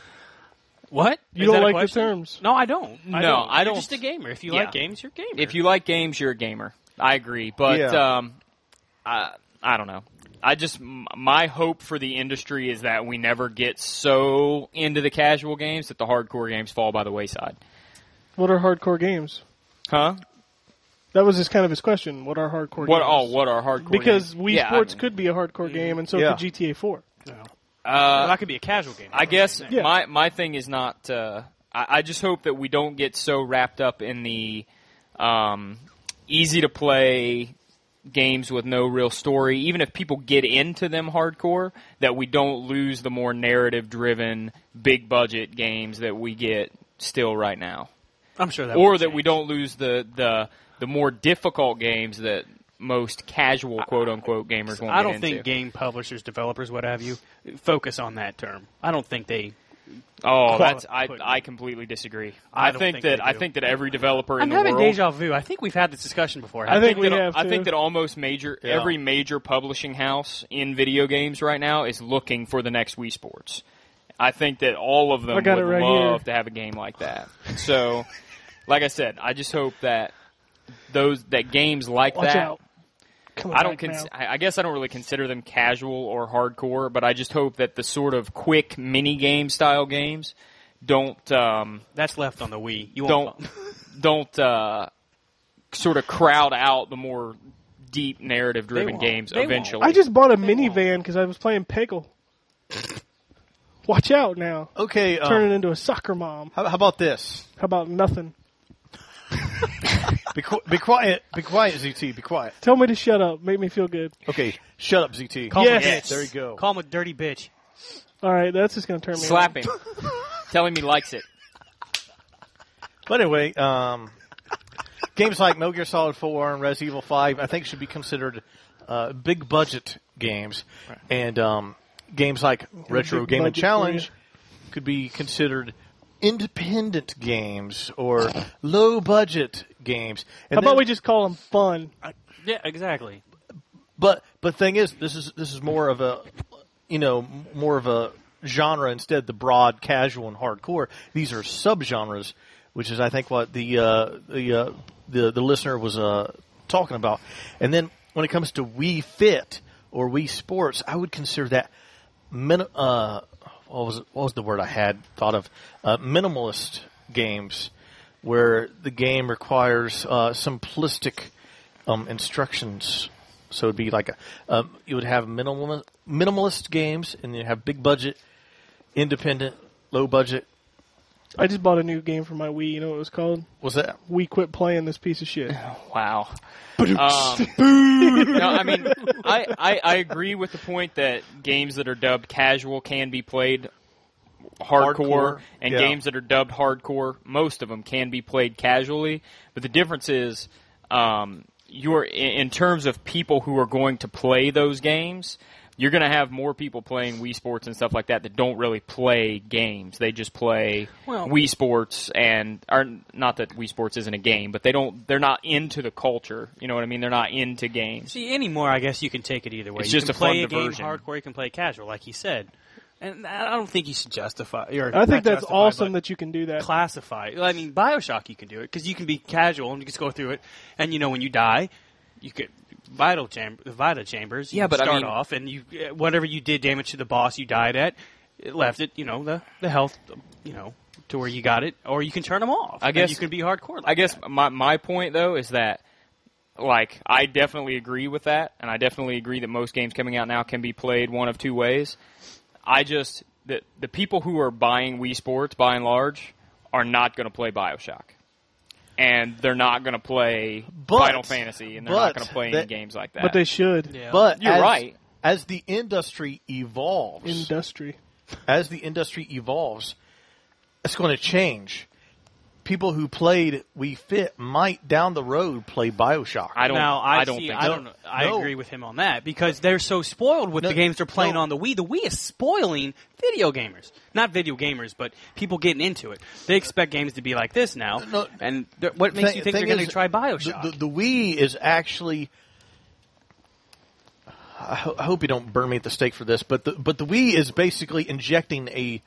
What? You Is don't that a like the question? terms. No, I don't. I No, don't. I You're don't- just a gamer. If you Yeah. like games, you're a gamer. If you like games, you're a gamer. I agree. But, Yeah. um, I, I don't know. I just, m- my hope for the industry is that we never get so into the casual games that the hardcore games fall by the wayside. What are hardcore games? Huh? That was just kind of his question. What are hardcore What? games? Oh, what are hardcore Because games? Wii Yeah, I Sports mean, could be a hardcore game, and so Yeah. could G T A four. well, Uh, that could be a casual game. I guess Yeah. my my thing is not. Uh, I, I just hope that we don't get so wrapped up in the um, easy to play games with no real story. Even if people get into them hardcore, that we don't lose the more narrative driven, big budget games that we get still right now, I'm sure that. or will that we change. don't lose the the the more difficult games that most casual quote unquote gamers won't I get don't into. think game publishers, developers, what have you, focus on that term. I don't think they. Oh, Quali- that's I. put- I completely disagree. I I, don't think, think that they I do. think that every developer in I'm the having world. deja vu. I think we've had this discussion before. I haven't think that, we have I to. think that almost major Yeah. every major publishing house in video games right now is looking for the next Wii Sports. I think that all of them I would got it right love here. to have a game like that. So, like I said, I just hope that those that games like Watch that. out. Coming I don't. back Cons- now. I I guess I don't really consider them casual or hardcore, but I just hope that the sort of quick mini game style games don't. Um, That's left on the Wii. You don't won't. don't uh, sort of crowd out the more deep narrative driven won't. games They won't. eventually. I just bought a minivan because I was playing Peggle. Watch out now. Okay. Um, Turning into a soccer mom. how, how about this? How about nothing? Be, qu- be quiet. Be quiet, Z T. Be quiet. Tell me to shut up. Make me feel good. Okay. Shut up, Z T. Call Yes. him a bitch. There you go. Call him a dirty bitch. All right, that's just going to turn me slap on. him, tell him he likes it. But anyway, um, games like Metal Gear Solid four and Resident Evil five, I think, should be considered uh, big budget games, and um, games like Retro big Game and budget for Challenge you. could be considered independent games or low budget games. And How about then- we just call them fun? Yeah, exactly. But but the thing is, this is this is more of a, you know, m- more of a genre instead. The broad, casual, and hardcore. These are subgenres, which is I think what the uh, the, uh, the the listener was uh, talking about. And then when it comes to Wii Fit or Wii Sports, I would consider that min- uh, what was it, what was the word I had thought of uh, minimalist games, where the game requires uh, simplistic um, instructions. So it'd be like a, um, you would have minimal minimalist games, and then you have big budget, independent, low budget. I just bought a new game for my Wii. You know what it was called? Was that? We quit playing this piece of shit. Wow. Um, no, I mean, I, I, I agree with the point that games that are dubbed casual can be played hardcore, Hardcore, and yeah. games that are dubbed hardcore, most of them can be played casually. But the difference is, um, you're in in terms of people who are going to play those games. You're going to have more people playing Wii Sports and stuff like that that don't really play games. They just play Well- Wii Sports and are not that Wii Sports isn't a game, but they don't. They're not into the culture. You know what I mean? They're not into games. See, anymore, I guess you can take it either way. It's you just can a play fun a game diversion. hardcore, you can play casual, like he said. And I don't think you should justify. Or I think not that's justify, awesome but that you can do that. classify. I mean, Bioshock, you can do it because you can be casual and you just go through it. And you know, when you die, you get vital chamber, the vital chambers. You Yeah, but I start mean- off and you uh, whatever you did damage to the boss you died at, it left it. You know, the the health. You know, to where you got it, or you can turn them off. I and guess- you can be hardcore. Like I guess that. my my point though is that, like, I definitely agree with that, and I definitely agree that most games coming out now can be played one of two ways. I just the the people who are buying Wii Sports, by and large, are not going to play BioShock, and they're not going to play But- Final Fantasy, and they're not but going to play that- any games like that. But they should. Yeah. But You're as, right. As the industry evolves, Industry. as the industry evolves, it's going to change. People who played Wii Fit might down the road play BioShock. I don't. Now I, I don't see, think I so. don't. know. I No. agree with him on that because they're so spoiled with No, the games they're playing no. on the Wii. The Wii is spoiling video gamers, not video gamers, but people getting into it. They expect games to be like this now. No. And th- what makes Thing- you think they're thing going is, to try Bioshock? The, the, the Wii is actually. I, ho- I hope you don't burn me at the stake for this, but the but the Wii is basically injecting a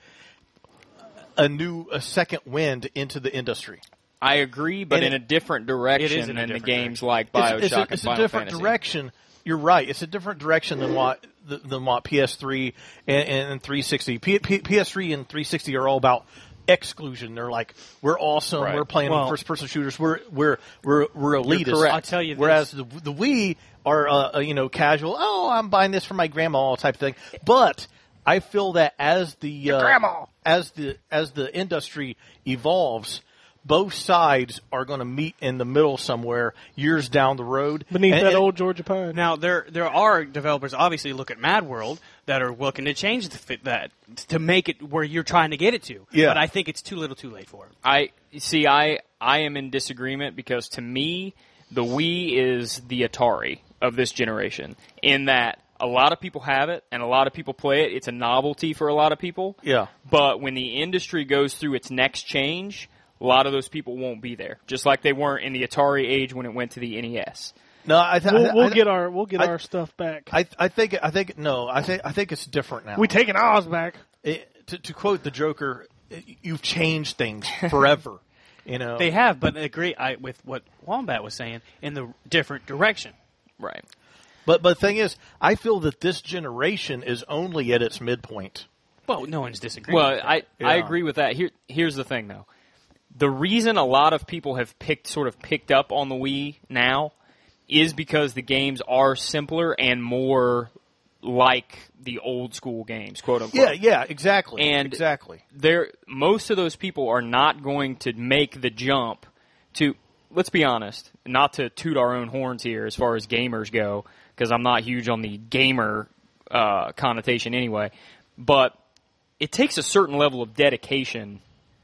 a new a second wind into the industry. I agree, but And in it- a different It is direction in a than the different games direction. like It's- BioShock it's, a, and it's a Final different Fantasy. direction. You're right. It's a different direction than what th- than what P S three and, and three sixty. P, P, P S three and three sixty are all about exclusion. They're like, we're awesome. Right. We're playing Well- first person shooters. We're we're we're we're elitist. correct. I'll tell you this. Whereas the the Wii are uh, uh, you know casual. Oh, I'm buying this for my grandma type thing. But I feel that as the uh, grandma. as the as the industry evolves, both sides are going to meet in the middle somewhere years down the road. Beneath And- that and- old Georgia pine. Now there there are developers obviously look at Mad World that are looking to change the fit that to make it where you're trying to get it to. Yeah. But I think it's too little, too late for it. I see. I I am in disagreement because to me, the Wii is the Atari of this generation. In that a lot of people have it and a lot of people play it. It's a novelty for a lot of people. Yeah. But when the industry goes through its next change, a lot of those people won't be there. Just like they weren't in the Atari age when it went to the N E S. No, I th- We'll, I, we'll I, get our we'll get I- our stuff back. I, I think I think no. I think I think it's different now. we taking ours back. It- to, to quote the Joker, it- you've changed things forever. You know. They have, but agree I, with what Wombat was saying in the different direction. Right. But but the thing is, I feel that this generation is only at its midpoint. Well, no one's disagreeing. Well, with that. I, I Yeah. agree with that. Here, here's the thing, though. The reason a lot of people have picked, sort of picked up on the Wii now, is because the games are simpler and more like the old school games, quote unquote. Yeah, yeah, exactly, And- exactly. There, most of those people are not going to make the jump to. Let's be honest, not to toot our own horns here as far as gamers go, because I'm not huge on the gamer uh, connotation anyway. But it takes a certain level of dedication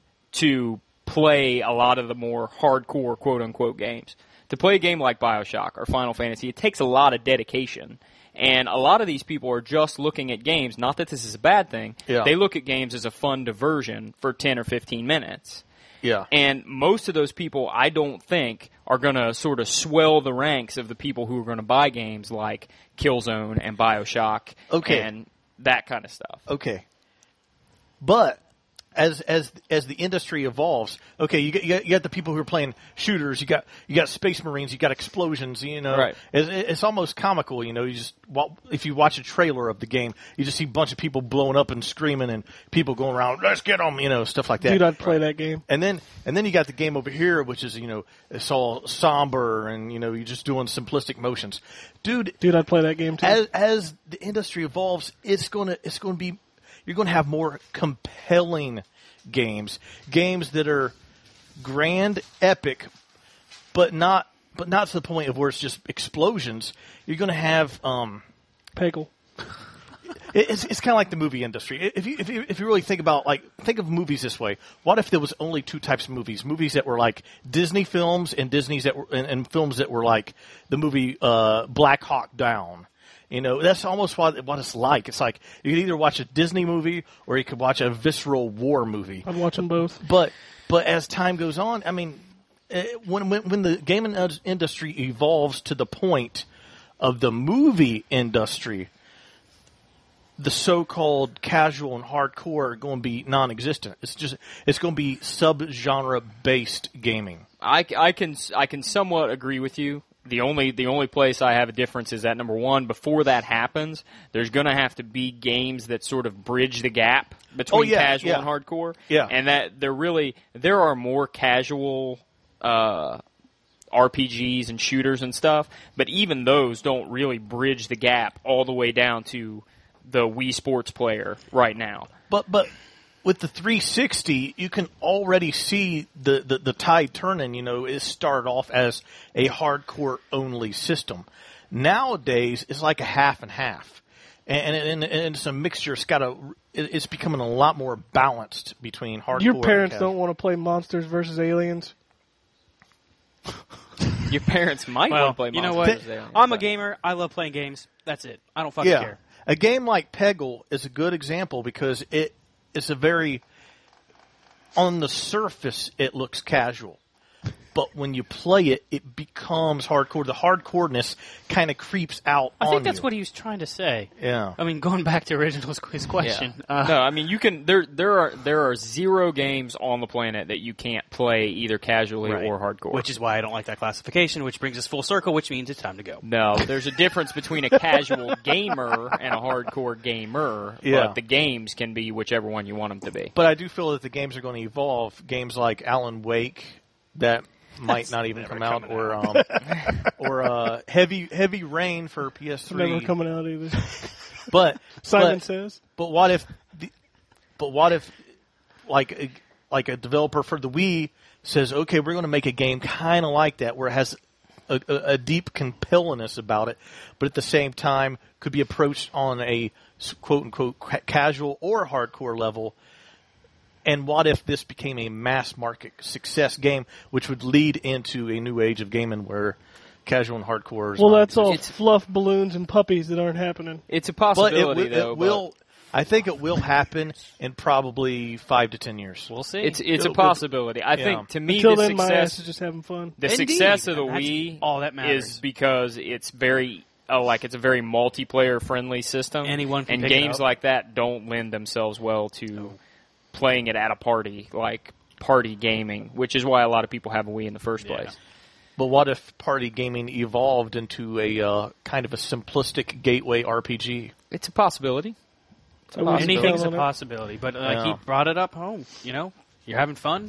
to play a lot of the more hardcore quote unquote games. To play a game like BioShock or Final Fantasy, it takes a lot of dedication. And a lot of these people are just looking at games, not that this is a bad thing. Yeah. They look at games as a fun diversion for ten or fifteen minutes. Yeah. And most of those people, I don't think, are going to sort of swell the ranks of the people who are going to buy games like Killzone and BioShock Okay. and that kind of stuff. Okay. But as as as the industry evolves, okay, you got, you got you got the people who are playing shooters. You got you got Space Marines. You got explosions. You know, Right. It's, it's almost comical. You know, you just wa- if you watch a trailer of the game, you just see a bunch of people blowing up and screaming, and people going around, "Let's get them!" You know, stuff like that. Dude, I'd play that game. And then and then you got the game over here, which is you know it's all somber and you know you're just doing simplistic motions, dude. Dude, I'd play that game too. As as the industry evolves, it's gonna it's gonna be you're gonna have more compelling games, games that are grand, epic, but not but not to the point of where it's just explosions. You're gonna have um, Peggle. it- it's it's kind of like the movie industry. If you if you if you really think about like think of movies this way, what if there was only two types of movies? Movies that were like Disney films and Disney's that were and, and films that were like the movie uh, Black Hawk Down. You know, that's almost what what it's like. It's like you could either watch a Disney movie or you could watch a visceral war movie. I'm watching both. But but as time goes on, I mean, eh, when when when the gaming in- industry evolves to the point of the movie industry, the so-called casual and hardcore are going to be non-existent. It's just it's going to be sub-genre based gaming. I, I can I can somewhat agree with you. The only the only place I have a difference is that, number one, before that happens, there's going to have to be games that sort of bridge the gap between Oh, yeah, casual yeah. and hardcore. Yeah. And that there really there are more casual uh, R P Gs and shooters and stuff, but even those don't really bridge the gap all the way down to the Wii Sports player right now. But but with the three sixty, you can already see the, the, the tide turning. You know, it started off as a hardcore only system. Nowadays, it's like a half and half, and and, and it's a mixture. It's got a it's becoming a lot more balanced between hardcore. Your and parents casual. don't want to play Monsters versus Aliens. Your parents might Well, want to play you know Monster what? versus. Aliens, I'm a but- gamer. I love playing games. That's it. I don't fucking Yeah, care. a game like Peggle is a good example because it it's a very on the surface it looks casual, but when you play it, it becomes hardcore. The hardcoreness kind of creeps out. I on think that's you. what he was trying to say. Yeah. I mean, going back to original's his question. Yeah. Uh, no, I mean you can. There, there are there are zero games on the planet that you can't play either casually right. or hardcore. Which is why I don't like that classification, which brings us full circle, which means it's time to go. no, there's a difference between a casual gamer and a hardcore gamer. Yeah. But the games can be whichever one you want them to be. But I do feel that the games are going to evolve. Games like Alan Wake that might not even come out, or um, or uh, heavy heavy rain for P S three. Never coming out either. But Simon but, says. But what if? The, but what if, like a, like a developer for the Wii says, okay, we're going to make a game kind of like that, where it has a, a, a deep compellingness about it, but at the same time could be approached on a quote unquote ca- casual or hardcore level. And what if this became a mass market success game, which would lead into a new age of gaming where casual and hardcore is Well, not that's all It's- fluff balloons and puppies that aren't happening. It's a But it, possibility, wi- though. it but will. I think it will happen in probably five to ten years. We'll see. It's it's a It'll- possibility. I yeah. think to me Until the then, my ass success is just having fun. the Indeed, success of the and that's Wii all that matters. is because it's very oh, like it's a very multiplayer friendly system. Anyone can and pick it games up. like that don't lend themselves well to playing it at a party, like party gaming, which is why a lot of people have a Wii in the first Yeah. place. But what if party gaming evolved into a uh, kind of a simplistic gateway R P G? It's a possibility. It's a I wouldn't possibility. Anything's a on it. possibility, but uh, Yeah. he brought it up home. You know, you're having fun.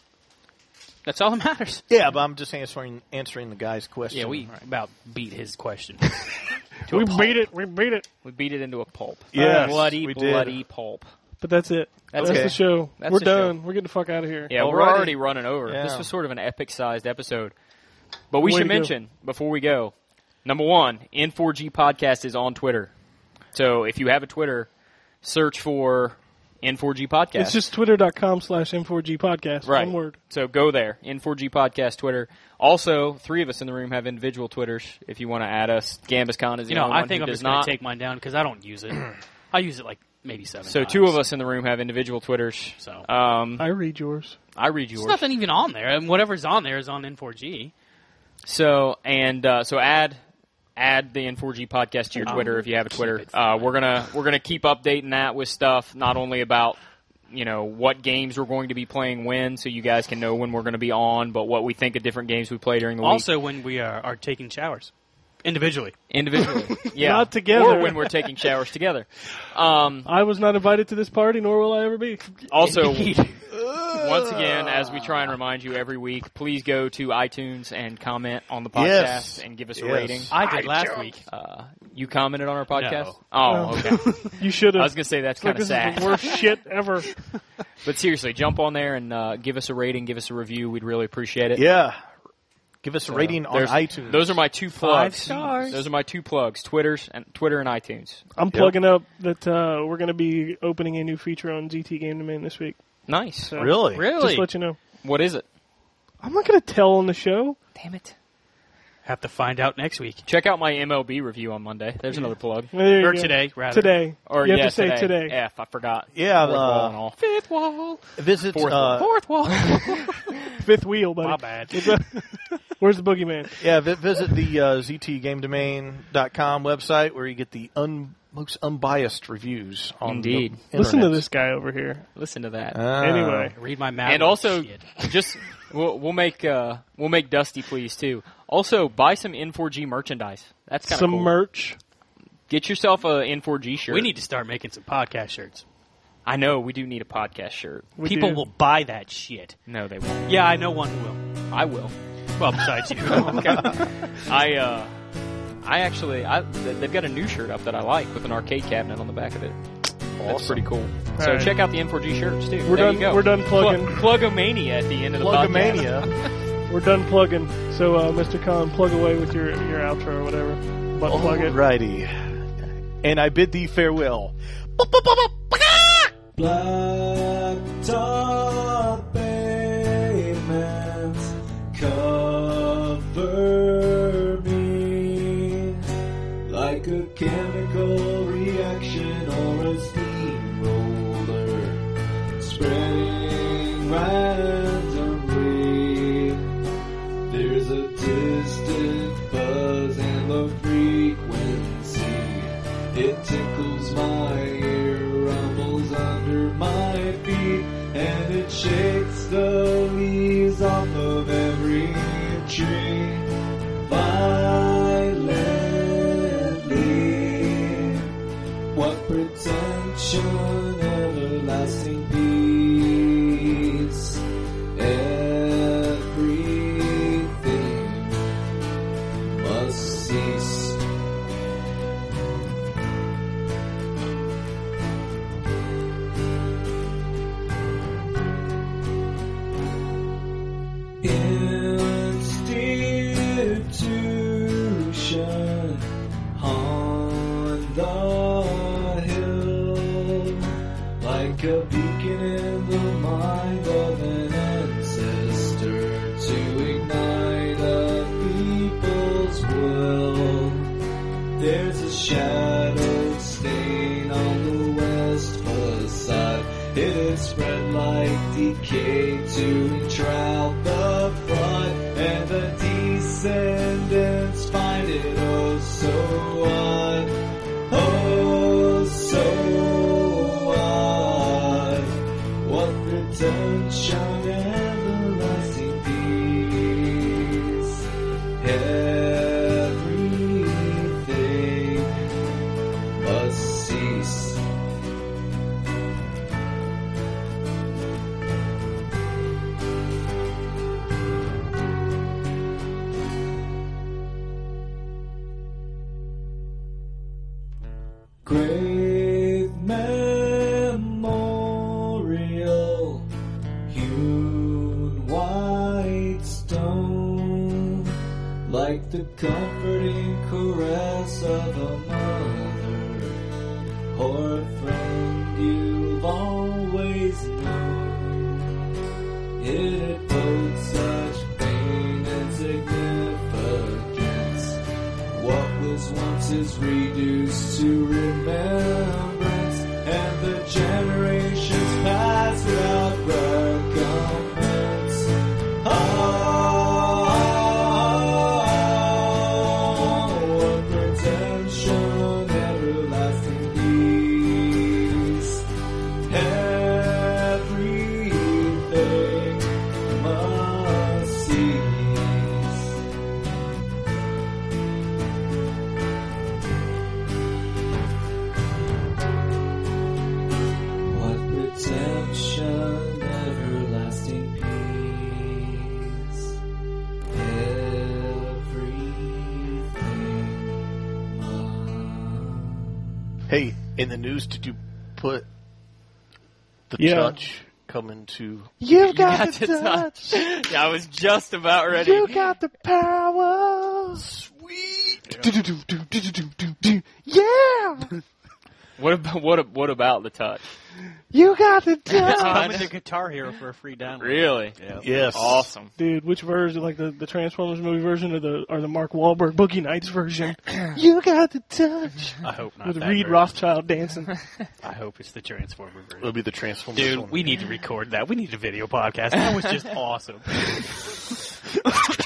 That's all that matters. Yeah, but I'm just answering answering the guy's question. Yeah, we about beat his question. We beat it. We beat it. We beat it into a pulp. Yes, bloody, we did. bloody pulp. But that's it. That's That's, okay. the show. That's We're the show. done. We're getting the fuck out of here. Yeah, we're Alrighty. already running over. Yeah. This was sort of an epic-sized episode. But we Way should to go. mention, before we go, number one, N four G Podcast is on Twitter. So if you have a Twitter, search for N four G Podcast. It's just twitter.com slash M4G podcast. right. One word. So go there, N four G Podcast Twitter. Also, three of us in the room have individual Twitters. If you want to add us, GambusCon is the You know, only I one think who I'm does just going not. to take mine down because I don't use it. I use it like maybe seven so times. two of us in the room have individual Twitters. So. Um, I read yours. I read yours. There's nothing even on there. And whatever's on there is on N four G. So and uh, so add add the N four G podcast to your I'll Twitter if you have a keep Twitter. it Uh, fun. we're gonna we're gonna keep updating that with stuff not only about you know what games we're going to be playing when, so you guys can know when we're going to be on, but what we think of different games we play during the week Also, when we are, are taking showers individually. individually. Yeah, Not together. or when we're taking showers together. Um, I was not invited to this party, nor will I ever be. also. Indeed. Once again, as we try and remind you every week, please go to iTunes and comment on the podcast Yes. and give us a Yes. rating. I did last week. Uh, you commented on our podcast? No. Oh, okay. You should I have. was going to say that's Like, kind of this sad. is the worst shit ever. But seriously, jump on there and uh, give us a rating, give us a review. We'd really appreciate it. Yeah. Give us a So, rating on there's- iTunes. Those are my two Five plugs. stars. Those are my two plugs: Twitter's and Twitter and iTunes. I'm plugging up that uh, we're going to be opening a new feature on Z T Game Domain this week. Nice. So, Really? Really? Just to let you know. What is it? I'm not going to tell on the show. Damn it! Have to find out next week. Check out my M L B review on Monday. There's another plug. There you Or go. today, rather. Today. Or you have yeah, to say today. F. I forgot. Yeah, Fourth uh, wall and all. Fifth wall. Visit Fourth uh, Fourth wall. Fifth wheel, buddy. My bad. Where's the boogeyman? yeah, vi- visit the uh, Z T Game Domain dot com website where you get the most unbiased reviews on Indeed. the Listen to internet. this guy over here. Listen to that. Ah. Anyway. Read my mouth. and also, just we'll, we'll make uh, we'll make Dusty pleased too. Also, buy some N four G merchandise. That's kind of Some cool. merch. Get yourself a N four G shirt. we need to start making some podcast shirts. I know we do need a podcast shirt. We People do. will buy that shit. No, they won't. Yeah, I know one who will. I will. Well, besides you. I uh, I actually I th- they've got a new shirt up that I like with an arcade cabinet on the back of it. That's Awesome. pretty cool. So right. check out the N four G shirts too. We're there done- you go. we're done plugging. Plug- Plugomania at the end of the podcast. Plugamania. We're done plugging. So, uh, Mister Khan, plug away with your, your outro or whatever. Butt plug it. Alrighty. And I bid thee farewell. Blacktop pavements cover me like a chemical reaction or a steamroller spreading randomly. There's a distant buzz and the frequency. It tickles my ear, rumbles under my feet, and it shakes the leaves off of every tree violently. What pretension, everlasting peace, everything must cease. Institution on the hill, like a beacon in the mind of an ancestor to ignite a people's will. There's a shadow stain on the west facade. It is spread like decay to entrap the flood, and the descendants find it oh so odd, oh so odd. What pretension, everlasting peace, everything must cease. Grave memorial, hewn white stone, like the comforting caress of a mother or a friend you've always known. It evokes such pain and significance. What was once is reduced to remembrance, and the generations pass without recompense. Oh, what pretension, everlasting peace, everything must cease. What redemption, everlasting peace, everything must. Hey, in the news, did you put the Yeah. touch coming to? You got the touch. Yeah, I was just about ready. You got the power. Sweet. Yeah. What about what? What about the touch? You got the I Coming know. to Guitar Hero for a free download. Really? Yeah. Yes. Awesome. Dude, which version? Like the, the Transformers movie version or the or the Mark Wahlberg Boogie Nights version? You got the touch. I hope not. With that Reed version. Rothschild dancing. I hope it's the Transformer version. It'll be the Transformers Dude, one. we need to record that. We need a video podcast. That was just awesome.